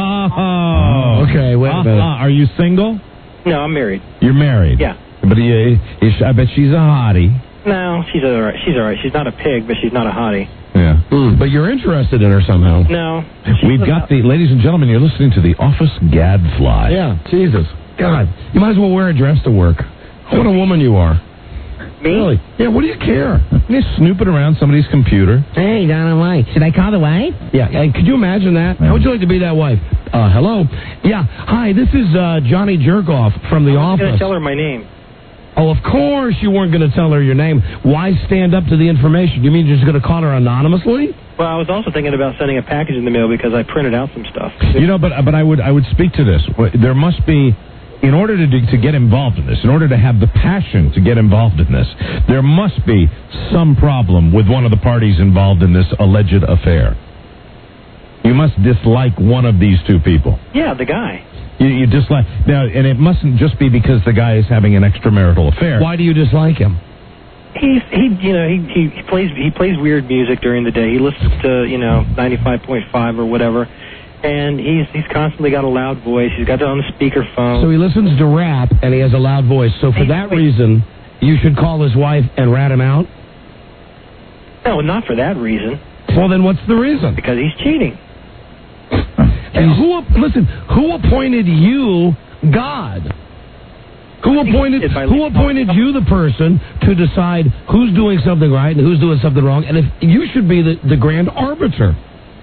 Oh, okay. Wait a minute. Uh, are you single? No, I'm married. You're married? Yeah. But uh, I bet she's a hottie. No, she's all right. She's all right. She's not a pig, but she's not a hottie. Yeah. Mm, but you're interested in her somehow. No. We've got the, ladies and gentlemen, you're listening to the Office Gadfly. Yeah, Jesus. God. You might as well wear a dress to work. What a woman you are. Me? Really? Yeah, what do you care? You're snooping around somebody's computer. Hey, Donna White. Should I call the wife? Yeah, hey, could you imagine that? How would you like to be that wife? Uh, hello? Yeah, hi, this is uh, Johnny Jerkoff from The I was Office. going to tell her my name. Oh, of course you weren't going to tell her your name. Why stand up to the information? You mean you're just going to call her anonymously? Well, I was also thinking about sending a package in the mail because I printed out some stuff. You know, but but I would I would speak to this. There must be, in order to do, to get involved in this, in order to have the passion to get involved in this, there must be some problem with one of the parties involved in this alleged affair. You must dislike one of these two people. Yeah, the guy. You, you dislike now, and it mustn't just be because the guy is having an extramarital affair. Why do you dislike him? He's he you know he, he he plays he plays weird music during the day. He listens to you know ninety-five point five or whatever, and he's he's constantly got a loud voice. He's got it on the speakerphone. So he listens to rap and he has a loud voice. So for that reason, you should call his wife and rat him out. No, not for that reason. Well, then what's the reason? Because he's cheating. And who, listen, who appointed you God? Who appointed who appointed you the person to decide who's doing something right and who's doing something wrong? And if you should be the, the grand arbiter.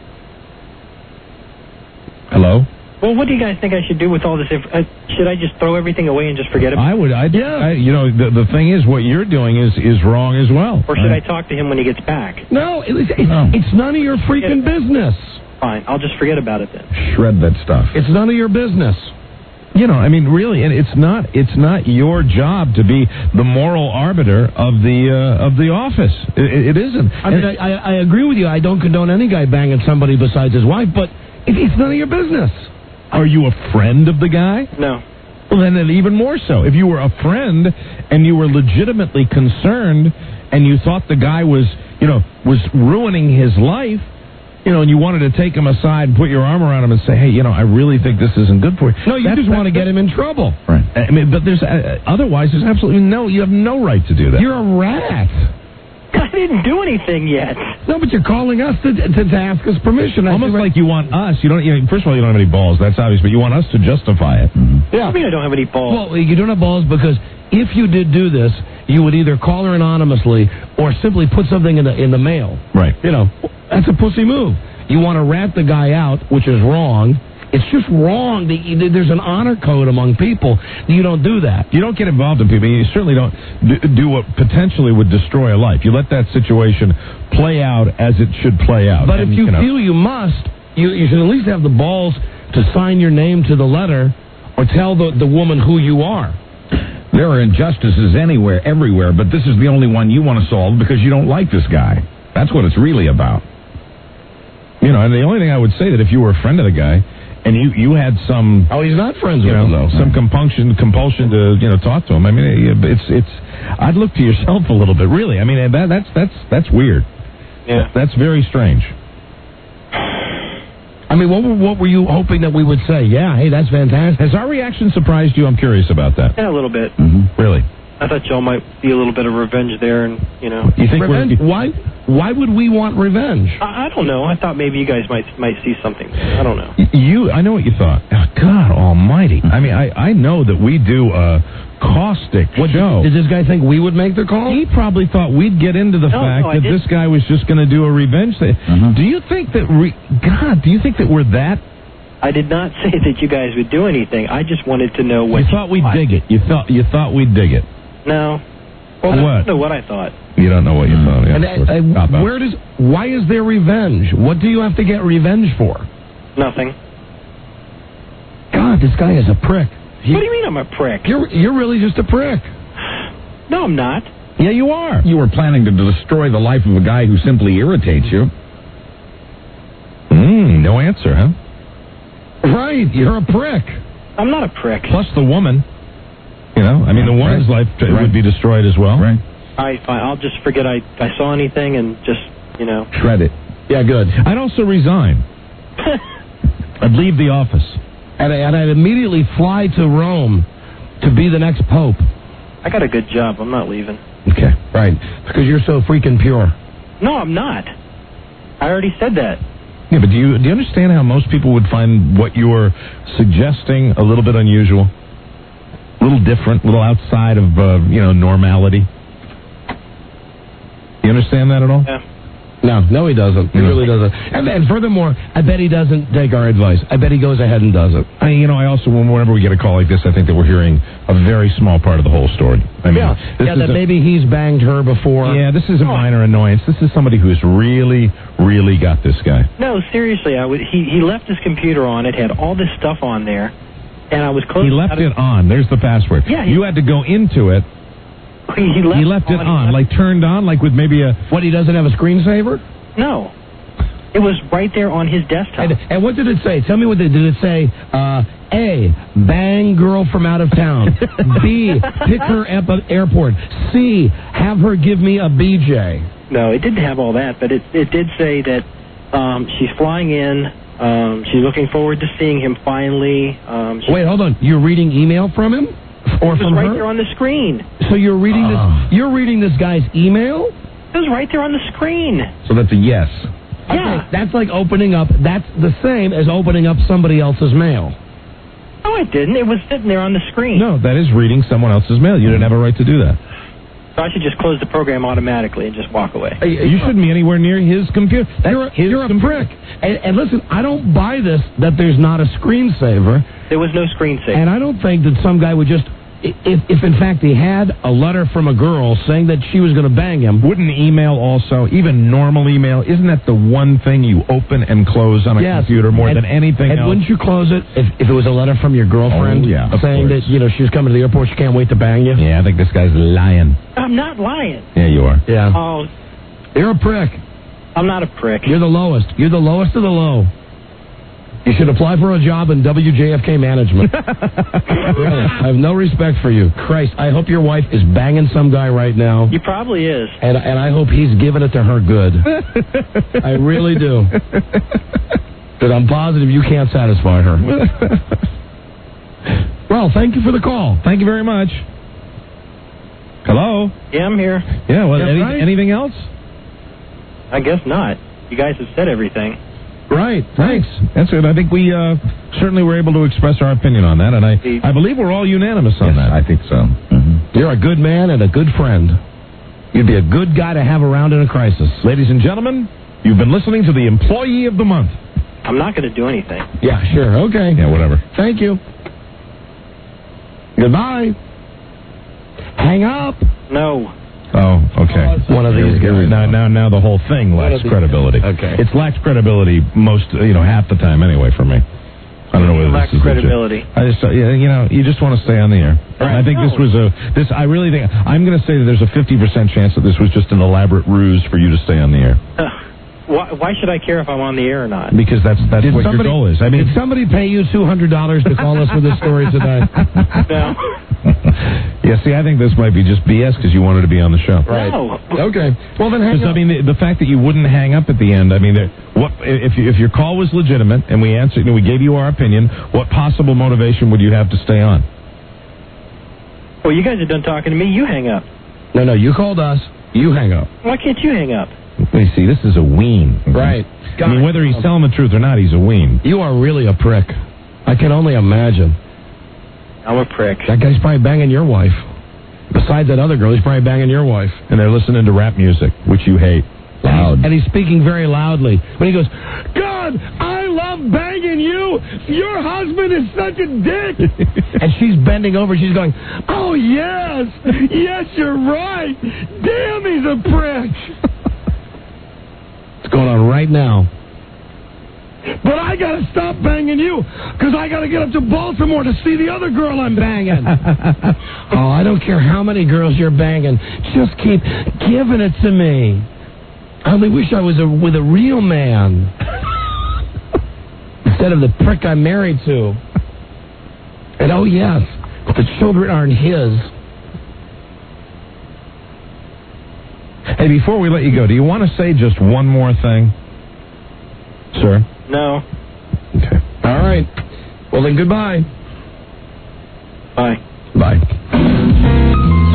Hello? Well, what do you guys think I should do with all this? Inf- uh, should I just throw everything away and just forget about it? I would. I, yeah. I, you know, the, the thing is, what you're doing is, is wrong as well. Or should right? I talk to him when he gets back? No, it, it's, no. it's none of your freaking business. Fine, I'll just forget about it then. Shred that stuff. It's none of your business. You know, I mean, really, and it's not it's not your job to be the moral arbiter of the uh, of the office. It, it isn't. I mean, I, I agree with you. I don't condone any guy banging somebody besides his wife, but it, it's none of your business. Are you a friend of the guy? No. Well, then even more so. If you were a friend and you were legitimately concerned and you thought the guy was, you know, was ruining his life, you know, and you wanted to take him aside and put your arm around him and say, hey, you know, I really think this isn't good for you. No, you That's, just want to get him in trouble. Right. I mean, but there's uh, otherwise, there's absolutely no, you have no right to do that. You're a rat. I didn't do anything yet. No, but you're calling us to, to, to ask us permission. I Almost think, like you want us. You don't. You know, first of all, you don't have any balls. That's obvious. But you want us to justify it. Mm-hmm. Yeah. I mean, I don't have any balls. Well, you don't have balls because if you did do this, you would either call her anonymously or simply put something in the in the mail. Right. You know, that's a pussy move. You want to rat the guy out, which is wrong. It's just wrong. There's an honor code among people. You don't do that. You don't get involved in people. You certainly don't do what potentially would destroy a life. You let that situation play out as it should play out. But and, if you, you know, feel you must, you, you should at least have the balls to sign your name to the letter or tell the, the woman who you are. There are injustices anywhere, everywhere, but this is the only one you want to solve because you don't like this guy. That's what it's really about. You know, and the only thing I would say that if you were a friend of the guy, and you, you had some... Oh, he's not friends you with know, him, though. Some compunction, compulsion to, you know, talk to him. I mean, it's... it's. I'd look to yourself a little bit, really. I mean, that, that's that's that's weird. Yeah. That's very strange. I mean, what, what were you hoping that we would say? Yeah, hey, that's fantastic. Has our reaction surprised you? I'm curious about that. Yeah, a little bit. Mm-hmm. Really? I thought y'all might see a little bit of revenge there, and, you know... You think revenge? we're... Why, why would we want revenge? I, I don't know. I thought maybe you guys might might see something. I don't know. You, I know what you thought. Oh, God almighty. I mean, I, I know that we do a caustic what, show. Did this guy think we would make the call? He probably thought we'd get into the no, fact no, that didn't. this guy was just going to do a revenge thing. Uh-huh. Do you think that... Re- God, do you think that we're that... I did not say that you guys would do anything. I just wanted to know what You thought we'd dig it. You thought, you thought we'd dig it. No. Well, What? I don't know what I thought. You don't know what you thought. Yeah, And, of course. uh, Cop out. where does? Why is there revenge? What do you have to get revenge for? Nothing. God, this guy is a prick. He, What do you mean I'm a prick? You're you're really just a prick. No, I'm not. Yeah, you are. You were planning to destroy the life of a guy who simply irritates you. Mm, no answer, huh? Right, you're a prick. I'm not a prick. Plus the woman. You know, I mean, the woman's Right. life t- Right. would be destroyed as well. Right. All right, fine. I'll just forget I, I saw anything and just, you know. Shred it. Yeah, good. I'd also resign. I'd leave the office. And, I, and I'd immediately fly to Rome to be the next pope. I got a good job. I'm not leaving. Okay. Right, because you're so freaking pure. No, I'm not. I already said that. Yeah, but do you do you understand how most people would find what you're suggesting a little bit unusual? A little different, a little outside of, uh, you know, normality? You understand that at all? Yeah. No, no, he doesn't. He No. really doesn't. And, and furthermore, I bet he doesn't take our advice. I bet he goes ahead and does it. I, you know, I also, whenever we get a call like this, I think that we're hearing a very small part of the whole story. I mean, Yeah, this yeah is that a- maybe he's banged her before. Yeah, this is a minor annoyance. This is somebody who's really, really got this guy. No, seriously. I would, he, he left his computer on. It had all this stuff on there. And I was close. He left it on. There's the password. Yeah, he- you had to go into it. He, he left, He left it on, on, like turned on, like with maybe a... What, he doesn't have a screensaver? No. It was right there on his desktop. And, and what did it say? Tell me what it did. It say, uh, A, bang girl from out of town. B, pick her up at airport. C, have her give me a B J. No, it didn't have all that, but it it did say that um, she's flying in. Um, she's looking forward to seeing him finally. Um, she, Wait, hold on. You're reading email from him? Or it was from right her? there on the screen. So you're reading Oh. this? You're reading this guy's email? It was right there on the screen. So that's a yes. Okay, that's like opening up. That's the same as opening up somebody else's mail. No, it didn't. It was sitting there on the screen. No, that is reading someone else's mail. You didn't have a right to do that. So I should just close the program automatically and just walk away. You shouldn't be anywhere near his computer. That's You're a, his you're a computer. prick. And, and listen, I don't buy this that there's not a screensaver. There was no screensaver. And I don't think that some guy would just, if, if in fact he had a letter from a girl saying that she was going to bang him. Wouldn't email also, even normal email, isn't that the one thing you open and close on a Yes. computer more and, than anything and else? wouldn't you close it if, if it was a letter from your girlfriend Oh, yeah, of saying course. that, you know, she was coming to the airport, she can't wait to bang you? Yeah, I think this guy's lying. I'm not lying. Yeah, you are. Yeah. Oh, You're a prick. I'm not a prick. You're the lowest. You're the lowest of the low. You should apply for a job in W J F K management. Really, I have no respect for you. Christ, I hope your wife is banging some guy right now. He probably is. And, and I hope he's giving it to her good. I really do. But I'm positive you can't satisfy her. Well, thank you for the call. Thank you very much. Hello? Yeah, I'm here. Yeah, well, Yeah, any, right. anything else? I guess not. You guys have said everything. Right. Thanks. That's it. I think we uh, certainly were able to express our opinion on that, and I, I believe we're all unanimous on that. I think so. Mm-hmm. You're a good man and a good friend. You'd be a good guy to have around in a crisis. Ladies and gentlemen, you've been listening to the Employee of the Month. I'm not going to do anything. Yeah, sure. Okay. Yeah, whatever. Thank you. Goodbye. Hang up. No. Oh, okay. One of these Here we- guys. Now, now, now the whole thing One lacks of these credibility. guys. Okay. It's lacks credibility most, you know, half the time anyway for me. I don't know whether Lacks this is legit. credibility. I just, uh, yeah, you know, you just want to stay on the air. And I think this was a, this, I really think, I'm going to say that there's a fifty percent chance that this was just an elaborate ruse for you to stay on the air. Uh, why, why should I care if I'm on the air or not? Because that's, that's Did what somebody- your goal is. I mean, Did somebody pay you two hundred dollars to call us with this story today? No. yeah, see, I think this might be just B S because you wanted to be on the show. Right. No. Okay. Well, then hang Because, up. I mean, the, the fact that you wouldn't hang up at the end, I mean, there- what if, you, if your call was legitimate and we answered and we gave you our opinion, what possible motivation would you have to stay on? Well, you guys are done talking to me. You hang up. No, no, you called us. You hang up. Why can't you hang up? Let me see, this is a ween. Right. I mean, whether he's telling the truth or not, he's a ween. You are really a prick. I can only imagine. I'm a prick. That guy's probably banging your wife. Besides that other girl, he's probably banging your wife. And they're listening to rap music, which you hate. Loud. And he's speaking very loudly. When he goes, God, I love banging you. Your husband is such a dick. And she's bending over. She's going, oh, yes. Yes, you're right. Damn, he's a prick. What's going on right now? But I got to stop banging you because I got to get up to Baltimore to see the other girl I'm banging. Oh, I don't care how many girls you're banging. Just keep giving it to me. I only wish I was a, with a real man instead of the prick I'm married to. And oh, yes, but the children aren't his. Hey, before we let you go, do you want to say just one more thing? Sir? No. Okay. All right. Well, then, goodbye. Bye. Bye.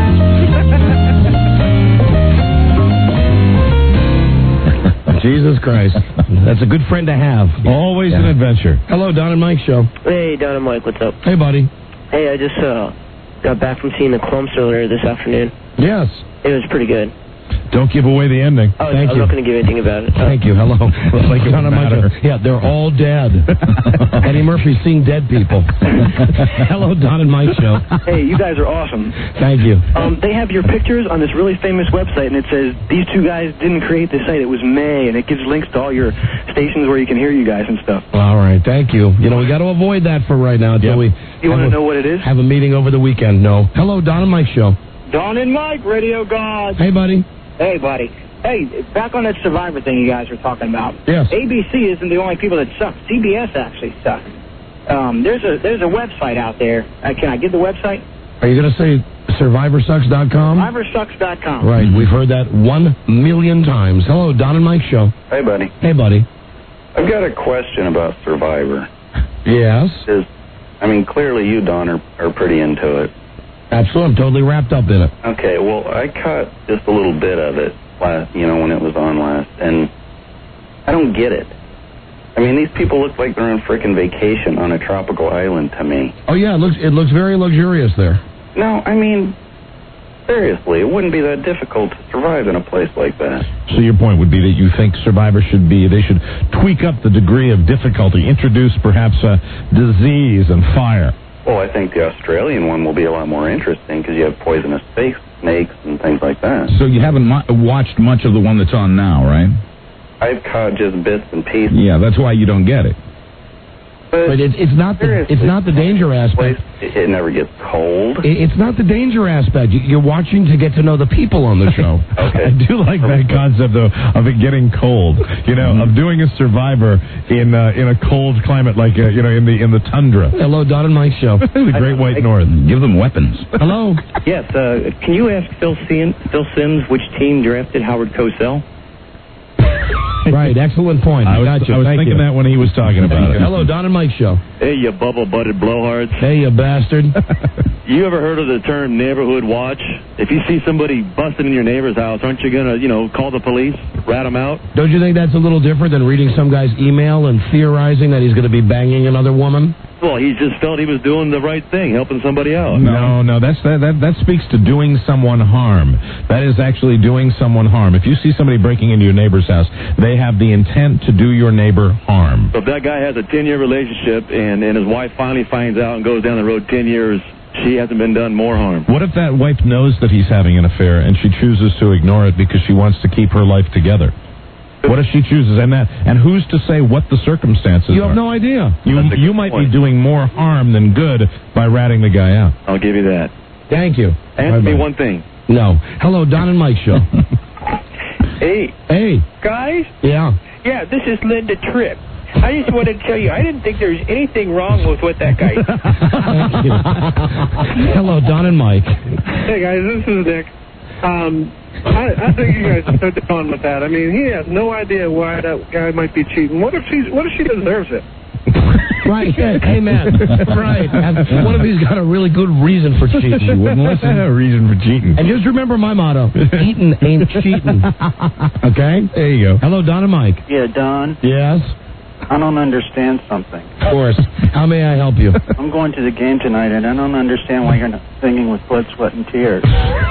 Jesus Christ. That's a good friend to have. Always Yeah. an adventure. Hello, Don and Mike Show. Hey, Don and Mike, what's up? Hey, buddy. Hey, I just uh, got back from seeing the Clumps earlier this afternoon. Yes. It was pretty good. Don't give away the ending. Oh, Thank I'm you. not going to give anything about it. Thank you. Hello. Like it Don and Mike matter. Show. Yeah, they're all dead. Eddie Murphy's seeing dead people. Hello, Don and Mike Show. Hey, you guys are awesome. Thank you. Um, they have your pictures on this really famous website, and it says these two guys didn't create this site. It was May, and it gives links to all your stations where you can hear you guys and stuff. All right. Thank you. You know, we got to avoid that for right now until we You want to have a- know what it is? have a meeting over the weekend. No. Hello, Don and Mike Show. Don and Mike, Radio God. Hey, buddy. Hey, buddy. Hey, back on that Survivor thing you guys were talking about. Yes. A B C isn't the only people that suck. C B S actually sucks. Um, there's a there's a website out there. Uh, can I give the website? Are you going to say survivor sucks dot com? survivor sucks dot com. Right. We've heard that one million times. Hello, Don and Mike Show. Hey, buddy. Hey, buddy. I've got a question about Survivor. Yes. Is, I mean, clearly you, Don, are, are pretty into it. Absolutely. I'm totally wrapped up in it. Okay, well, I caught just a little bit of it, last, you know, when it was on last. And I don't get it. I mean, these people look like they're on frickin' vacation on a tropical island to me. Oh, yeah, it looks, it looks very luxurious there. No, I mean, seriously, it wouldn't be that difficult to survive in a place like that. So your point would be that you think Survivor should be, they should tweak up the degree of difficulty, introduce perhaps a disease and fire. Well, I think the Australian one will be a lot more interesting because you have poisonous snakes, snakes and things like that. So you haven't mo- watched much of the one that's on now, right? I've caught just bits and pieces. Yeah, that's why you don't get it. But, But it, it's not the it's not the danger aspect. It, it never gets cold. It, it's not the danger aspect. You- You're watching to get to know the people on the show. Okay. I do like that concept though of it getting cold. You know, of doing a Survivor in uh, in a cold climate like uh, you know in the in the tundra. Hello, Don and Mike show. The Great White North. Give them weapons. Hello. Yes, uh, can you ask Phil, Sim, Phil Sims which team drafted Howard Cosell? Right, excellent point. I was, gotcha. I was Thank thinking you. that when he was talking about it. Hello, Don and Mike show. Hey, you bubble-butted blowhards. Hey, you bastard. You ever heard of the term neighborhood watch? If you see somebody busting in your neighbor's house, aren't you going to, you know, call the police, rat them out? Don't you think that's a little different than reading some guy's email and theorizing that he's going to be banging another woman? Well, he just felt he was doing the right thing, helping somebody out. No, no, that's that, that that speaks to doing someone harm. That is actually doing someone harm. If you see somebody breaking into your neighbor's house, they have the intent to do your neighbor harm. So if that guy has a ten-year relationship and, and his wife finally finds out and goes down the road ten years, she hasn't been done more harm. What if that wife knows that he's having an affair and she chooses to ignore it because she wants to keep her life together? What if she chooses, and that, and who's to say what the circumstances are? You have no idea. You you might be doing more harm than good by ratting the guy out. I'll give you that. Thank you. Answer me one thing. No. Hello, Don and Mike show. Hey. Hey. Guys? Yeah. Yeah, this is Linda Tripp. I just wanted to tell you, I didn't think there was anything wrong with what that guy did. Thank you. Hello, Don and Mike. Hey, guys, this is Dick. Um, I, I think you guys are so fun with that. I mean, he has no idea why that guy might be cheating. What if she's? What if she deserves it? Right, yeah, amen. Right. And what if he's got a really good reason for cheating? She wouldn't listen. A reason for cheating. And just remember my motto: eating ain't cheating. Okay. There you go. Hello, Don and Mike. Yeah, Don. Yes. I don't understand something. Of course. How may I help you? I'm going to the game tonight, and I don't understand why you're not singing with blood, sweat, and tears.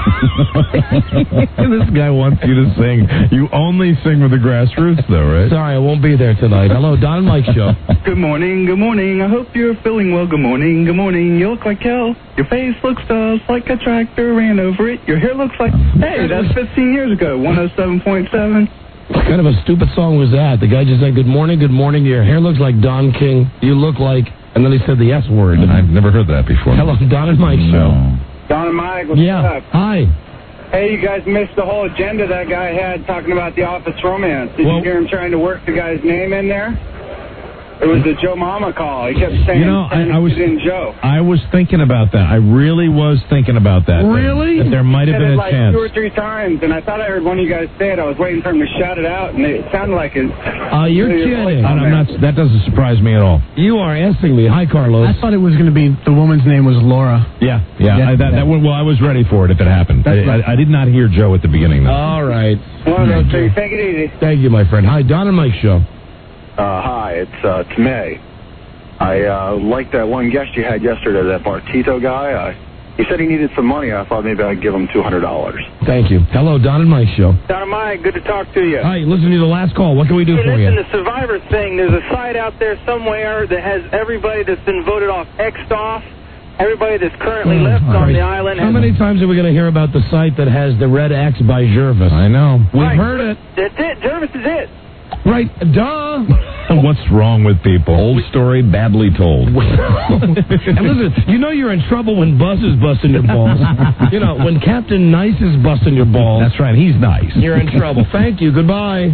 This guy wants you to sing. You only sing with the grassroots, though, right? Sorry, I won't be there tonight. Hello, Don and Mike show. Good morning, good morning. I hope you're feeling well. Good morning, good morning. You look like hell. Your face looks just like a tractor ran over it. Your hair looks like, hey, that's fifteen years ago. one oh seven point seven. What kind of a stupid song was that? The guy just said, good morning, good morning. Your hair looks like Don King. You look like... And then he said the S word. I've never heard that before. Hello, Don and Mike show. Don and Mike, what's Yeah. up? Hi. Hey, you guys missed the whole agenda that guy had talking about the office romance. Did Well- you hear him trying to work the guy's name in there? It was the Joe Mama call. He kept saying, You know, I, I was in Joe. I was thinking about that. I really was thinking about that. Really? That, that there might have Said been it a like chance. two or three times, and I thought I heard one of you guys say it. I was waiting for him to shout it out, and it sounded like it. Uh, you're really kidding. like- I'm not. That doesn't surprise me at all. You are asking me. Hi, Carlos. I thought it was going to be the woman's name was Laura. Yeah, yeah. Yeah, I, that, yeah. that one, well, I was ready for it if it happened. I, That's right. I, I did not hear Joe at the beginning. Though. All right. One of those two. Take it easy. Thank you, my friend. Hi, Don and Mike show. Uh, hi, it's uh, it's May. I uh, liked that one guest you had yesterday, that Bartito guy. Uh, he said he needed some money. I thought maybe I'd give him two hundred dollars. Thank you. Hello, Don and Mike show. Don and Mike, good to talk to you. Hi, listen to the last call. What can we do Hey, for listen, you? the Survivor thing, there's a site out there somewhere that has everybody that's been voted off X'd off. Everybody that's currently Oh, left on Christ. the island. How has- many times are we going to hear about the site that has the red X by Jervis? I know. We've Right. heard it. That's it. Jervis is it. Right, duh. What's wrong with people? Old story, badly told. And listen, you know you're in trouble when Buzz is busting your balls. You know, when Captain Nice is busting your balls. That's right. He's nice. You're in trouble. Thank you. Goodbye.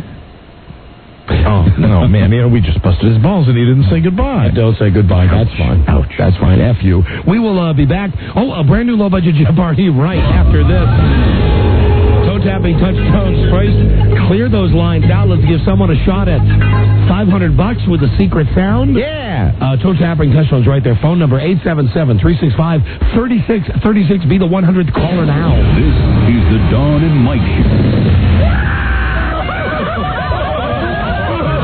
Oh no, man! You know we just busted his balls and he didn't say goodbye. Don't say goodbye. That's fine. Ouch. That's fine. F you. We will uh, be back. Oh, a brand new low budget Jeopardy right after this. Toe tapping touchstones first. Clear those lines out. Let's give someone a shot at five hundred bucks with a secret sound. Yeah. Uh, toe tapping touchstones right there. Phone number eight seven seven, three six five, three six three six. Be the one hundredth caller now. This is the Dawn and Mike Show.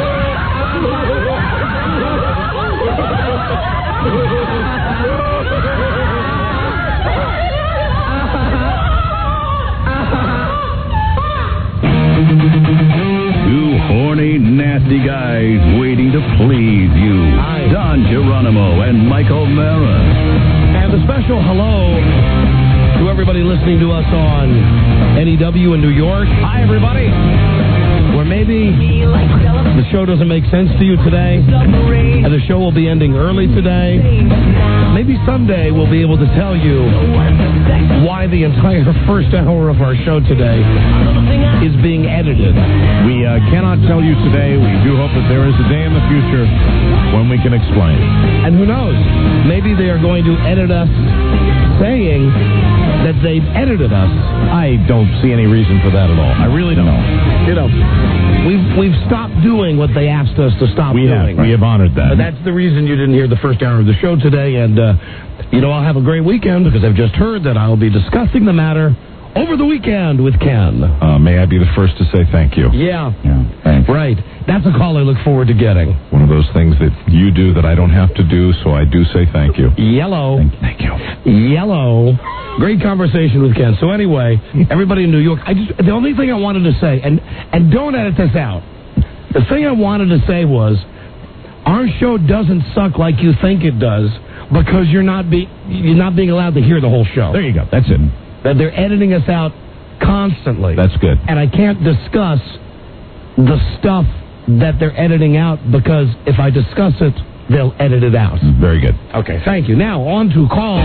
Geronimo and Mike O'Mara. And a special hello to everybody listening to us on N E W in New York. Hi, everybody. Where maybe the show doesn't make sense to you today, and the show will be ending early today. Maybe someday we'll be able to tell you why the entire first hour of our show today is being edited. We uh, cannot tell you today. We do hope that there is a day in the future when we can explain. And who knows? Maybe they are going to edit us saying that they've edited us. I don't see any reason for that at all. I really don't. You know, we've we've stopped doing what they asked us to stop we doing. Have, we have honored that. But that's the reason you didn't hear the first hour of the show today. And, uh, you know, I'll have a great weekend because I've just heard that I'll be discussing the matter over the weekend with Ken. Uh, may I be the first to say thank you? Yeah. Yeah. Thanks. Right. That's a call I look forward to getting. One of those things that you do that I don't have to do, so I do say thank you. Yellow. Thank, thank you. Yellow. Great conversation with Ken. So anyway, everybody in New York, I just the only thing I wanted to say, and, and don't edit this out, the thing I wanted to say was, our show doesn't suck like you think it does because you're not, be, you're not being allowed to hear the whole show. There you go. That's it. That they're editing us out constantly. That's good. And I can't discuss the stuff that they're editing out because if I discuss it, they'll edit it out. Very good. Okay, thank you. Now, on to call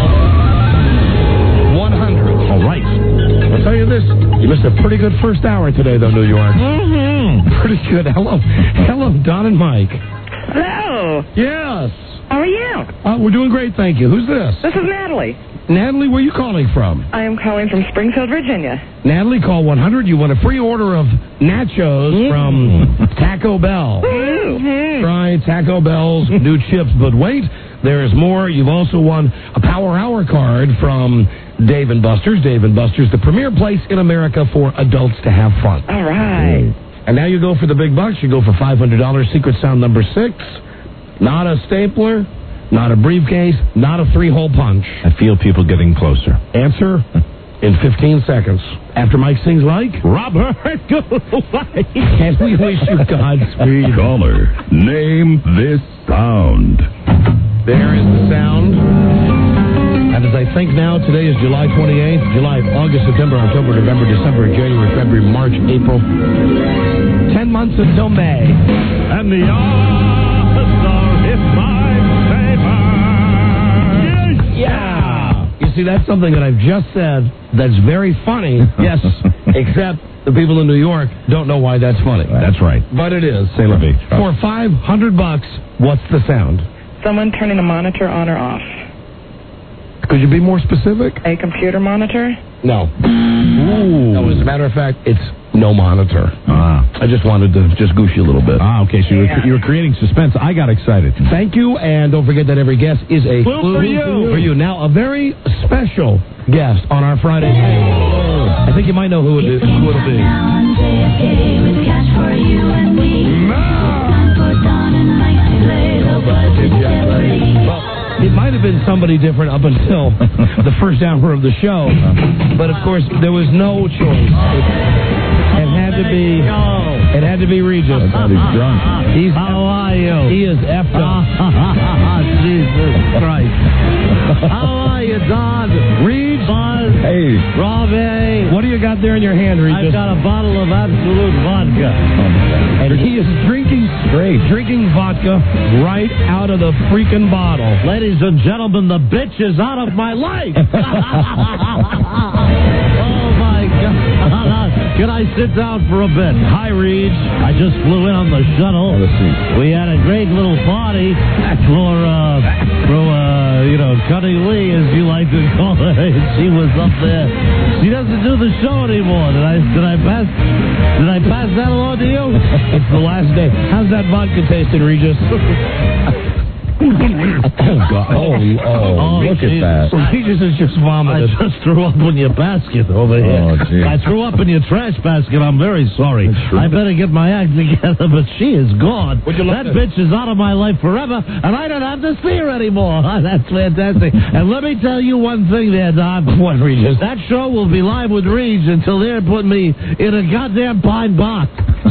one hundred. All right. I'll tell you this. You missed a pretty good first hour today, though, New York. Mm-hmm. Pretty good. Hello. Hello, Don and Mike. Hello. Yes. How are you? Uh, we're doing great, thank you. Who's this? This is Natalie. Natalie, where are you calling from? I am calling from Springfield, Virginia. Natalie, call one hundred. You want a free order of nachos mm. from Taco Bell. Mm-hmm. Try Taco Bell's new chips, but wait, there is more. You've also won a Power Hour card from Dave and Buster's. Dave and Buster's, the premier place in America for adults to have fun. All right. And now you go for the big bucks. You go for five hundred dollars. Secret sound number six. Not a stapler. Not a briefcase, not a three-hole punch. I feel people getting closer. Answer in fifteen seconds. After Mike sings like... Robert, go away. And we wish you Godspeed. Caller, name this sound. There is the sound. And as I think now, today is July twenty-eighth. July, August, September, October, November, December, January, February, March, April. Ten months until May. And the odds are in my... Yeah. You see, that's something that I've just said that's very funny. Yes. Except the people in New York don't know why that's funny. That's right. But it is. Say la vie. For five hundred bucks, what's the sound? Someone turning a monitor on or off. Could you be more specific? A computer monitor? No. Ooh. No, as a matter of fact, it's no monitor. Ah. I just wanted to just goose you a little bit. Ah, okay. So you were, you were creating suspense. I got excited. Thank you, and don't forget that every guest is a clue, clue for you. For you. Now, a very special guest on our Friday. I think you might know who it is. Who it'll be. Well, it might have been somebody different up until the first hour of the show, but of course there was no choice. It, it had to be. It had to be Regis. I thought he's drunk. He's How are you? He is effed up. Jesus Christ. How are you, Don? Regis. Buzz. Hey. Robbie. What do you got there in your hand, Regis? I've got a bottle of Absolute Vodka. And he is drinking straight, drinking vodka right out of the freaking bottle. Ladies and gentlemen, the bitch is out of my life. Oh, my God. Can I sit down for a bit? Hi, Reed. I just flew in on the shuttle. We had a great little party for, uh, for uh, you know, Cuddy Lee, as you like to call her. She was up there. She doesn't do the show anymore. Did I, did I pass, did I pass that along to you? It's the last day. How's that vodka tasting, Regis? Oh, God. Oh, oh, Oh, look geez. at that. Regis has just I vomited. just threw up in your basket over here. Oh, gee. I threw up in your trash basket. I'm very sorry. I better get my act together, but she is gone. Would you like that to- bitch is out of my life forever, and I don't have to see her anymore. That's fantastic. And let me tell you one thing there, Don. What, Regis? That show will be live with Reeds until they're putting me in a goddamn pine box.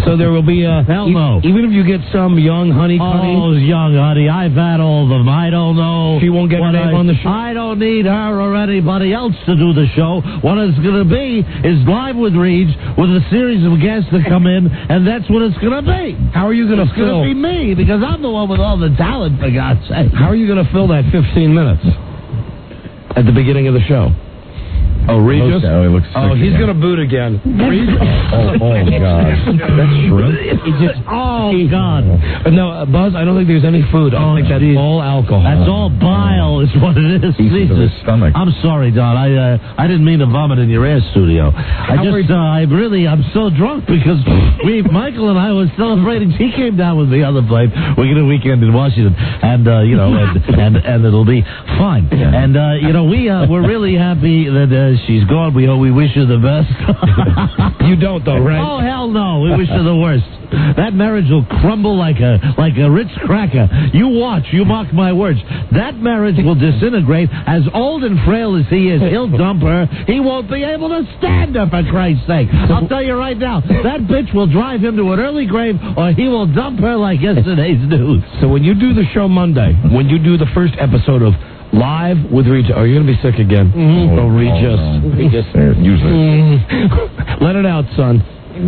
So there will be a... Hell e- no. Even if you get some young honey honey... Oh, young honey, I've had all of them. I don't know. She won't get her what name I, on the show? I don't need her or anybody else to do the show. What it's going to be is Live with Reeds with a series of guests that come in, and that's what it's going to be. How are you going to It's going fill... to be me, because I'm the one with all the talent, for God's sake. How are you going to fill that fifteen minutes at the beginning of the show? Oh, Regis? Oh, he looks Oh, sick he's again. going to boot again. Regis? Oh, oh, gosh. That's shrimp? He just, Oh, God. Uh, no, uh, Buzz, I don't think there's any food. I Oh, think that's geez. all alcohol. That's all bile is what it is. Pieces of his Jesus. stomach. I'm sorry, Don. I uh, I didn't mean to vomit in your air studio. I just, uh, I really, I'm so drunk because we, Michael and I were celebrating. He came down with me on the plane. We're going to weekend in Washington, and, uh, you know, and, and and it'll be fine. And, uh, you know, we, uh, we're really happy that uh, she's gone. We hope we wish her the best. You don't, though, right? Oh, hell no. We wish her the worst. That marriage will crumble like a like a Ritz cracker. You watch. You mark my words. That marriage will disintegrate. As old and frail as he is, he'll dump her. He won't be able to stand her, for Christ's sake. I'll tell you right now, that bitch will drive him to an early grave, or he will dump her like yesterday's news. So when you do the show Monday, when you do the first episode of Live with Regis, are you going to be sick again? Mm-hmm. Oh, Regis. Oh, no. Regis. There, usually. Mm. Let it out, son.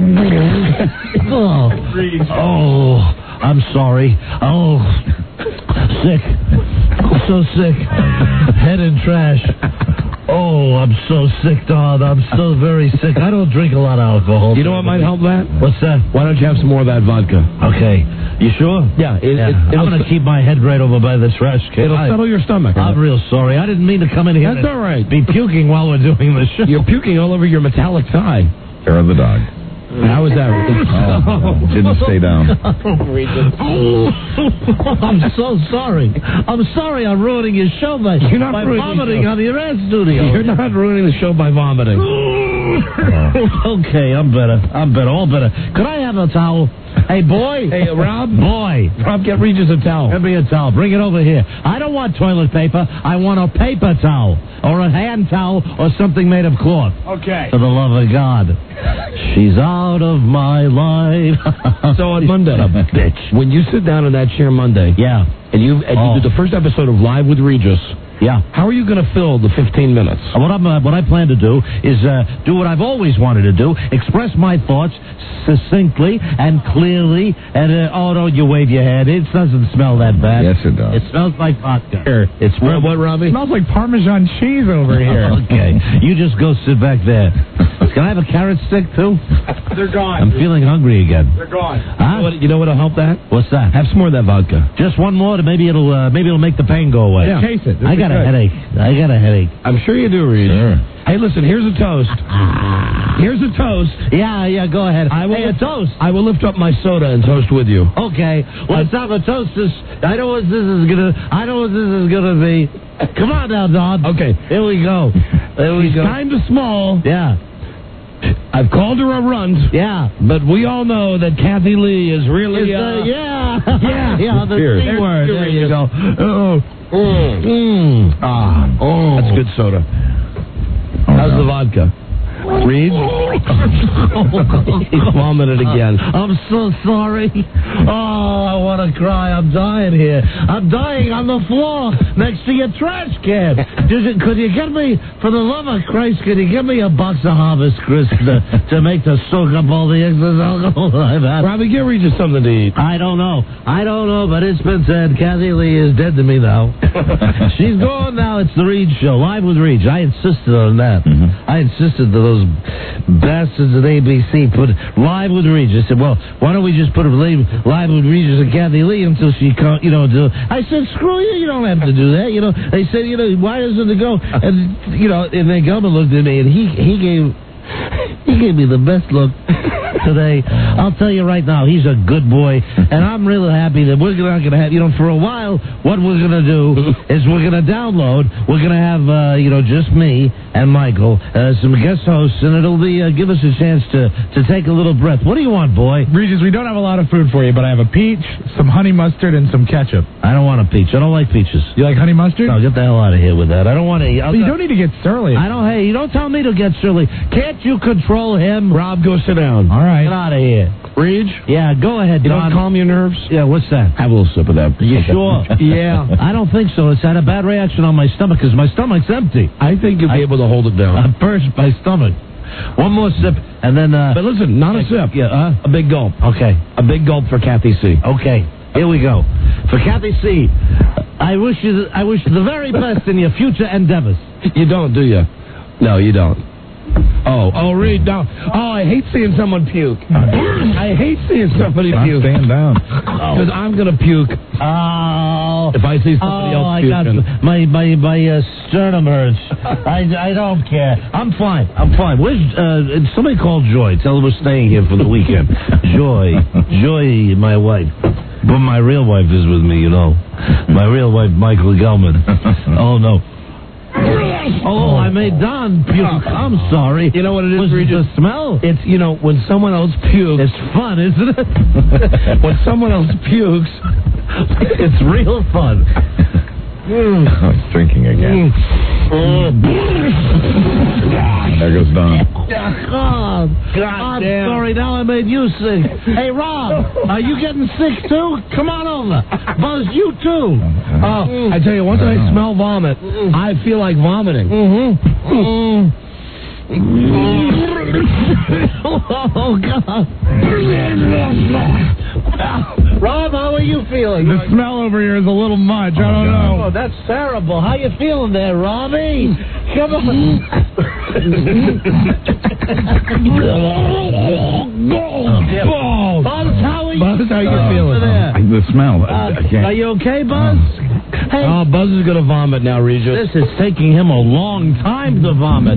Oh, oh, I'm sorry. Oh, sick. I'm so sick. Head in trash. Oh, I'm so sick, Don. I'm so very sick. I don't drink a lot of alcohol. You know what might help that? What's that? Why don't you have some more of that vodka? Okay. You sure? Yeah. It, Yeah. It, I'm going to keep my head right over by the trash can. It'll I, settle your stomach. I'm real sorry. I didn't mean to come in here That's and all right. be puking while we're doing the show. You're puking all over your metallic tie. Care of the dog. How is that? Oh, didn't stay down. I'm so sorry. I'm sorry I'm ruining your show by, You're not by ruining vomiting the show. on the air studio. You're not ruining the show by vomiting. Okay, I'm better. I'm better. All better. Could I have a towel? Hey, boy. Hey, Rob. Boy. Rob, get Regis a towel. Give me a towel. Bring it over here. I don't want toilet paper. I want a paper towel or a hand towel or something made of cloth. Okay. For the love of God. She's out of my life. So on Monday, bitch. when you sit down in that chair Monday, Yeah. and you and Oh. you do the first episode of Live with Regis, Yeah. how are you going to fill the fifteen minutes? What, I'm, uh, what I plan to do is uh, do what I've always wanted to do, express my thoughts succinctly and clearly, and, uh, oh, don't you wave your head. It doesn't smell that bad. Yes, it does. It smells like vodka. It's What, what Robbie? Smells like Parmesan cheese over here. Okay, you just go sit back there. Can I have a carrot stick, too? They're gone. I'm feeling hungry again. They're gone. You know Huh? what, you know what'll help that? What's that? Have some more of that vodka. Just one more, to maybe it'll uh, maybe it'll make the pain go away. Yeah. Taste it. This I is got a good. headache. I got a headache. I'm sure you do, Regis. Sure. Hey, listen, here's a toast. Here's a toast. Yeah, yeah, go ahead. I will Hey, a lift- toast. I will lift up my soda and toast with you. Okay, let's have a toast. This, I know what this is gonna. I know what this is gonna be. Come on now, Don. Okay. Here we go. There we She's go. kind of small. Yeah, I've called her a runt, yeah. but we all know that Kathy Lee is really. It's, Uh, uh, yeah, Yeah. yeah. The Here. C word. There you go. Oh. Mm. Mm. Ah. Oh, That's good soda. Oh, How's no. the vodka? Reed? He vomited again. I'm so sorry. Oh, I want to cry. I'm dying here. I'm dying on the floor next to your trash can. Did you, could you get me, for the love of Christ, could you give me a box of Harvest Crisp to, to make to soak up all the excess alcohol that I've had? Robbie, get Regis something to eat. I don't know. I don't know, but it's been said Kathy Lee is dead to me now. She's gone now. It's the Reed Show, Live with Reed. I insisted on that. Mm-hmm. I insisted that those bastards at A B C put Live with Regis. I said, well, why don't we just put a live, live with Regis and Kathy Lee until she can't, you know, do. I said, screw you, you don't have to do that. You know, they said, you know, why doesn't it go? And, you know, and then Gilman looked at me and he, he gave, he gave me the best look today. I'll tell you right now, he's a good boy, and I'm really happy that we're not going to have, you know, for a while, what we're going to do is we're going to download, we're going to have, uh, you know, just me and Michael, uh, some guest hosts, and it'll be, uh, give us a chance to, to take a little breath. What do you want, boy? Regis, we don't have a lot of food for you, but I have a peach, some honey mustard, and some ketchup. I don't want a peach. I don't like peaches. You like honey mustard? No, get the hell out of here with that. I don't want to. Well, you don't need to get surly. I don't, hey, you don't tell me to get surly. Can't you control him? Rob, go sit down. All right. Get out of here. Reg? Yeah, go ahead, You Don. don't calm your nerves? Yeah, what's that? Have a little sip of that. You sure? Yeah. I don't think so. It's had a bad reaction on my stomach because my stomach's empty. I think you'll be I- able to hold it down. I burst my stomach. One more sip, and then... Uh, But listen, not a sip. Yeah, uh, A big gulp. okay. A big gulp for Kathy C. Okay, here we go. For Kathy C., I wish you I wish you the very best in your future endeavors. You don't, do you? No, you don't. Oh, oh, Reed, no. Oh, I hate seeing someone puke. I hate seeing somebody Stop, puke. stand down. Because I'm going to puke Oh, if I see somebody oh, else I puking. got my my my uh, sternum hurts. I, I don't care. I'm fine. I'm fine. Where's uh, somebody called Joy? Tell her we're staying here for the weekend. Joy, Joy, my wife. But my real wife is with me, you know. My real wife, Michael Gelman. Oh no. Oh, I made Don puke. I'm sorry. You know what it is, Was it Regis? the smell? It's, you know, when someone else pukes. It's fun, isn't it? When someone else pukes. It's real fun. Oh, he's drinking again. There goes Don. Oh, God I'm damn. sorry. Now I made you sick. Hey, Rob, are you getting sick too? Come on over. Buzz, you too. Oh, I tell you, once I smell vomit, I feel like vomiting. Mm-hmm. Oh, God. Rob, how are you feeling? The smell over here is a little much. I don't know. Oh, that's terrible. How you feeling there, Robbie? Come on. Balls. Buzz, how are you? Buzz, how you over feeling? there? The smell. Uh, I can't. are you okay, Buzz? Hey, Oh, Buzz is going to vomit now, Regis. this is taking him a long time to vomit.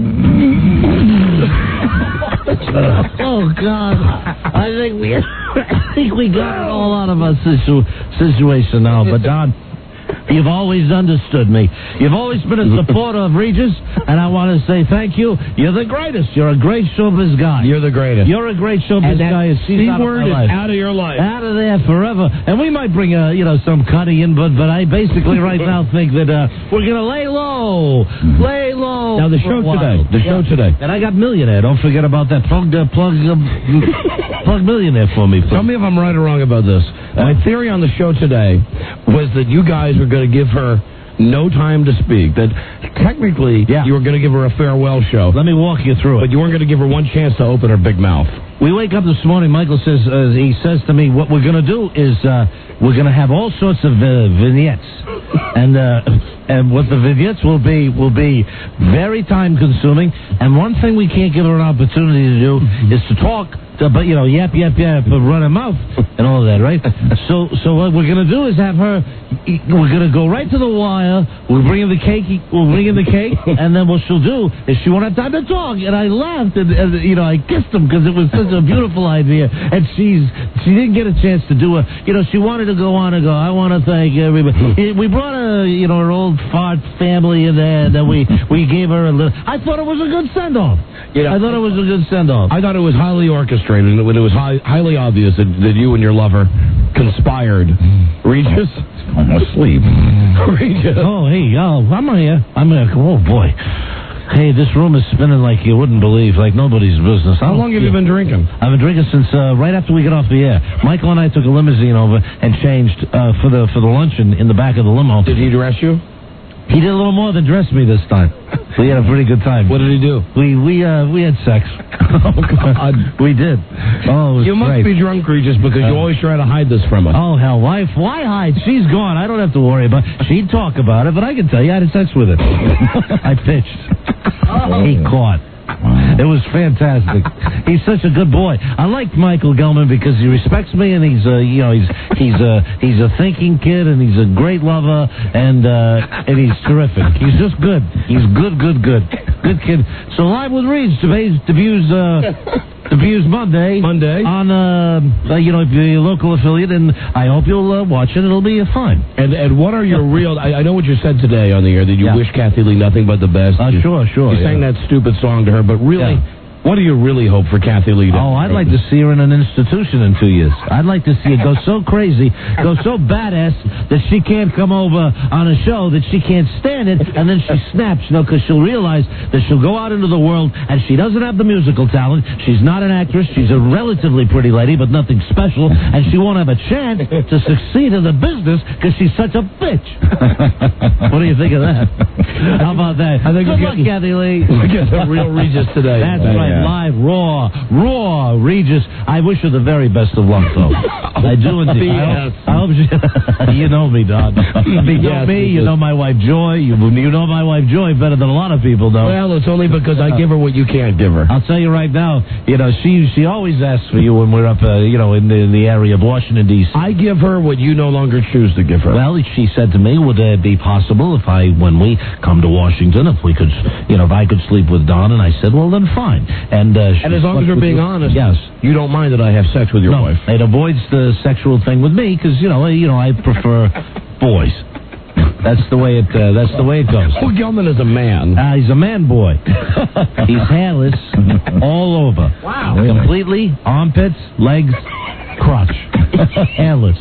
Oh God! I think we, I think we got it all out of our situ- situation now. But Don, you've always understood me. You've always been a supporter of Regis, and I want to say thank you. You're the greatest. You're a great showbiz guy. You're the greatest. You're a great showbiz and that guy. It's C out of word my is life. out of your life. Out of there forever. And we might bring a, you know, some cutty in, but but I basically right now think that uh, we're gonna lay low, lay low. Now the for show a while. today. The show Yeah. today. And I got Millionaire. Don't forget about that. Plug, uh, plug, uh, plug Millionaire for me. Tell me if I'm right or wrong about this. My theory on the show today was that you guys were going to give her no time to speak. That technically Yeah. you were going to give her a farewell show, Let me walk you through it. but you weren't going to give her one chance to open her big mouth. We wake up this morning. Michael says uh, he says to me, "What we're going to do is uh, we're going to have all sorts of uh, vignettes, and uh, and what the vignettes will be will be very time consuming. And one thing we can't give her an opportunity to do is to talk." To, but you know, yap yap yap, run her mouth and all of that, right? So, so what we're gonna do is have her. We're gonna go right to the wire. We'll bring in the cake. We'll bring in the cake, and then what she'll do is she won't have time to talk. And I laughed, and, and you know, I kissed him because it was such a beautiful idea. And she's she didn't get a chance to do it. You know, she wanted to go on and go. I want to thank everybody. We brought a you know her old fart family in there, and then we we gave her a little. I thought it was a good send off. You know, I thought it was a good send off. I thought it was highly orchestrated, and when it was high, highly obvious that, that you and your lover conspired. Regis? I'm asleep. Regis. Oh, hey, oh, I'm here. I'm here. Oh, boy. Hey, this room is spinning like you wouldn't believe, like nobody's business. How long have you been drinking? I've been drinking since uh, right after we got off the air. Michael and I took a limousine over and changed uh, for the for the luncheon in the back of the limo. Did he dress you? He did a little more than dress me this time. We had a pretty good time. What did he do? We we uh we had sex. Oh God, we did. Oh, it was you must great. be drunk, Regis, because you Uh, always try to hide this from us. Oh hell, why why hide? She's gone. I don't have to worry about. She'd talk about it, but I can tell you I had sex with her. I pitched. He caught. It was fantastic. He's such a good boy. I like Michael Gelman because he respects me, and he's uh, you know he's he's a he's a thinking kid, and he's a great lover, and uh, and he's terrific. He's just good. He's good, good, good, good kid. So live with Reeds debuts uh, debuts Monday. Monday on uh, you know your local affiliate, and I hope you'll uh, watch it. It'll be uh, fun. And and what are your real? I, I know what you said today on the air that you Yeah. wish Kathy Lee nothing but the best. Uh, you, sure, sure. You yeah. sang that stupid song to her, but really, Yeah. What do you really hope for Kathy Lee? Oh, I'd like to see her in an institution in two years. I'd like to see her go so crazy, go so badass that she can't come over on a show, that she can't stand it, and then she snaps, you know, because she'll realize that she'll go out into the world and she doesn't have the musical talent. She's not an actress. She's a relatively pretty lady, but nothing special, and she won't have a chance to succeed in the business because she's such a bitch. What do you think of that? How about that? I think Good we're luck, getting, Kathy Lee. we're getting a real Regis today. That's right. Yeah. Live, raw, raw, Regis. I wish her the very best of luck, though. I do indeed. I hope, I hope she, you know me, Don. You know Yes, me, you know my wife Joy. You, you know my wife Joy better than a lot of people know. Well, it's only because I give her what you can't give her. I'll tell you right now, you know, she she always asks for you when we're up, uh, you know, in the, in the area of Washington, D C I give her what you no longer choose to give her. Well, she said to me, would it be possible if I, when we come to Washington, if we could, you know, if I could sleep with Don? And I said, well, then fine. And, uh, and as long as you're being honest, yes, you don't mind that I have sex with your no, wife. It avoids the sexual thing with me because, you know, you know, I prefer boys. That's the way it. Uh, that's the way it goes. Well, Gelman is a man. Uh, he's a man boy. He's hairless all over. Wow. Completely armpits, legs, crotch, hairless.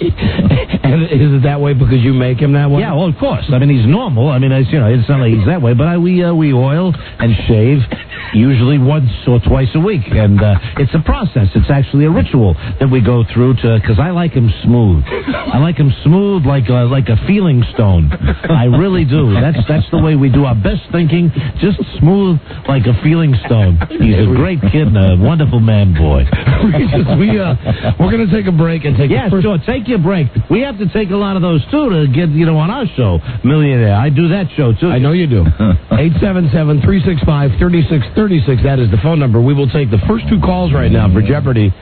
And is it that way because you make him that way? Yeah, well, of course. I mean, he's normal. I mean, it's, you know, it's not like he's that way. But I, we uh, we oil and shave usually once or twice a week, and uh, it's a process. It's actually a ritual that we go through to because I like him smooth. I like him smooth like a, like a feeling stone. I really do. That's that's the way we do our best thinking. Just smooth like a feeling stone. He's a great kid and a wonderful man boy. we uh, we're gonna take a break and take. Yeah, the first... sure. Take your break. We have to take a lot of those too to get you know on our show, Millionaire. I do that show too. I know you do. Eight seven seven three six five thirty six thirty six. That is the phone number. We will take the first two calls right now for Jeopardy.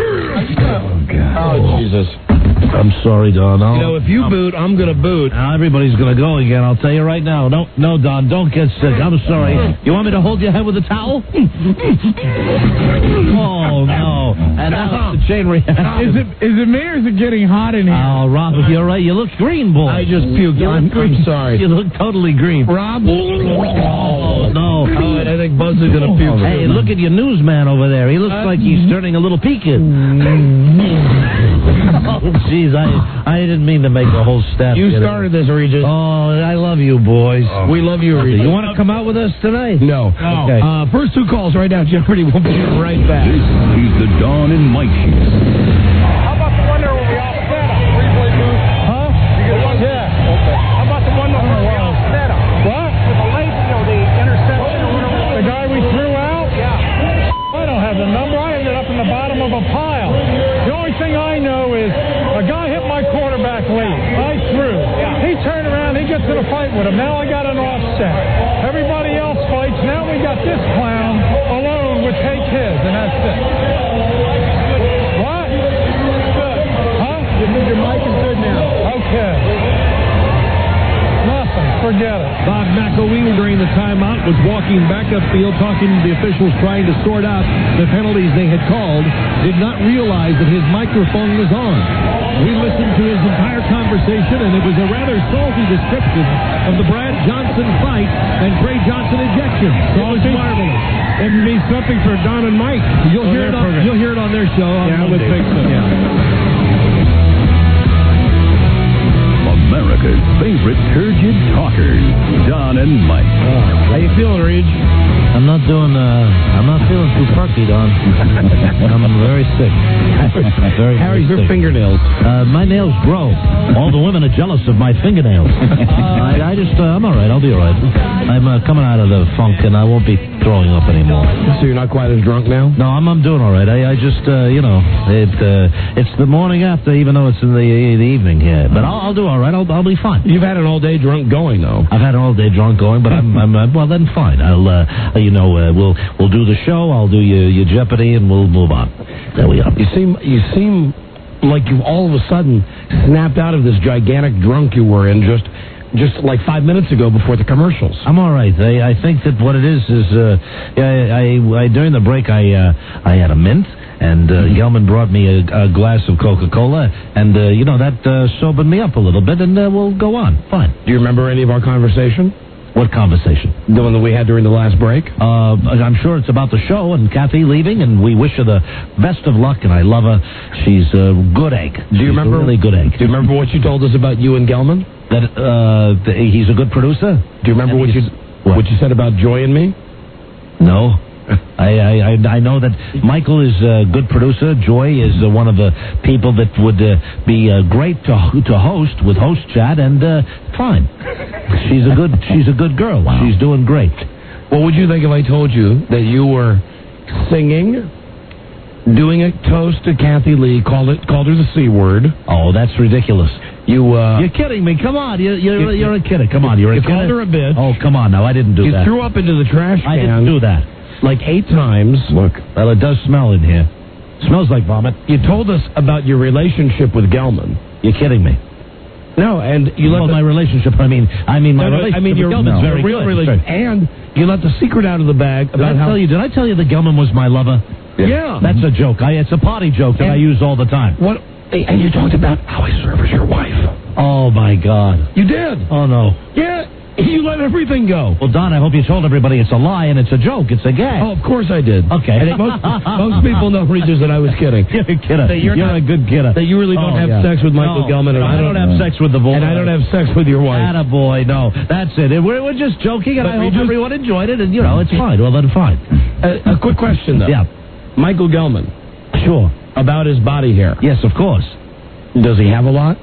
Oh God! Oh Jesus! I'm sorry, Don. I'll, you know, if you I'm, boot, I'm going to boot. Now everybody's going to go again. I'll tell you right now. No, no, Don, don't get sick. I'm sorry. You want me to hold your head with a towel? Oh, no. And now the chain reaction. Is it, is it me or is it getting hot in here? Oh, Rob, you're right. You look green, boy. I just puked. I'm, I'm sorry. You look totally green. Rob? Oh, no. Oh, I think Buzz is going to puke. Hey, look at your newsman over there. He looks like he's turning a little peaked. Oh, jeez, I I didn't mean to make the whole staff. You started this, Regis. Oh, I love you, boys. Oh. We love you, Regis. You want to come out with us tonight? No. Oh. Okay. Uh, first two calls right now, Jeopardy. We'll be right back. This is the Dawn and Mike Show. How about the one there where we all set up? Three-play booth? Huh? You get one? Yeah. Okay. How about the one where we all set up? What? With the late, you know, the interception or whatever. The guy we threw out? Yeah. I don't have the number. I ended up in the bottom of a pile. The only thing I know is a guy hit my quarterback late. I threw. He turned around. He gets in a fight with him. Now I got an offset. Everybody else fights. Now we got this clown alone with take his, and that's it. What? Good. Huh? Your mic is good now. Okay. Nothing. Forget it. Bob McElwee, during the timeout, was walking back upfield talking to the officials trying to sort out the penalties they had called, did not realize that his microphone was on. We listened to his entire conversation, and it was a rather salty description of the Brad Johnson fight and Trey Johnson ejection. It was marvelous. It means something for Don and Mike. You'll hear it on, you'll hear it on their show. On Yeah, I would Monday. think so. Yeah. America's favorite turgid talkers, Don and Mike. How you feeling, Reed? I'm not doing, uh, I'm not feeling too perky, Don. I'm very sick. Very, Harry, very your sick. fingernails. Uh, my nails grow. All the women are jealous of my fingernails. I, I just, uh, I'm all right. I'll be all right. I'm uh, coming out of the funk, and I won't be throwing up anymore. So you're not quite as drunk now? No, I'm, I'm doing all right. I, I just, uh, you know, it, uh, it's the morning after, even though it's in the, the evening here. But I'll, I'll do all right. I'll, I'll be fine. You've had an all-day drunk going, though. I've had an all-day drunk going, but I'm, I'm uh, well, then fine. I'll, uh, you know, uh, we'll we'll do the show. I'll do your, your Jeopardy, and we'll move on. There we are. You seem you seem like you all of a sudden snapped out of this gigantic drunk you were in just just like five minutes ago before the commercials. I'm all right. I, I think that what it is is uh, I, I, I during the break I uh, I had a mint. And uh, Gelman brought me a, a glass of Coca-Cola, and, uh, you know, that uh, sobered me up a little bit, and uh, we'll go on. Fine. Do you remember any of our conversation? What conversation? The one that we had during the last break? Uh, I'm sure it's about the show and Kathy leaving, and we wish her the best of luck, and I love her. She's a good egg. Do you She's remember? a really good egg. Do you remember what you told us about Ewan Gelman? That uh, th- he's a good producer? Do you remember And what you he's- what? what you said about Joy and me? No. I, I I I know that Michael is a good producer. Joy is uh, one of the people that would uh, be uh, great to to host with Host Chat, and uh, fine. She's a good she's a good girl. She's doing great. What would you think if I told you that you were singing, doing a toast to Kathy Lee, called it called her the C word? Oh, that's ridiculous. You uh, You're kidding me. Come on. You're you're, You- you're a kidder. Come on. You're a you kidder. called her a bitch. Oh, come on now. I didn't do you that. threw up into the trash can. I didn't do that. Like eight times. Look. Well, it does smell in here. Smells like vomit. You told us about your relationship with Gelman. You're kidding me. No, and you let well, the, my relationship. I mean, I mean my no, no, relationship. I mean your, with Gelman's your very real good. relationship, and you let the secret out of the bag Did about I how. tell you? Did I tell you that Gelman was my lover? Yeah. That's a joke. I, it's a potty joke that And- I use all the time. What? And you talked about how I serve as your wife. Oh my God. You did. Oh no. Yeah. You let everything go. Well, Don, I hope you told everybody it's a lie and it's a joke. It's a gag. Oh, of course I did. Okay. And most, most people know, Regis, that I was kidding. You're a kidder. That You're, you're not- a good kidder. That you really don't Oh, have yeah. sex with Michael No. Gelman, and No, I don't, have sex with the boy. and I don't have sex with your wife. Attaboy, no. That's it. We're, we're just joking, and But I we hope just- everyone enjoyed it, and, you know, it's fine. Well, then fine. A, a quick question, though. Yeah. Michael Gelman, Sure. about his body hair. Yes, of course. Does he have a lot?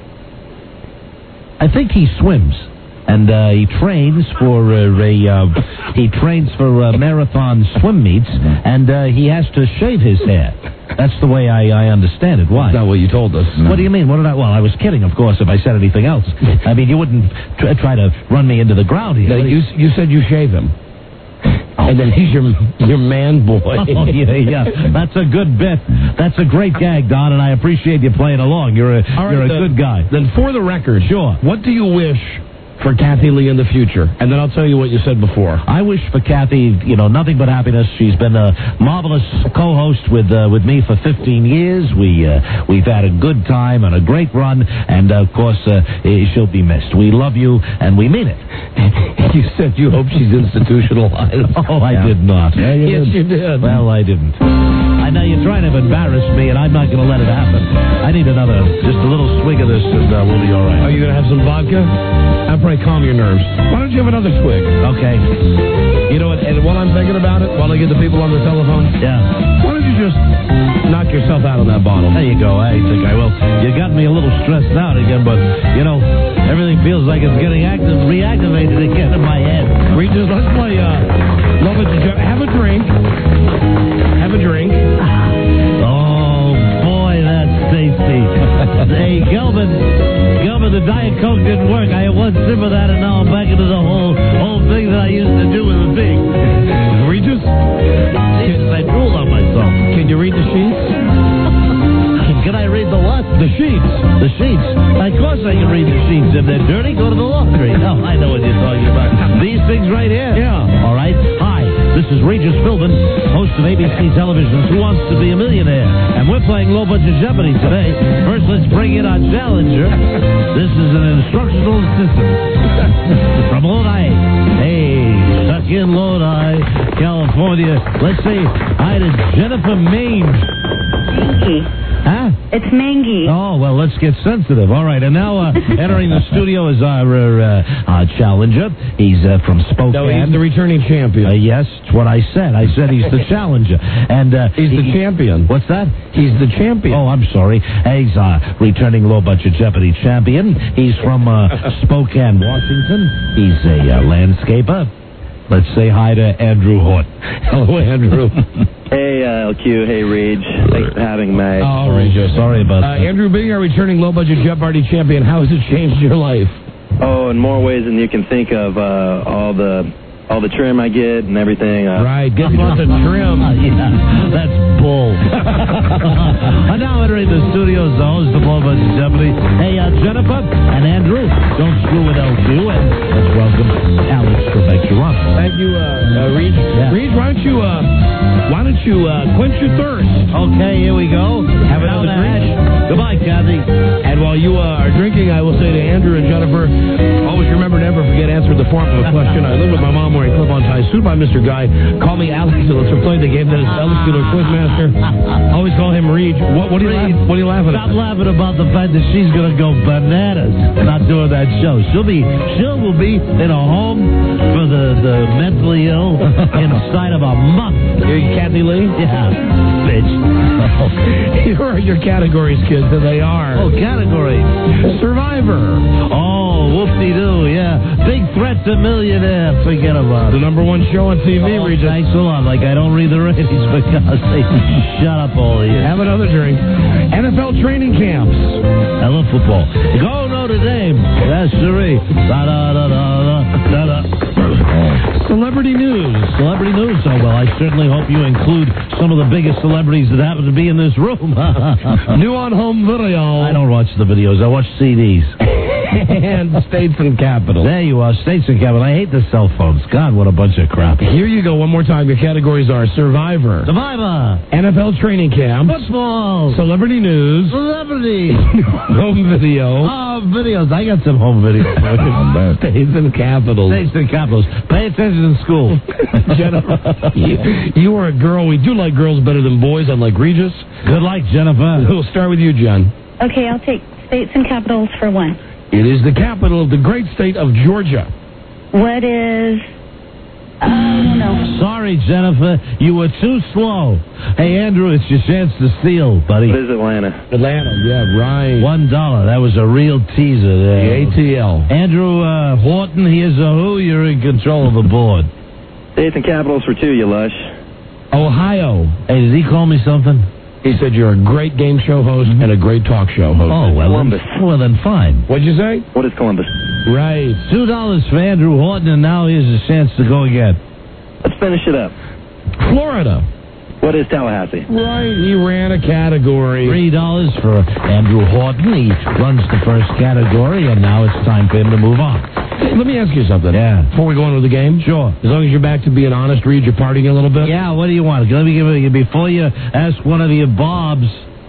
I think he swims. And uh, he trains for uh, a uh, he trains for uh, marathon swim meets, and uh, he has to shave his hair. That's the way I, I understand it. Why? That's not what you told us. What do you mean? What did I? Well, I was kidding, of course. If I said anything else, I mean, you wouldn't tr- try to run me into the ground here. No, What do you, you said you shave him. And then he's your your man boy. Oh, yeah, yeah. That's a good bit. That's a great gag, Don, and I appreciate you playing along. You're a All right, you're a then- good guy. Then, for the record, Sure. what do you wish for Kathy Lee in the future? And then I'll tell you what you said before. I wish for Kathy, you know, nothing but happiness. She's been a marvelous co-host with uh, with me for fifteen years. We uh, we've had a good time and a great run, and uh, of course uh, eh, she'll be missed. We love you, and we mean it. You said you hope she's institutionalized. Oh, I Yeah. did not. Yeah, you yes, did. you did. Well, I didn't. I know you're trying to embarrass me, and I'm not going to let it happen. I need another, just a little swig of this, and uh, we'll be all right. Are you going to have some vodka? I'll probably calm your nerves. Why don't you have another swig? Okay. You know what? And while I'm thinking about it, while I get the people on the telephone, Yeah. why don't you just knock yourself out on that bottle? There you go. I think I will. You got me a little stressed out again, but, you know, everything feels like it's getting active, reactivated again in my head. Regis, let's play uh, Love It to Jeff. Have a drink. Have a drink. Oh, boy, that's tasty. Hey, Gelman, Gelman, the Diet Coke didn't work. I had one sip of that, and now I'm back into the whole whole thing that I used to do with a pig. Regis, Jesus, I drooled on myself. can you read the sheets? Can I read the what? The sheets. The sheets. Of course I can read the sheets. If they're dirty, go to the laundry. Oh, I know what you're talking about. These things right here. Yeah. All right. Hi, this is Regis Philbin, host of A B C Television's Who Wants to Be a Millionaire. And we're playing Low Budget Jeopardy today. First, let's bring in our challenger. This is an instructional assistant from Lodi. Hey, stuck in Lodi, California. Let's say hi to Jennifer Mange. Huh? It's Mangy. Oh, well, let's get sensitive. All right, and now uh, entering the studio is our uh, uh, challenger. He's uh, from Spokane. No, he's the returning champion. Uh, yes, it's what I said. I said he's the challenger. And uh, He's the he- champion. What's that? He's the champion. Oh, I'm sorry. He's uh, returning low budget Jeopardy champion. He's from uh, Spokane, Washington. He's a uh, landscaper. Let's say hi to Andrew Horton. Hello, Andrew. Hey, uh, L Q. Hey, Rage. Thanks for having me. Oh, Regis. Sorry about Uh, that. Andrew, being our returning low-budget Jeopardy champion, how has it changed your life? Oh, in more ways than you can think of. Uh, all the all the trim I get and everything. Uh, Right, get lots of trim. Yeah, that's bull. And now entering the studio is the host of Low Budget Jeopardy. Hey, uh, Jennifer and Andrew, don't screw with L Q, and let's welcome Alex Trebek you want. Thank you, uh, uh Reed. Yeah. Reed, why don't you, uh, why don't you, uh, quench your thirst? Okay, here we go. Have another Down the drink. hatch. Goodbye, Kathy. And while you uh, are drinking, I will say to Andrew and Jennifer, always remember never forget answer the form of a question. I live with my mom wearing clip-on ties, sued by Mister Guy. Call me Alex to play the game that is Alex Keeler Quizmaster. Always call him Reed. What, what are you laughing? What are you laughing Stop at? laughing about the fact that she's going to go bananas not doing that show. She'll be, she will be in a home for the, the mentally ill inside of a month. You're Kathy Lee? Yeah, bitch. Here are your categories, kids, and they are. Oh, category. Survivor. Oh, whoop-de-doo, yeah. Big Threat to Millionaire. Forget about The it. number one show on T V, Oh, Regis. thanks a lot. Like, I don't read the ratings because they shut up all of you. Have another drink. N F L training camps. I love football. Go Notre Dame. That's siree. Da-da-da-da-da-da. Celebrity news. Celebrity news. Oh, well, I certainly hope you include some of the biggest celebrities that happen to be in this room. New on home video. I don't watch the videos. I watch C Ds. And states and capitals. There you are, states and capital. I hate the cell phones. God, what a bunch of crap. Here you go. One more time. Your categories are Survivor, Survivor, N F L training camp, football, celebrity news, celebrity, home video, oh, videos. I got some home videos. states and capitals. States and capitals. Pay attention in school. Jennifer, you, you are a girl. We do like girls better than boys, unlike Regis. Good luck, Jennifer. We'll start with you, Jen. Okay, I'll take states and capitals for one. It is the capital of the great state of Georgia. What is... I don't know. Sorry, Jennifer. You were too slow. Hey, Andrew, it's your chance to steal, buddy. What is Atlanta? Atlanta, yeah, right. One dollar. That was a real teaser there. The A T L. Andrew uh, Horton, here's a who. You're in control of the board. States and capitals for two, you lush. Ohio. Hey, did he call me something? He said you're a great game show host and a great talk show host. Oh, well, Columbus. then, well, then fine. What'd you say? What is Columbus? Right. Two dollars for Andrew Horton, and now here's a chance to go again. Let's finish it up. Florida. What is Tallahassee? Right, he ran a category. Three dollars for Andrew Horton. He runs the first category, and now it's time for him to move on. Hey, let me ask you something. Yeah. Before we go on with the game? Sure. As long as you're back to being honest, Reed, you're partying a little bit? Yeah, what do you want? Let me give you, before you ask one of your Bobs.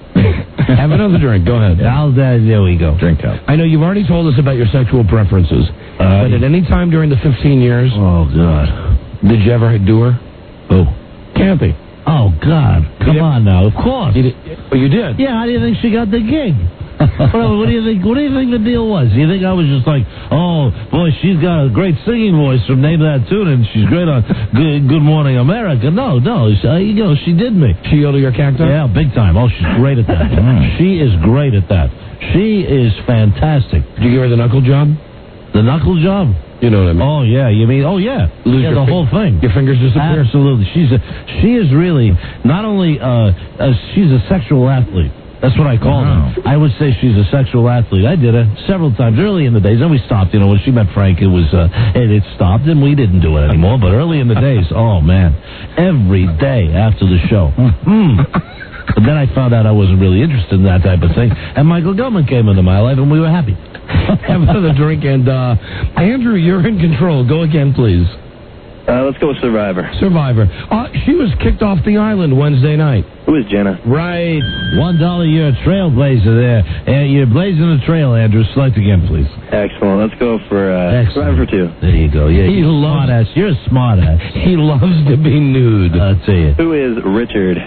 Have another drink. Go ahead. I'll, uh, there we go. Drink up. I know you've already told us about your sexual preferences, uh, but at any time during the fifteen years, Oh, God. did you ever do her? Who? Kathy. Oh, God. Come did- on now. Of course. You did, oh, you did? Yeah, how do you think she got the gig? Well, what do you think? What do you think the deal was? You think I was just like, oh boy, she's got a great singing voice from Name That Tune, and she's great on Good, Good Morning America? No, no, she, uh, you know, she did me. She yelled at your cacti? Yeah, big time. Oh, she's great at that. She is great at that. She is fantastic. Did you give her the knuckle job? The knuckle job? You know what I mean? Oh yeah, you mean? Oh yeah, Lose yeah, your the fi- whole thing. Your fingers disappear. Absolutely. She's a, she is really not only uh, a, she's a sexual athlete. That's what I call Wow. her. I would say she's a sexual athlete. I did it several times early in the days. Then we stopped. You know, when she met Frank, it was uh, it, it stopped, and we didn't do it anymore. But early in the days, oh man, every day after the show. Mm. But then I found out I wasn't really interested in that type of thing, and Michael Gilman came into my life, and we were happy. Have another drink, and uh, Andrew, you're in control. Go again, please. Uh, let's go with Survivor. Survivor. Uh, she was kicked off the island Wednesday night. Who is Jenna? Right. One dollar, you're a trailblazer there. Uh, you're blazing a trail, Andrew. Select again, please. Excellent. Let's go for uh, Excellent. Survivor for two. There you go. Yeah, He you're a loves- smart ass. You're a smart ass. He loves to be nude. I'll tell you. Who is Richard?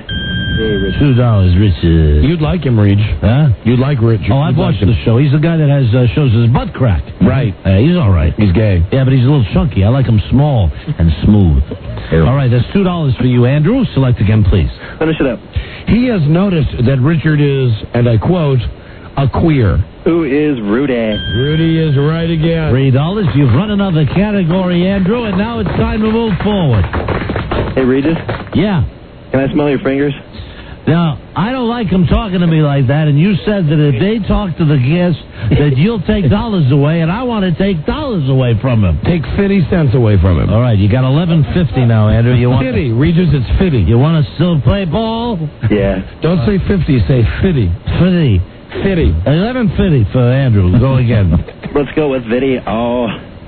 Two dollars, Richard. You'd like him, Reed. Huh? You'd like Richard. Oh, I've You'd watched like the show. He's the guy that has uh, shows his butt crack. Right. Uh, he's all right. He's gay. Yeah, but he's a little chunky. I like him small and smooth. All right, that's two dollars for you, Andrew. Select again, please. Finish it up. He has noticed that Richard is, and I quote, a queer. Who is Rudy? Rudy is right again. Three dollars. You've run another category, Andrew, and now it's time to move forward. Hey, Regis, Yeah. can I smell your fingers? Now, I don't like them talking to me like that, and you said that if they talk to the guest, that you'll take dollars away, and I want to take dollars away from him. Take fifty cents away from him. All right, you got eleven fifty now, Andrew. You want fifty. Regis, it's fifty. You want to still play ball? Yeah. Don't say fifty, say fifty. Fifty. Fifty. Eleven fifty for Andrew. Go again. Let's go with video.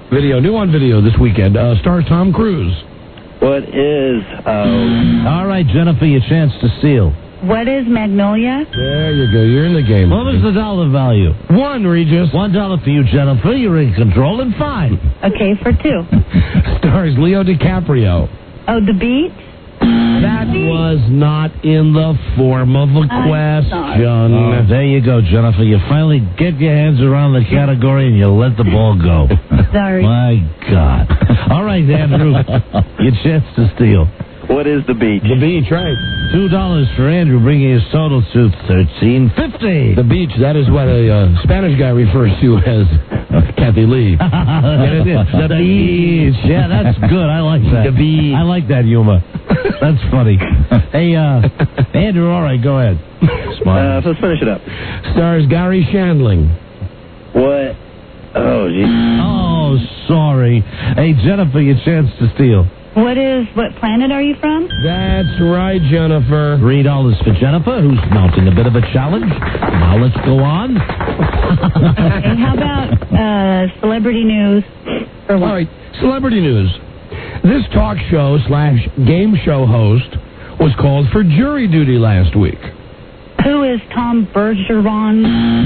Video, new on video this weekend. Uh, stars Tom Cruise. What is, uh... All right, Jennifer, your chance to steal. What is Magnolia? There you go. You're in the game. What was the dollar value? One, Regis. One dollar for you, Jennifer. You're in control and fine. Okay, for two. Stars Leo DiCaprio. Oh, The Beach? That was not in the form of a question. Oh, there you go, Jennifer. You finally get your hands around the category and you let the ball go. Sorry. My God. All right, Andrew. Your chance to steal. What is The Beach? The Beach, right. Two dollars for Andrew, bringing his total to thirteen fifty. The Beach, that is what a uh, Spanish guy refers to as uh, Kathy Lee. Get it in. The beach. Yeah, that's good. I like that. The beach. I like that humor. That's funny. Hey, uh, Andrew, all right, go ahead. Uh, let's finish it up. Stars Gary Shandling. What? Oh, geez. Oh, sorry. Hey, Jennifer, your chance to steal. What is, what planet are you from? That's right, Jennifer. Three dollars for Jennifer, who's mounting a bit of a challenge. Now let's go on. Okay, how about uh, celebrity news for one? All right, celebrity news. This talk show slash game show host was called for jury duty last week. Who is Tom Bergeron?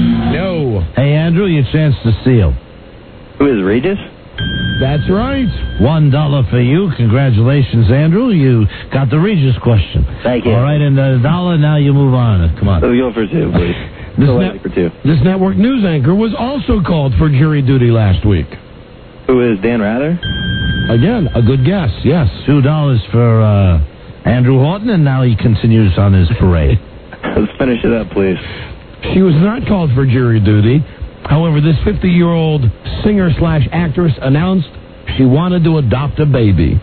No. Hey, Andrew, your chance to steal. Who is Regis? That's right. One dollar for you. Congratulations, Andrew. You got the Regis question. Thank you. All right, and a dollar. Now you move on. Come on. Let's go for two, please. This, Go net- for two. this network news anchor was also called for jury duty last week. Who is Dan Rather? Again, a good guess, yes. Two dollars for uh, Andrew Horton, and now he continues on his parade. Let's finish it up, please. She was not called for jury duty. However, this fifty-year-old singer slash actress announced she wanted to adopt a baby.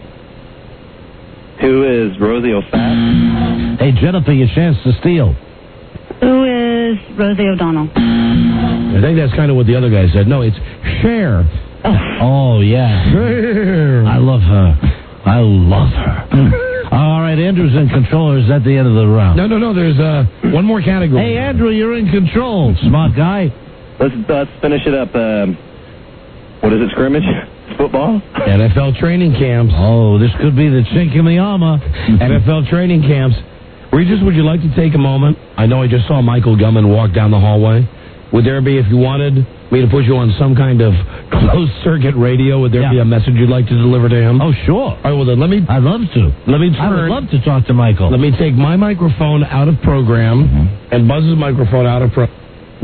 Who is Rosie O'Fat? Hey, Jennifer, your chance to steal. Who is Rosie O'Donnell? I think that's kind of what the other guy said. No, it's Cher. Oh, yeah. Cher. I love her. I love her. All right, Andrew's in control, or is that the end of the round? No, no, no, there's uh, one more category. Hey, Andrew, you're in control. Smart guy. Let's let's finish it up. Um, what is it, scrimmage? Football? N F L training camps. Oh, this could be the chink in the armor. N F L training camps. Regis, would you like to take a moment? I know I just saw Michael Gumman walk down the hallway. Would there be, if you wanted me to put you on some kind of closed-circuit radio, would there Yeah. be a message you'd like to deliver to him? Oh, sure. All right, well, then let me... I'd love to. Let me I would turn... love to talk to Michael. Let me take my microphone out of program Mm-hmm. and Buzz's microphone out of program.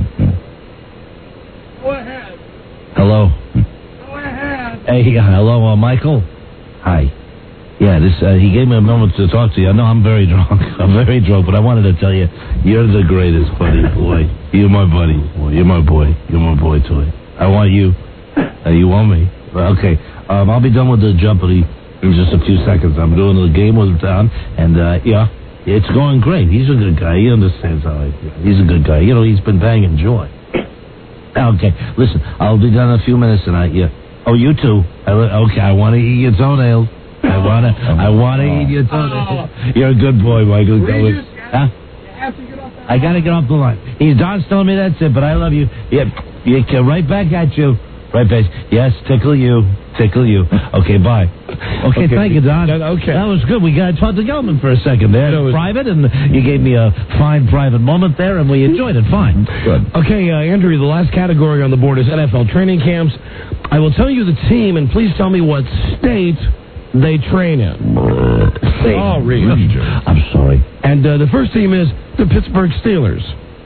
Go ahead. Hello. Go ahead. Hey, uh, hello, uh, Michael. Hi. Yeah, this uh, he gave me a moment to talk to you. I know I'm very drunk. I'm very drunk, but I wanted to tell you, you're the greatest, buddy boy. You're my buddy. Boy. You're my boy. You're my boy, toy. I want you. Uh, you want me? Well, okay. Um, I'll be done with the Jeopardy in just a few seconds. I'm doing the game with Don, and uh, yeah, it's going great. He's a good guy. He understands how I feel. He's a good guy. You know, he's been banging joy. Okay, listen, I'll be done in a few minutes, and I yeah. Oh, you too. I, okay, I want to eat your toenails. I wanna, I wanna eat your toenails. You're a good boy, Michael. Regis, Huh? you have to get off that I gotta get off the line. He's Don's telling me that's it, but I love you. Yep, yeah, yeah, right back at you. Right back. Yes, tickle you, tickle you. Okay, bye. Okay, Okay. thank you, Don. That- okay. That was good. We got to talk to Gelman for a second there. That was- Private, and you gave me a fine private moment there, and we enjoyed it. Fine. Good. Okay, uh, Andrew, the last category on the board is N F L training camps. I will tell you the team, and please tell me what state they train in. Oh, Regis. I'm sorry. And uh, the first team is the Pittsburgh Steelers.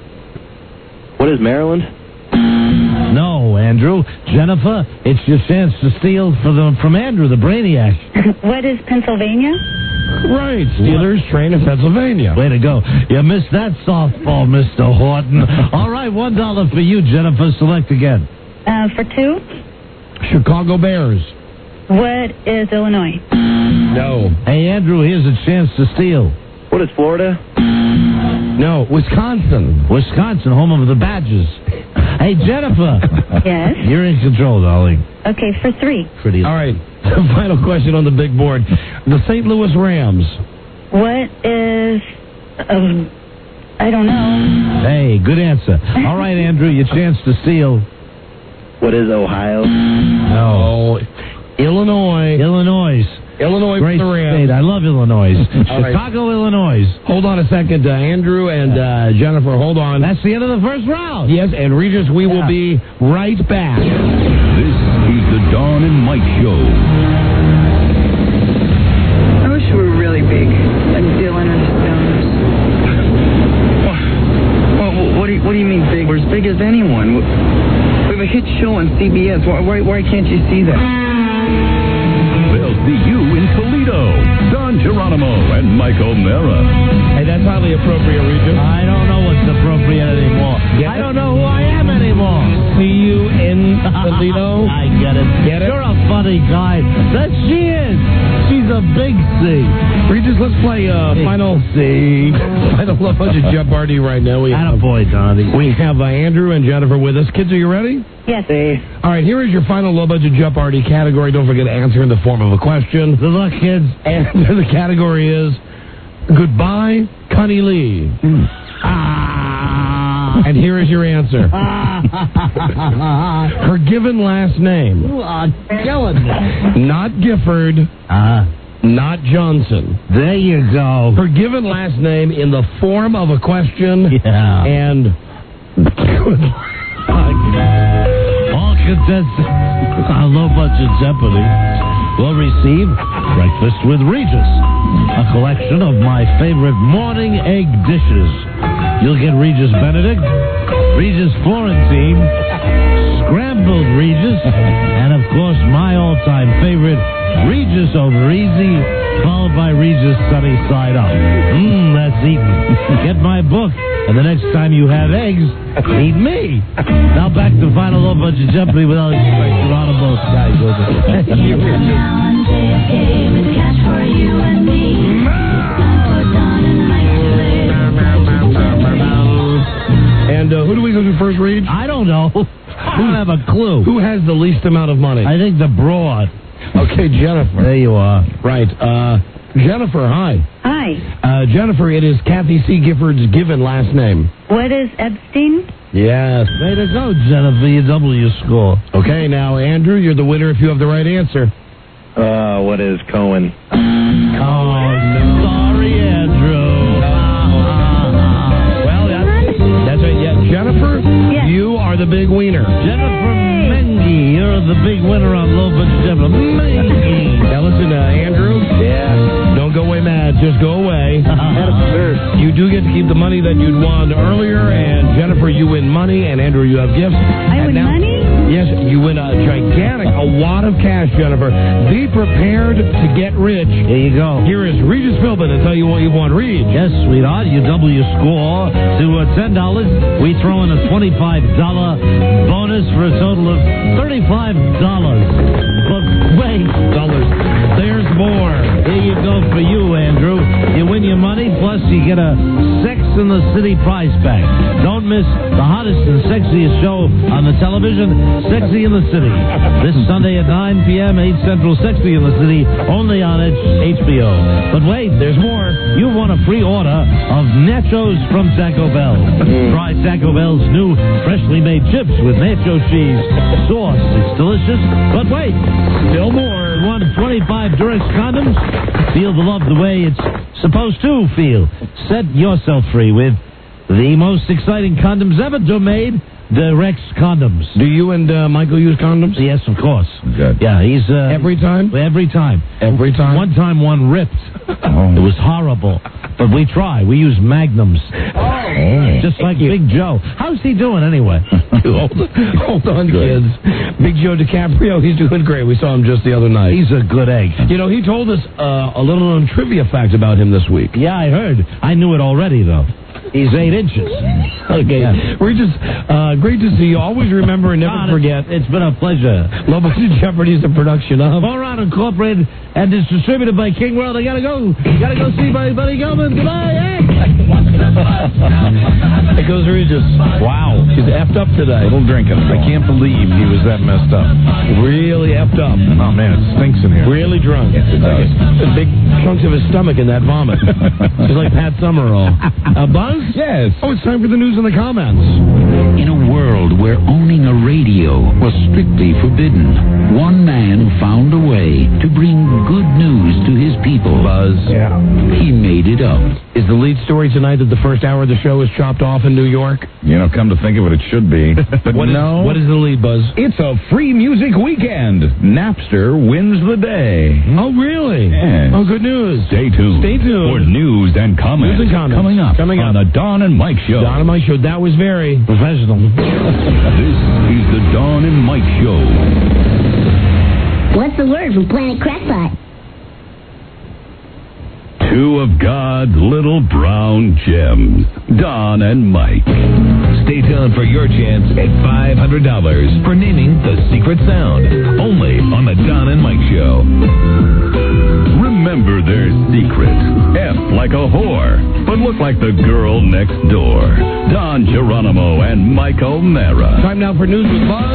What is Maryland? No, Andrew. Jennifer, it's your chance to steal for the, from Andrew, the brainiac. What is Pennsylvania? Right, Steelers train in Pennsylvania. Way to go. You missed that softball, Mister Horton. All right, one dollar for you, Jennifer. Select again. Uh, for two? Chicago Bears. What is Illinois? No. Hey, Andrew, here's a chance to steal. What is Florida? No, Wisconsin. Wisconsin, home of the Badgers. Hey, Jennifer. Yes? You're in control, darling. Okay, for three. Pretty. All right, the final question on the big board. The Saint Louis Rams. What is... Um, I don't know. Hey, good answer. All right, Andrew, your chance to steal. What is Ohio? No. Illinois. Illinois. Illinois Great for the Rams. state. I love Illinois. All right. Chicago, Illinois. Hold on a second, uh, Andrew and uh, Jennifer, hold on. That's the end of the first round. Yes, and Regis, we Yeah. will be right back. This is the Dawn and Mike Show. I wish we were really big, like Dylan and the Stones. Well, what do you, what do you mean big? We're as big as anyone. We have a hit show on C B S. Why, why, why can't you see that? They'll see you in Toledo. Don Geronimo and Mike O'Mara. Hey, that's highly appropriate, Regis. I don't know what's appropriate anymore. I don't know who I am anymore. See you in Toledo. I get it. Get it? You're a funny guy. That she is. She's a big C. Regis, let's play uh, Big final C. final Love Budget Jeopardy right now. We have, Attaboy, Donnie. we have uh, Andrew and Jennifer with us. Kids, are you ready? Yes. All right, here is your final Low Budget Jeopardy category. Don't forget to answer in the form of a question. Good luck, kids. And the category is Goodbye, Connie Lee. Ah. And here is your answer. Her given last name. You are killing me. Not Gifford. Uh, Not Johnson. there you go. Her given last name in the form of a question. Yeah. And good All contestants on Low Budget Jeopardy will receive Breakfast with Regis, a collection of my favorite morning egg dishes. You'll get Regis Benedict, Regis Florentine, Scrambled Regis, and of course my all-time favorite, Regis over easy, followed by Regis sunny side up. Mmm, that's eating. Get my book, and the next time you have eggs, eat me. Now back to Final Low Budget Jeopardy with Alex Geronimo. Guys, with it. And uh, who do we go to first, Reed? I don't know. I don't have a clue. Who has the least amount of money? I think the broad. Okay, Jennifer. There you are. Right. Uh, Jennifer, hi. Hi. Uh, Jennifer, it is Kathy C. Gifford's given last name. What is Epstein? Yes. Way to go, Jennifer. You double your score. Okay, now, Andrew, you're the winner if you have the right answer. Uh, what is Cohen? Oh, no. Sorry, Andrew. Well, that's, that's right. Yeah, Jennifer, Yes. you are the big wiener. Jennifer Mengi, you're the big winner on Low Budget Jeopardy. Mengi. Now, listen, uh, Andrew. Yeah. Don't go away mad. Just go away. You do get to keep the money that you'd won earlier, and Jennifer, you win money, and Andrew, you have gifts. I And win now- money? Yes, you win a gigantic, a wad of cash, Jennifer. Be prepared to get rich. Here you go. Here is Regis Philbin to tell you what you want. Read. Yes, sweetheart, you double your score to uh, ten dollars. We throw in a twenty-five dollars bonus for a total of thirty-five dollars. But wait, Dollars. There's more. here you go for you, Andrew. You win your money, plus you get a Sex in the City prize pack. Don't miss the hottest and sexiest show on the television, Sexy in the City. This Sunday at nine p.m., eight Central, Sexy in the City, only on H B O. But wait, there's more. You won a free order of nachos from Taco Bell. Try Taco Bell's new freshly made chips with nacho cheese sauce. It's delicious. But wait, Still more. you won twenty-five Durex condoms. Feel the love the way it's supposed to feel. Set yourself free with the most exciting condoms ever made, Durex condoms. Do you and uh, Michael use condoms? Yes, of course. Good. Yeah, he's uh, Every time? every time. Every time? One time, one ripped. It was horrible, but we try. We use magnums, Oh. just like Big Joe. How's he doing anyway? hold, hold on, kids. Big Joe DiCaprio, he's doing great. We saw him just the other night. He's a good egg. You know, he told us uh, a little known trivia fact about him this week. Yeah, I heard. I knew it already, though. He's eight inches. Okay. Yeah. We're just uh, great to see you. Always remember and never Don, forget. It's been a pleasure. Low Budget Jeopardy is a production of All Around Incorporated, and it's distributed by King World. I gotta go. Gotta go see my buddy Gelman. Goodbye, eh? It goes Regis. Wow. He's effed up today. Little drinking. I can't believe he was that messed up. Really effed up. Oh, man, it stinks in here. Really drunk. Yes, it does. There's big chunks of his stomach in that vomit. He's like Pat Summerall. Uh, Buzz? Yes. Oh, it's time for the news in the comments. In a world where owning a radio was strictly forbidden, one man found a way to bring good news to his people. Buzz. Yeah. He made it up. Is the lead story tonight that the first hour of the show is chopped off in New York? You know, come to think of it, it should be. But what no. Is, what is the lead, Buzz? It's a free music weekend. Napster wins the day. Oh, really? Yes. Oh, good news. Stay tuned. Stay tuned. For news and comments. News and comments. Coming up. Coming on up. the Don and Mike Show. Don and Mike Show. That was very professional. This is the Don and Mike Show. What's the word from Planet Crackpot? Two of God's little brown gems, Don and Mike. Stay tuned for your chance at five hundred dollars for naming the secret sound. Only on the Don and Mike Show. Remember their secret. F like a whore, but look like the girl next door. Don Geronimo and Mike O'Mara. Time now for News with Buzz.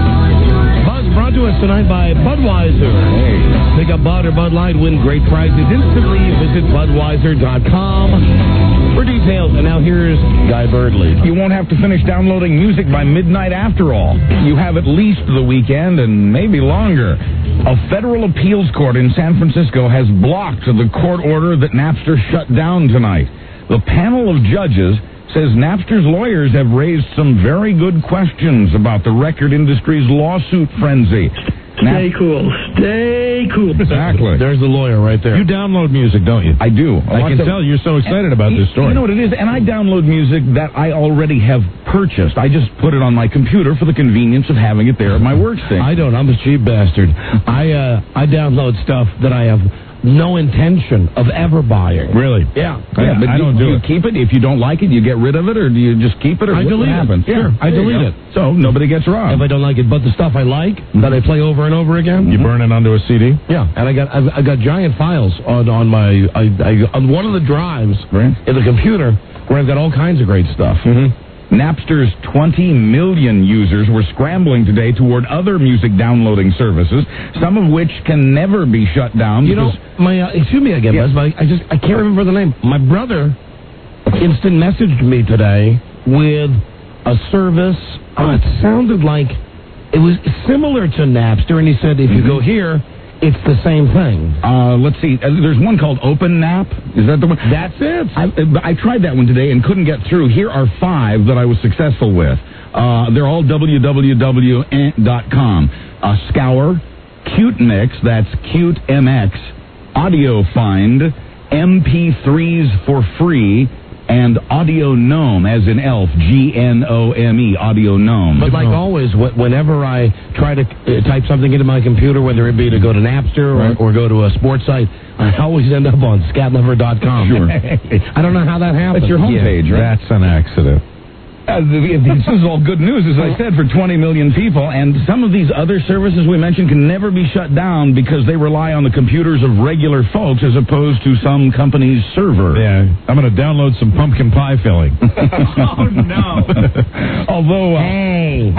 Buzz brought to us tonight by Budweiser. Hey. Pick up Bud or Bud Light, win great prizes instantly. Visit Budweiser dot com for details. And now here's Guy Birdley. You won't have to finish downloading music by midnight after all. You have at least the weekend and maybe longer. A federal appeals court in San Francisco has blocked the court order that Napster shut down tonight. The panel of judges says Napster's lawyers have raised some very good questions about the record industry's lawsuit frenzy. Stay cool. Stay cool. Exactly. There's the lawyer right there. You download music, don't you? I do. I can tell you're so excited about this story. You know what it is? And I download music that I already have purchased. I just put it on my computer for the convenience of having it there at my workstation. I don't. I'm a cheap bastard. I uh, I download stuff that I have no intention of ever buying. Really? Yeah. Yeah, but I do, don't do do you it. keep it? If you don't like it, you get rid of it, or do you just keep it, or I what, delete what happens? it. Sure, Yeah, I there you delete go. it. So nobody gets robbed. If I don't like it, but the stuff I like that I play over and over again, You burn it onto a C D? yeah. And I got I've, I got giant files on on my I, I, on one of the drives Right. in the computer where I've got all kinds of great stuff. Mm-hmm. Napster's twenty million users were scrambling today toward other music downloading services, some of which can never be shut down. You know, because, my uh, excuse me again, Yes. Buzz, but I just I can't remember the name. My brother instant messaged me today with a service. Oh, it sounded like it was similar to Napster, and he said if you go here, it's the same thing. uh, let's see, uh, there's one called OpenNap. Is that the one? That's it. I, I tried that one today and couldn't get through. Here are five that I was successful with. Uh, they're all w w w dot com. Uh, Scour, Cute Mix, that's Cute M X, Audio Find, M P threes for free, and Audio Gnome, as in elf, G N O M E, Audio Gnome. But like always, wh- whenever I try to uh, type something into my computer, whether it be to go to Napster or, Right. or go to a sports site, I always end up on scat lover dot com. Sure. I don't know how that happens. That's your homepage, right? That's an accident. Uh, th- this is all good news, as I said, for twenty million people. And some of these other services we mentioned can never be shut down because they rely on the computers of regular folks as opposed to some company's server. Yeah, I'm going to download some pumpkin pie filling. Oh, no. Although... Uh, Hey.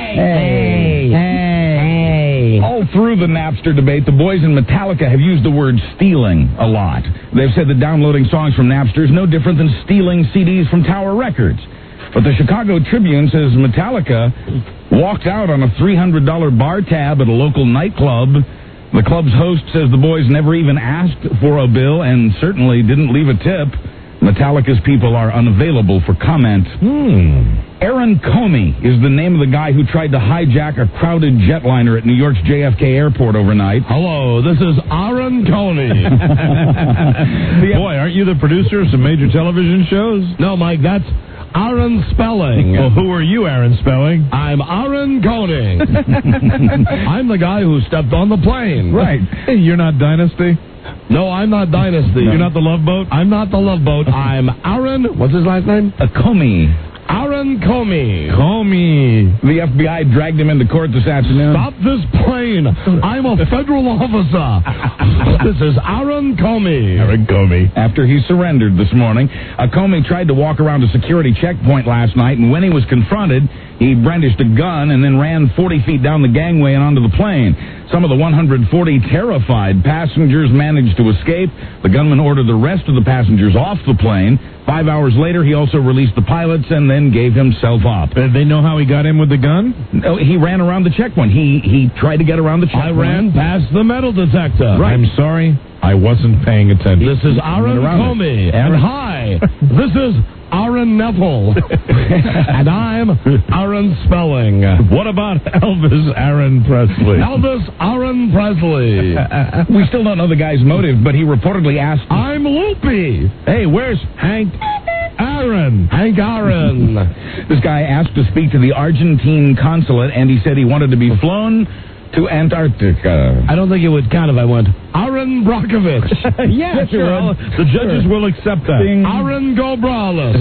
Hey. Hey. All through the Napster debate, the boys in Metallica have used the word stealing a lot. They've said that downloading songs from Napster is no different than stealing C Ds from Tower Records. But the Chicago Tribune says Metallica walked out on a three hundred dollars bar tab at a local nightclub. The club's host says the boys never even asked for a bill and certainly didn't leave a tip. Metallica's people are unavailable for comment. Hmm. Aaron Comey is the name of the guy who tried to hijack a crowded jetliner at New York's J F K airport overnight. Hello, this is Aaron Coney. Boy, aren't you the producer of some major television shows? No, Mike, that's Aaron Spelling. Well, who are you, Aaron Spelling? I'm Aaron Coney. I'm the guy who stepped on the plane. Right. Hey, you're not Dynasty? No, I'm not Dynasty. You're not the Love Boat? I'm not the Love Boat. I'm Aaron. What's his last name? A Comey. Aaron Aaron Comey. Comey. The F B I dragged him into court this afternoon. Stop this plane. I'm a federal officer. This is Aaron Comey. Aaron Comey. After he surrendered this morning, uh, Comey tried to walk around a security checkpoint last night, and when he was confronted, he brandished a gun and then ran forty feet down the gangway and onto the plane. Some of the one hundred forty terrified passengers managed to escape. The gunman ordered the rest of the passengers off the plane. Five hours later, he also released the pilots and then gave himself up. Did they know how he got in with the gun? No, he ran around the checkpoint. He he tried to get around the checkpoint. I ran past the metal detector. Right. I'm sorry, I wasn't paying attention. This is Aaron Comey. And hi, this is Aaron Neville. And I'm Aaron Spelling. What about Elvis Aaron Presley? Elvis Aaron Presley. We still don't know the guy's motive, but he reportedly asked... I'm loopy. Hey, where's Hank Aaron? Hank Aaron. This guy asked to speak to the Argentine consulate, and he said he wanted to be flown to Antarctica. I don't think it would count if I went, Aaron Brockovich. Yeah, sure. Well, the judges will accept that. Ding. Aaron Gobrales.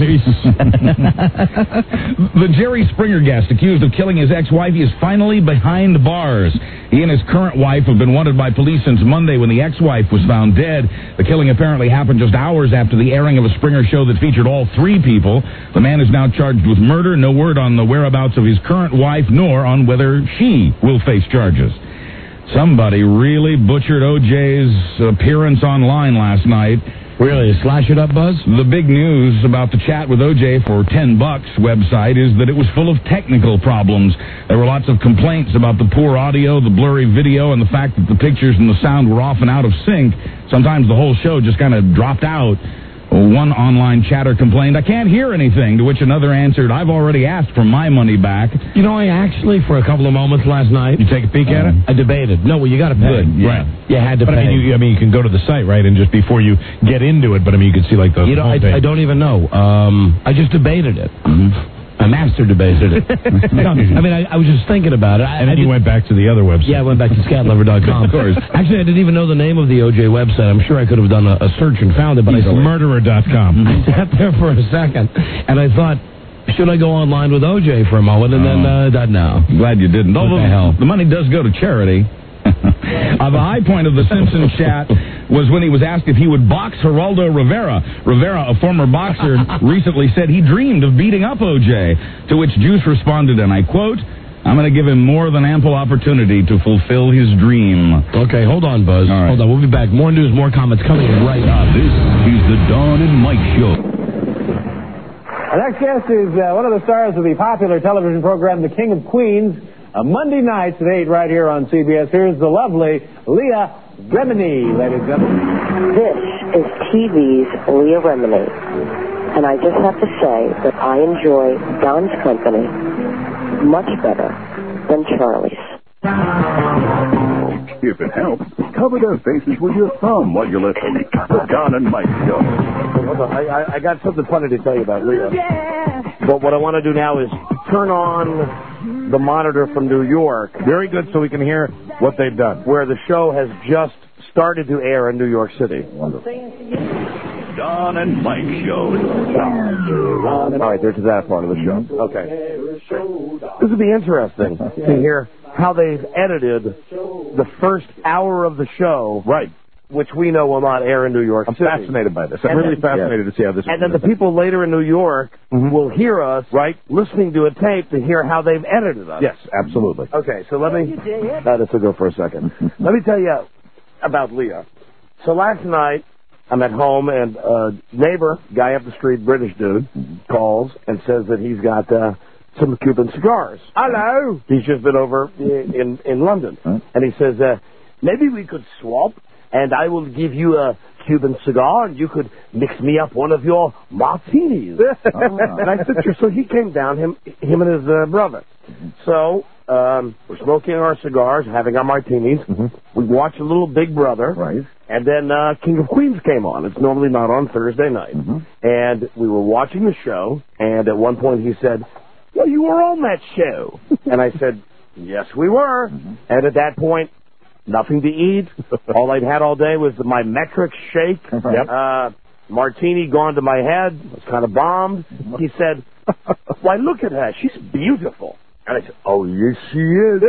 The Jerry Springer guest accused of killing his ex-wife is finally behind bars. He and his current wife have been wanted by police since Monday when the ex-wife was found dead. The killing apparently happened just hours after the airing of a Springer show that featured all three people. The man is now charged with murder. No word on the whereabouts of his current wife, nor on whether she will face charges. Somebody really butchered O J's appearance online last night. Really? Slash it up, Buzz? The big news about the chat with O J for ten bucks website is that it was full of technical problems. There were lots of complaints about the poor audio, the blurry video, and the fact that the pictures and the sound were often out of sync. Sometimes the whole show just kind of dropped out. One online chatter complained, I can't hear anything, to which another answered, I've already asked for my money back. You know, I actually, for a couple of moments last night... You take a peek at it? I debated. No, well, you got to pay. Good, yeah. Right. You had to but pay. I mean, you, I mean, you can go to the site, right, and just before you get into it, but I mean, you can see, like, the You know, I, I don't even know. Um, I just debated it. Mm-hmm. I master debated it. No, I mean, I, I was just thinking about it. I, and then I you went back to the other website. Yeah, I went back to scat lover dot com. Of course. Actually, I didn't even know the name of the O J website. I'm sure I could have done a, a search and found it, but It's I murderer dot com. I sat there for a second, and I thought, should I go online with O J for a moment? And then, uh, that, no. I'm glad you didn't. What Although the hell? the money does go to charity. Uh, the high point of the Simpsons chat was when he was asked if he would box Geraldo Rivera. Rivera, a former boxer, recently said he dreamed of beating up O J, to which Juice responded, and I quote, I'm going to give him more than ample opportunity to fulfill his dream. Okay, hold on, Buzz. All right. Hold on, we'll be back. More news, more comments coming right up. This is the Dawn and Mike Show. Our next guest is uh, one of the stars of the popular television program, The King of Queens, uh, Monday nights at eight right here on C B S. Here's the lovely Leah Remini, ladies and gentlemen. This is T V's Leah Remini, and I just have to say that I enjoy Don's company much better than Charlie's. If it helps, cover their faces with your thumb while you listen. The Don and Mike Show. Hold on, I, I, I got something funny to tell you about Leah. Yeah. But what I want to do now is turn on the monitor from New York. Very good, so we can hear what they've done. Where the show has just started to air in New York City. Wonderful. Don and Mike Show. All right, there's that part of the show. Okay. This would be interesting to hear how they've edited the first hour of the show. Right. Which we know will not air in New York I'm City. fascinated by this. I'm And really then- fascinated to see how this And then the people later in New York will hear us right listening to a tape to hear how they've edited us. Yes, absolutely. Okay, so let me uh, this will go for a second. Let me tell you about Leah. So last night I'm at home and a neighbor, guy up the street, British dude, calls and says that he's got uh, some Cuban cigars. Hello. He's just been over in in, in London, and he says uh, maybe we could swap. And I will give you a Cuban cigar, and you could mix me up one of your martinis. And I said, sure. So he came down, him, him and his uh, brother. So um, we're smoking our cigars, having our martinis. Mm-hmm. We watched a little Big Brother. Right. And then uh, King of Queens came on. It's normally not on Thursday night. Mm-hmm. And we were watching the show, and at one point he said, well, you were on that show. And I said, yes, we were. Mm-hmm. And at that point, nothing to eat. All I'd had all day was my metric shake. Yep. Uh, martini gone to my head. I was kind of bombed. He said, Why, look at her. She's beautiful. And I said, oh, yes, she is.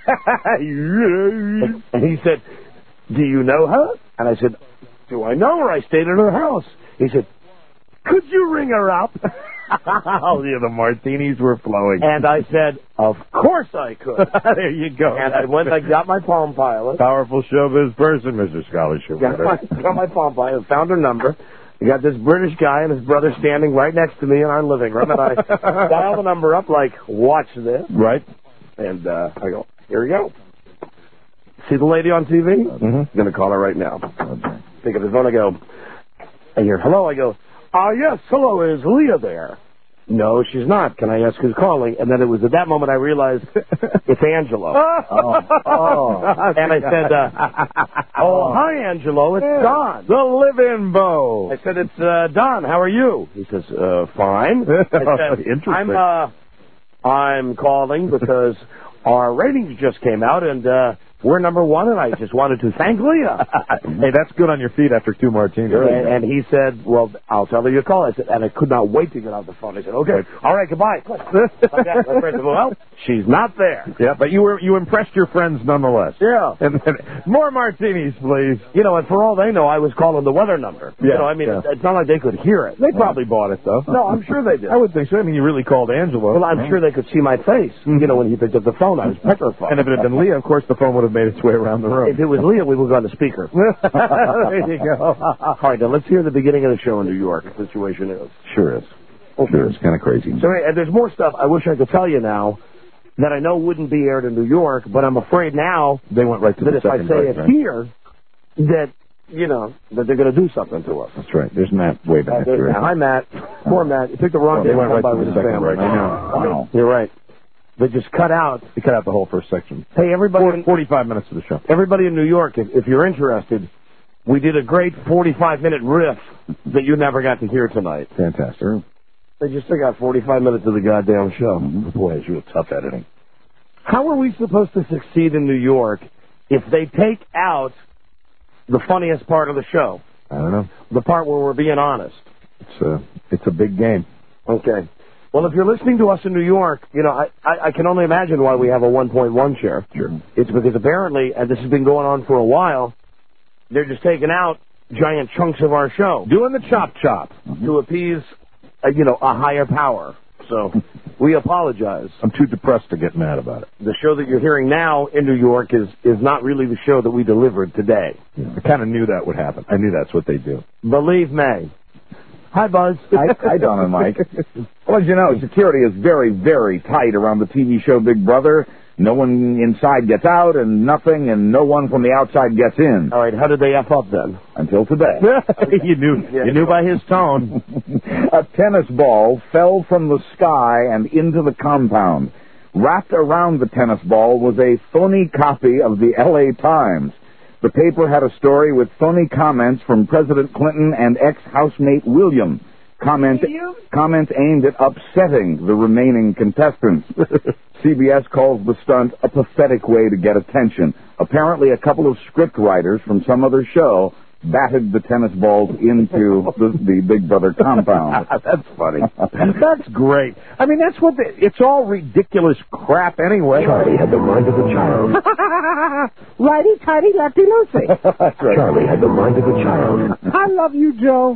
And he said, do you know her? And I said, do I know her? I stayed at her house. He said, could you ring her up? Oh, yeah, the martinis were flowing. And I said, of course I could. There you go. And I went, I got my Palm Pilot. Powerful showbiz person, Mister Scholarship. Got my, got my Palm Pilot, found her number. I got this British guy and his brother standing right next to me in our living room, and I dial the number up like, watch this. Right. And uh, I go, here we go. See the lady on T V? Mm-hmm. I'm going to call her right now. Okay. Pick up the phone, I go, I hear, hello, I go, ah, uh, yes, hello, is Leah there? No, she's not. Can I ask who's calling? And then it was at that moment I realized it's Angelo. oh. oh. And I said, uh, oh, hi, Angelo, it's yeah. Don. The live-in Bo. I said, it's uh, Don, how are you? He says, uh, fine. I said, Interesting. I'm, uh, I'm calling because our ratings just came out, and uh, we're number one, and I just wanted to thank Leah. Hey, that's good on your feet after two martinis. And, and he said, well, I'll tell her you call. I said, and I could not wait to get off the phone. I said, okay, all right, goodbye. Okay. Well, she's not there. Yeah, but you were you impressed your friends nonetheless. Yeah. And, and more martinis, please. You know, and for all they know, I was calling the weather number. Yeah, you know, I mean, yeah. it's, it's not like they could hear it. They probably bought it, though. No, I'm sure they did. I would think so. I mean, you really called Angelo. Well, I'm sure they could see my face. Mm-hmm. You know, when he picked up the phone, I was petrified. And if it had been Leah, of course, the phone would have made its way around the room. If it was Leah, we would have gone to speaker. There you go. All right, now let's hear the beginning of the show in New York. The situation is. Sure is. Okay. Sure is. Kind of crazy. So, and there's more stuff I wish I could tell you now that I know wouldn't be aired in New York, but I'm afraid now they went right to that the if I second say break, it right? here, that, you know, that they're going to do something to us. That's right. There's Matt way back uh, there. Hi, Matt. Poor Matt. You took the wrong oh, day they went to right come by to with the his second family. break. I know. Wow. You're right. They just cut out. They cut out the whole first section. Hey, everybody. Four, forty-five minutes of the show. Everybody in New York, if, if you're interested, we did a great forty-five minute riff that you never got to hear tonight. Fantastic. They just took out forty-five minutes of the goddamn show. Mm-hmm. Boy, it's real tough editing. How are we supposed to succeed in New York if they take out the funniest part of the show? I don't know. The part where we're being honest. It's a, it's a big game. Okay. Well, if you're listening to us in New York, you know, I, I, I can only imagine why we have a one point one share. Sure. It's because apparently, and this has been going on for a while, they're just taking out giant chunks of our show. Doing the chop chop. Mm-hmm. To appease, uh, you know, a higher power. So we apologize. I'm too depressed to get mad about it. The show that you're hearing now in New York is, is not really the show that we delivered today. Yeah, I kind of knew that would happen. I knew that's what they do. Believe me. Hi, Buzz. Hi, hi, Don and Mike. Well, as you know, security is very, very tight around the T V show Big Brother. No one inside gets out and nothing, and no one from the outside gets in. All right, how did they F up then? Until today. you knew yeah. you knew by his tone. A tennis ball fell from the sky and into the compound. Wrapped around the tennis ball was a phony copy of the L A Times. The paper had a story with phony comments from President Clinton and ex-housemate William. Comments, comments aimed at upsetting the remaining contestants. C B S calls the stunt a pathetic way to get attention. Apparently, a couple of script writers from some other show batted the tennis balls into the, the Big Brother compound. That's funny. That's great. I mean, that's what the, it's all ridiculous crap anyway. Charlie had the mind of a child. Righty-tighty, lefty-loosey. That's right. Charlie had the mind of a child. I love you, Joe.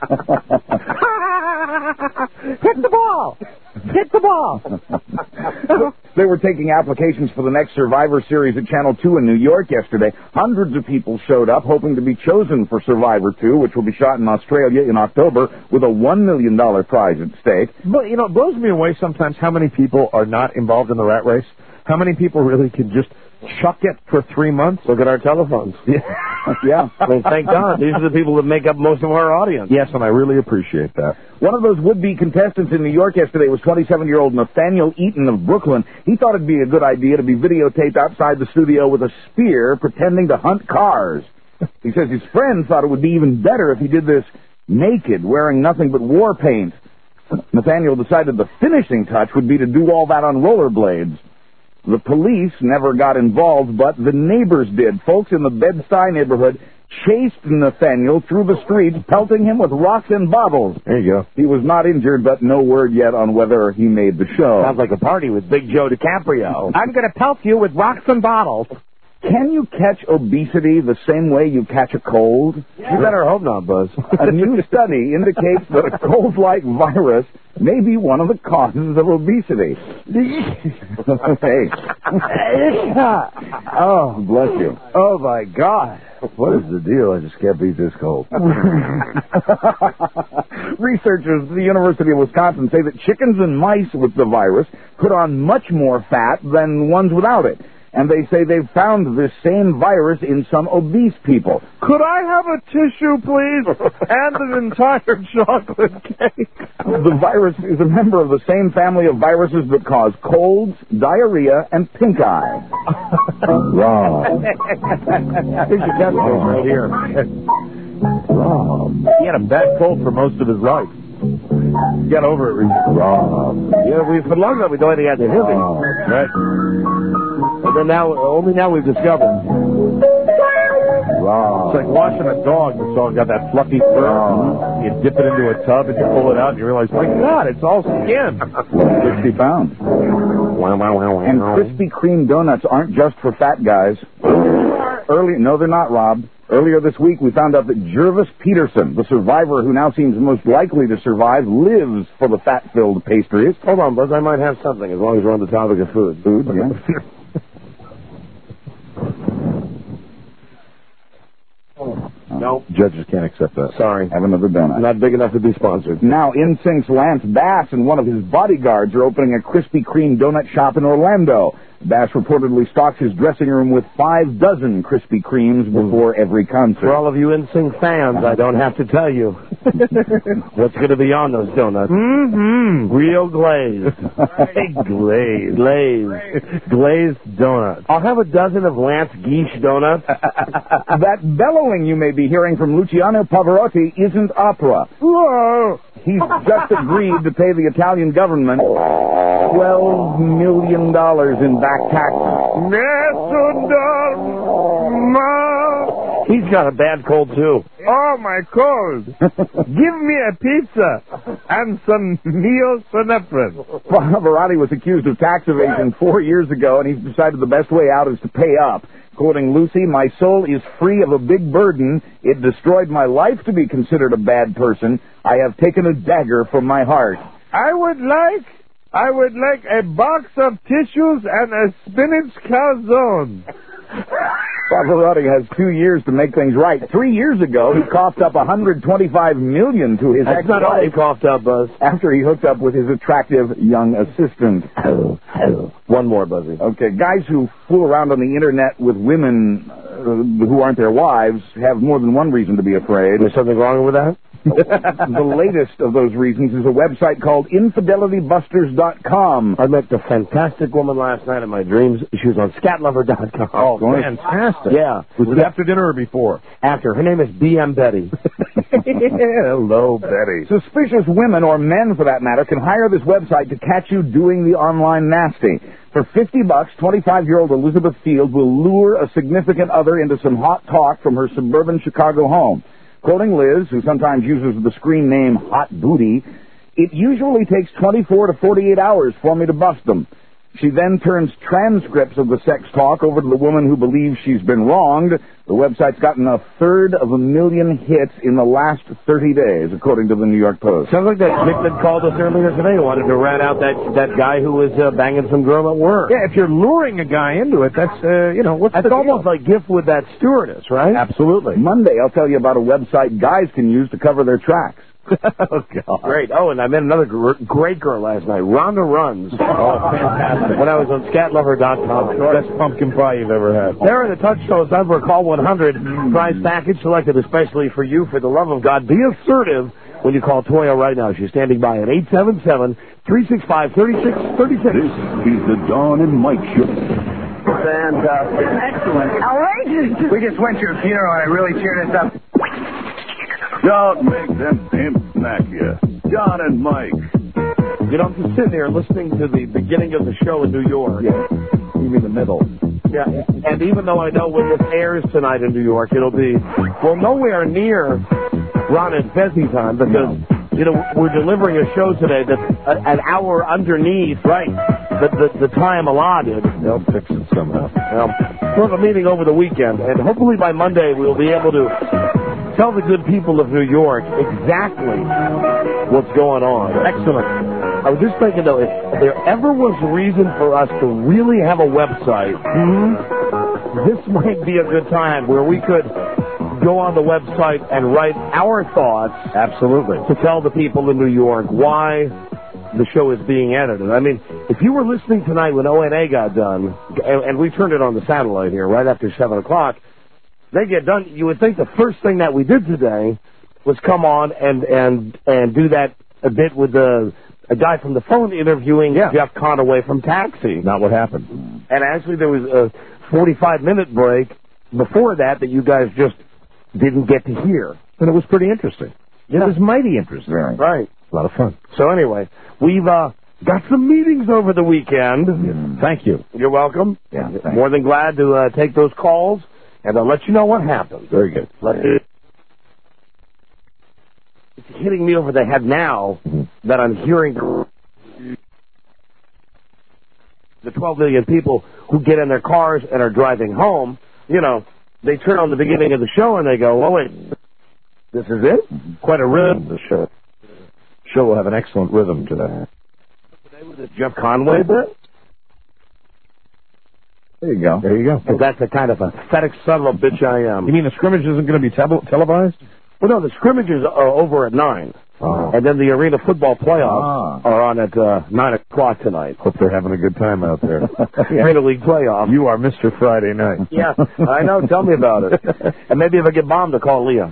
Hit the ball. Hit the ball. They were taking applications for the next Survivor Series at Channel two in New York yesterday. Hundreds of people showed up hoping to be chosen for Survivor two, which will be shot in Australia in October with a one million dollars prize at stake. But, you know, it blows me away sometimes how many people are not involved in the rat race. How many people really can just chuck it for three months? Look at our telephones. Yeah. yeah. I mean, thank God. These are the people that make up most of our audience. Yes, and I really appreciate that. One of those would-be contestants in New York yesterday was twenty-seven-year-old Nathaniel Eaton of Brooklyn. He thought it'd be a good idea to be videotaped outside the studio with a spear pretending to hunt cars. He says his friends thought it would be even better if he did this naked, wearing nothing but war paint. Nathaniel decided the finishing touch would be to do all that on rollerblades. The police never got involved, but the neighbors did. Folks in the Bed-Stuy neighborhood chased Nathaniel through the streets, pelting him with rocks and bottles. There you go. He was not injured, but no word yet on whether he made the show. Sounds like a party with Big Joe DiCaprio. I'm going to pelt you with rocks and bottles. Can you catch obesity the same way you catch a cold? You better hope not, Buzz. A new study indicates that a cold-like virus may be one of the causes of obesity. Hey. Oh, bless you. Oh, my God. What is the deal? I just can't beat this cold. Researchers at the University of Wisconsin say that chickens and mice with the virus put on much more fat than ones without it. And they say they've found this same virus in some obese people. Could I have a tissue, please? And an entire chocolate cake. The virus is a member of the same family of viruses that cause colds, diarrhea, and pink eye. Rob. Here's your test case right here. Rob. He had a bad cold for most of his life. Get over it, Reese. Rob. Yeah, we, for long enough we know anything had to hit him. Right? But then now, only now we've discovered. Wow. It's like washing a dog that's all got that fluffy fur. Wow. You dip it into a tub and you pull it out and you realize, my God, it's all skin. sixty pounds. Wow, wow, wow, wow. And Krispy Kreme donuts aren't just for fat guys. Early, no, they're not, Rob. Earlier this week, we found out that Jervis Peterson, the survivor who now seems most likely to survive, lives for the fat-filled pastries. Hold on, Buzz. I might have something as long as we're on the topic of food. Food, yeah. No. Judges can't accept that. Sorry. Have another donut. Not big enough to be sponsored. Now, N Sync's Lance Bass and one of his bodyguards are opening a Krispy Kreme donut shop in Orlando. Bass reportedly stocks his dressing room with five dozen Krispy Kremes before every concert. For all of you N Sync fans, I don't have to tell you what's going to be on those donuts. Mm-hmm. Real glazed. glazed. Glazed. Glazed donuts. I'll have a dozen of Lance Geesh donuts. That bellowing you may be hearing from Luciano Pavarotti isn't opera. Whoa. He's just agreed to pay the Italian government twelve million dollars in back taxes. He's got a bad cold, too. Oh, my cold. Give me a pizza and some neosynephrine. Pavarotti was accused of tax evasion four years ago, and he's decided the best way out is to pay up. Quoting Lucy, "My soul is free of a big burden. It destroyed my life to be considered a bad person. I have taken a dagger from my heart." I would like, I would like a box of tissues and a spinach calzone. Pavarotti has two years to make things right. Three years ago, he coughed up one hundred twenty-five million dollars to his That's ex-wife. not all he coughed up, Buzz. After he hooked up with his attractive young assistant. One more, Buzzy. Okay, guys who fool around on the internet with women uh, who aren't their wives have more than one reason to be afraid. There's something wrong with that? The latest of those reasons is a website called infidelity busters dot com. I met a fantastic woman last night in my dreams. She was on scat lover dot com. Oh, fantastic. Yeah. Was it after dinner or before? After. Her name is B M Betty. Hello, Betty. Suspicious women, or men for that matter, can hire this website to catch you doing the online nasty. For fifty bucks, twenty-five-year-old Elizabeth Field will lure a significant other into some hot talk from her suburban Chicago home. Quoting Liz, who sometimes uses the screen name Hot Booty, "It usually takes twenty-four to forty-eight hours for me to bust them. She then turns transcripts of the sex talk over to the woman who believes she's been wronged. The website's gotten a third of a million hits in the last thirty days, according to the New York Post." Sounds like that chick that called us earlier today who wanted to rat out that that guy who was uh, banging some girl at work. Yeah, if you're luring a guy into it, that's, uh, you know, what's That's the almost deal? like gift with that stewardess, right? Absolutely. Monday, I'll tell you about a website guys can use to cover their tracks. Oh, God. Great. Oh, and I met another gr- great girl last night. Rhonda Runs. Oh, fantastic. When I was on scat lover dot com. Best pumpkin pie you've ever had. There in the touch show's number, call one hundred. Prize package selected especially for you. For the love of God, be assertive when you call Toya right now. She's standing by at eight seven seven, three six five, three six three six. This is the Dawn and Mike Show. Fantastic. Excellent. Outrageous. We just went to a funeral and it really cheered us up. Don't make them pimps smack you. John and Mike. You know, I'm just sitting there listening to the beginning of the show in New York. Yeah. You mean the middle. Yeah, and even though I know when this airs tonight in New York, it'll be, well, nowhere near Ron and Fezzi time because, you know, we're delivering a show today that's a, an hour underneath, right, the, the, the time allotted. They'll fix it somehow. Um, we'll have a meeting over the weekend, and hopefully by Monday we'll be able to tell the good people of New York exactly what's going on. Excellent. I was just thinking, though, if there ever was a reason for us to really have a website, mm-hmm. this might be a good time where we could go on the website and write our thoughts. Absolutely. To tell the people in New York why the show is being edited. I mean, if you were listening tonight when O N A got done, and, and we turned it on the satellite here right after seven o'clock, they get done, you would think the first thing that we did today was come on and, and, and do that a bit with the... a guy from the phone interviewing yeah. Jeff Conaway from Taxi. Not what happened. And actually there was a forty-five minute break before that that you guys just didn't get to hear. And it was pretty interesting. Yeah. It was mighty interesting. Right. right. A lot of fun. So anyway, we've uh, got some meetings over the weekend. Yeah. Thank you. You're welcome. Yeah, More than glad to uh, take those calls, and I'll let you know what happens. Very good. Let's do it. It's hitting me over the head now mm-hmm. that I'm hearing the twelve million people who get in their cars and are driving home. You know, they turn on the beginning of the show and they go, oh, wait, this is it? Mm-hmm. Quite a rhythm. The show. show will have an excellent rhythm to that. Today was the Jeff Conway bit? There you go. There you go. And that's the kind of a pathetic son of a bitch I am. You mean the scrimmage isn't going to be te- televised? Well, no, the scrimmages are over at nine. Oh. And then the arena football playoffs ah. are on at uh, nine o'clock tonight. Hope they're having a good time out there. yeah. Arena League playoffs. You are Mister Friday Night. Yeah, I know. Tell me about it. And maybe if I get bombed, to call Leah.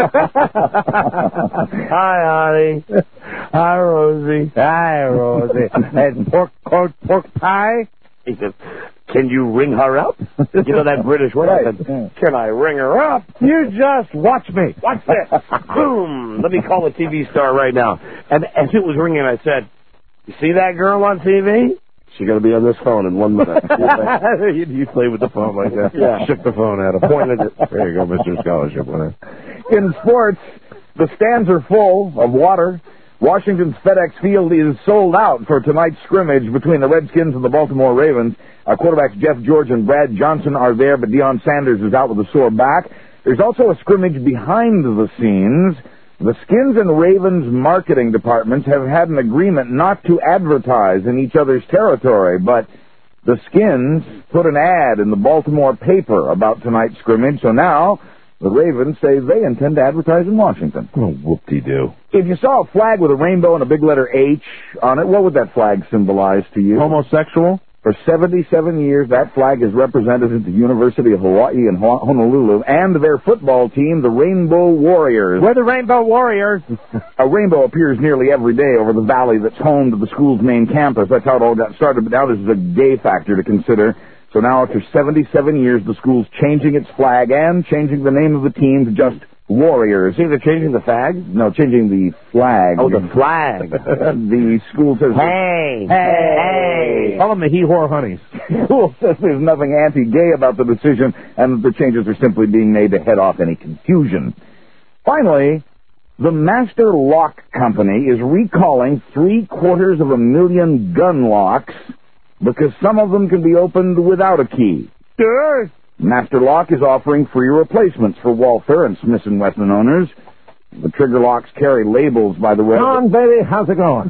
Hi, honey. Hi, Rosie. Hi, Rosie. And pork, pork, pork pie? He said, can you ring her up? You know that British word? Right. I said, can I ring her up? You just watch me. Watch this. Boom. Let me call a T V star right now. And as it was ringing, I said, you see that girl on T V? She's going to be on this phone in one minute. you, you play with the phone like that. Yeah. Shook the phone at him. Pointed it. There you go, Mister Scholarship winner. In sports, the stands are full of water. Washington's FedEx Field is sold out for tonight's scrimmage between the Redskins and the Baltimore Ravens. Our quarterbacks Jeff George and Brad Johnson are there, but Deion Sanders is out with a sore back. There's also a scrimmage behind the scenes. The Skins and Ravens marketing departments have had an agreement not to advertise in each other's territory, but the Skins put an ad in the Baltimore paper about tonight's scrimmage, so now the Ravens say they intend to advertise in Washington. Oh, whoop-de-doo. If you saw a flag with a rainbow and a big letter H on it, what would that flag symbolize to you? Homosexual? For seventy-seven years, that flag has represented the University of Hawaii in Honolulu and their football team, the Rainbow Warriors. We're the Rainbow Warriors. A rainbow appears nearly every day over the valley that's home to the school's main campus. That's how it all got started, but now there's a gay factor to consider. So now, after seventy-seven years, the school's changing its flag and changing the name of the team to just Warriors. See, they're changing the flag? No, changing the flag. Oh, the flag. The school says... Hey! Hey! Hey! Tell them the he-whore honeys. The school says there's nothing anti-gay about the decision, and that the changes are simply being made to head off any confusion. Finally, the Master Lock Company is recalling three-quarters of a million gun locks because some of them can be opened without a key. Sure. Master Lock is offering free replacements for Walther and Smith and Wesson owners. The trigger locks carry labels, by the way. John, baby, how's it going?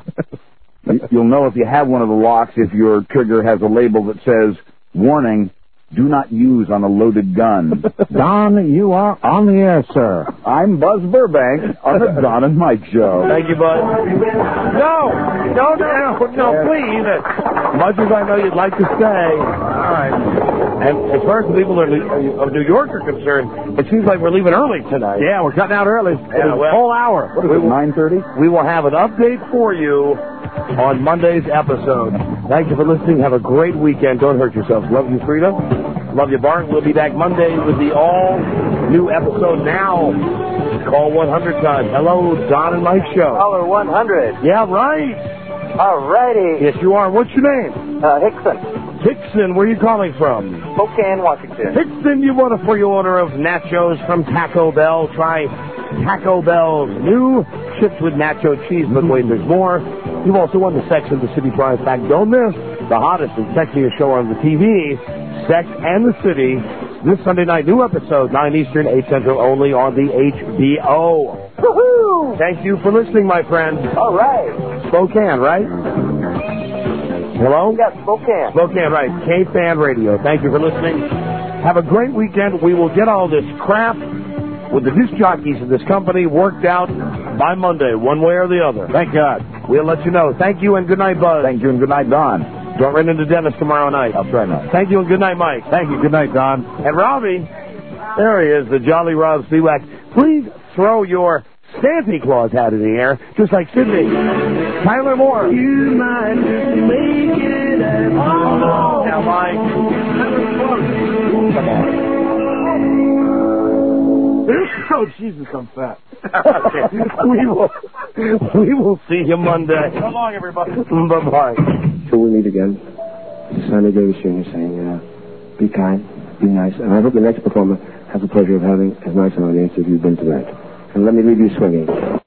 You'll know if you have one of the locks if your trigger has a label that says, warning, do not use on a loaded gun. Don, you are on the air, sir. I'm Buzz Burbank on the Don and Mike Show. Thank you, Buzz. No, no, no, no, please. Much as I know you'd like to stay. All right. And as far as the people of New York are concerned, it seems like we're leaving early tonight. Yeah, we're cutting out early. Yeah, a well, whole hour. What is it, nine thirty? We will have an update for you on Monday's episode. Thank you for listening. Have a great weekend. Don't hurt yourselves. Love you, Frida. Love you, Bart. We'll be back Monday with the all-new episode now. Call one hundred times. Hello, Don and Mike Show. Caller one hundred. Yeah, right. All righty. Yes, you are. What's your name? Uh, Hickson. Hickson, where are you calling from? Spokane, Washington. Hickson, you want a free order of nachos from Taco Bell. Try Taco Bell's new chips with nacho cheese, but wait, there's more. You've also won the Sex and the City prize pack. Don't miss the hottest and sexiest show on the T V, Sex and the City, this Sunday night. New episode, nine Eastern, eight Central, only on the H B O. Woohoo! Thank you for listening, my friend. All right. Spokane, right? Hello? Yes, Spokane. Spokane, right. K-Fan Radio. Thank you for listening. Have a great weekend. We will get all this crap with the disc jockeys in this company worked out by Monday, one way or the other. Thank God. We'll let you know. Thank you and good night, Buzz. Thank you and good night, Don. Don't run into Dennis tomorrow night. I'll try not. Thank you and good night, Mike. Thank you. Good night, Don. And Robbie, there he is, the Jolly Rob Spiewak. Please throw your Santa Claus hat in the air, just like Sydney. Tyler Moore. You might just make it at home. Now, Mike. Oh, Jesus, I'm fat. we will we will see you Monday. So long, everybody. Bye-bye. Till we meet again, Sammy Davis Junior saying, uh, be kind, be nice, and I hope the next performer has the pleasure of having as nice an audience as you've been tonight. And let me leave you swinging.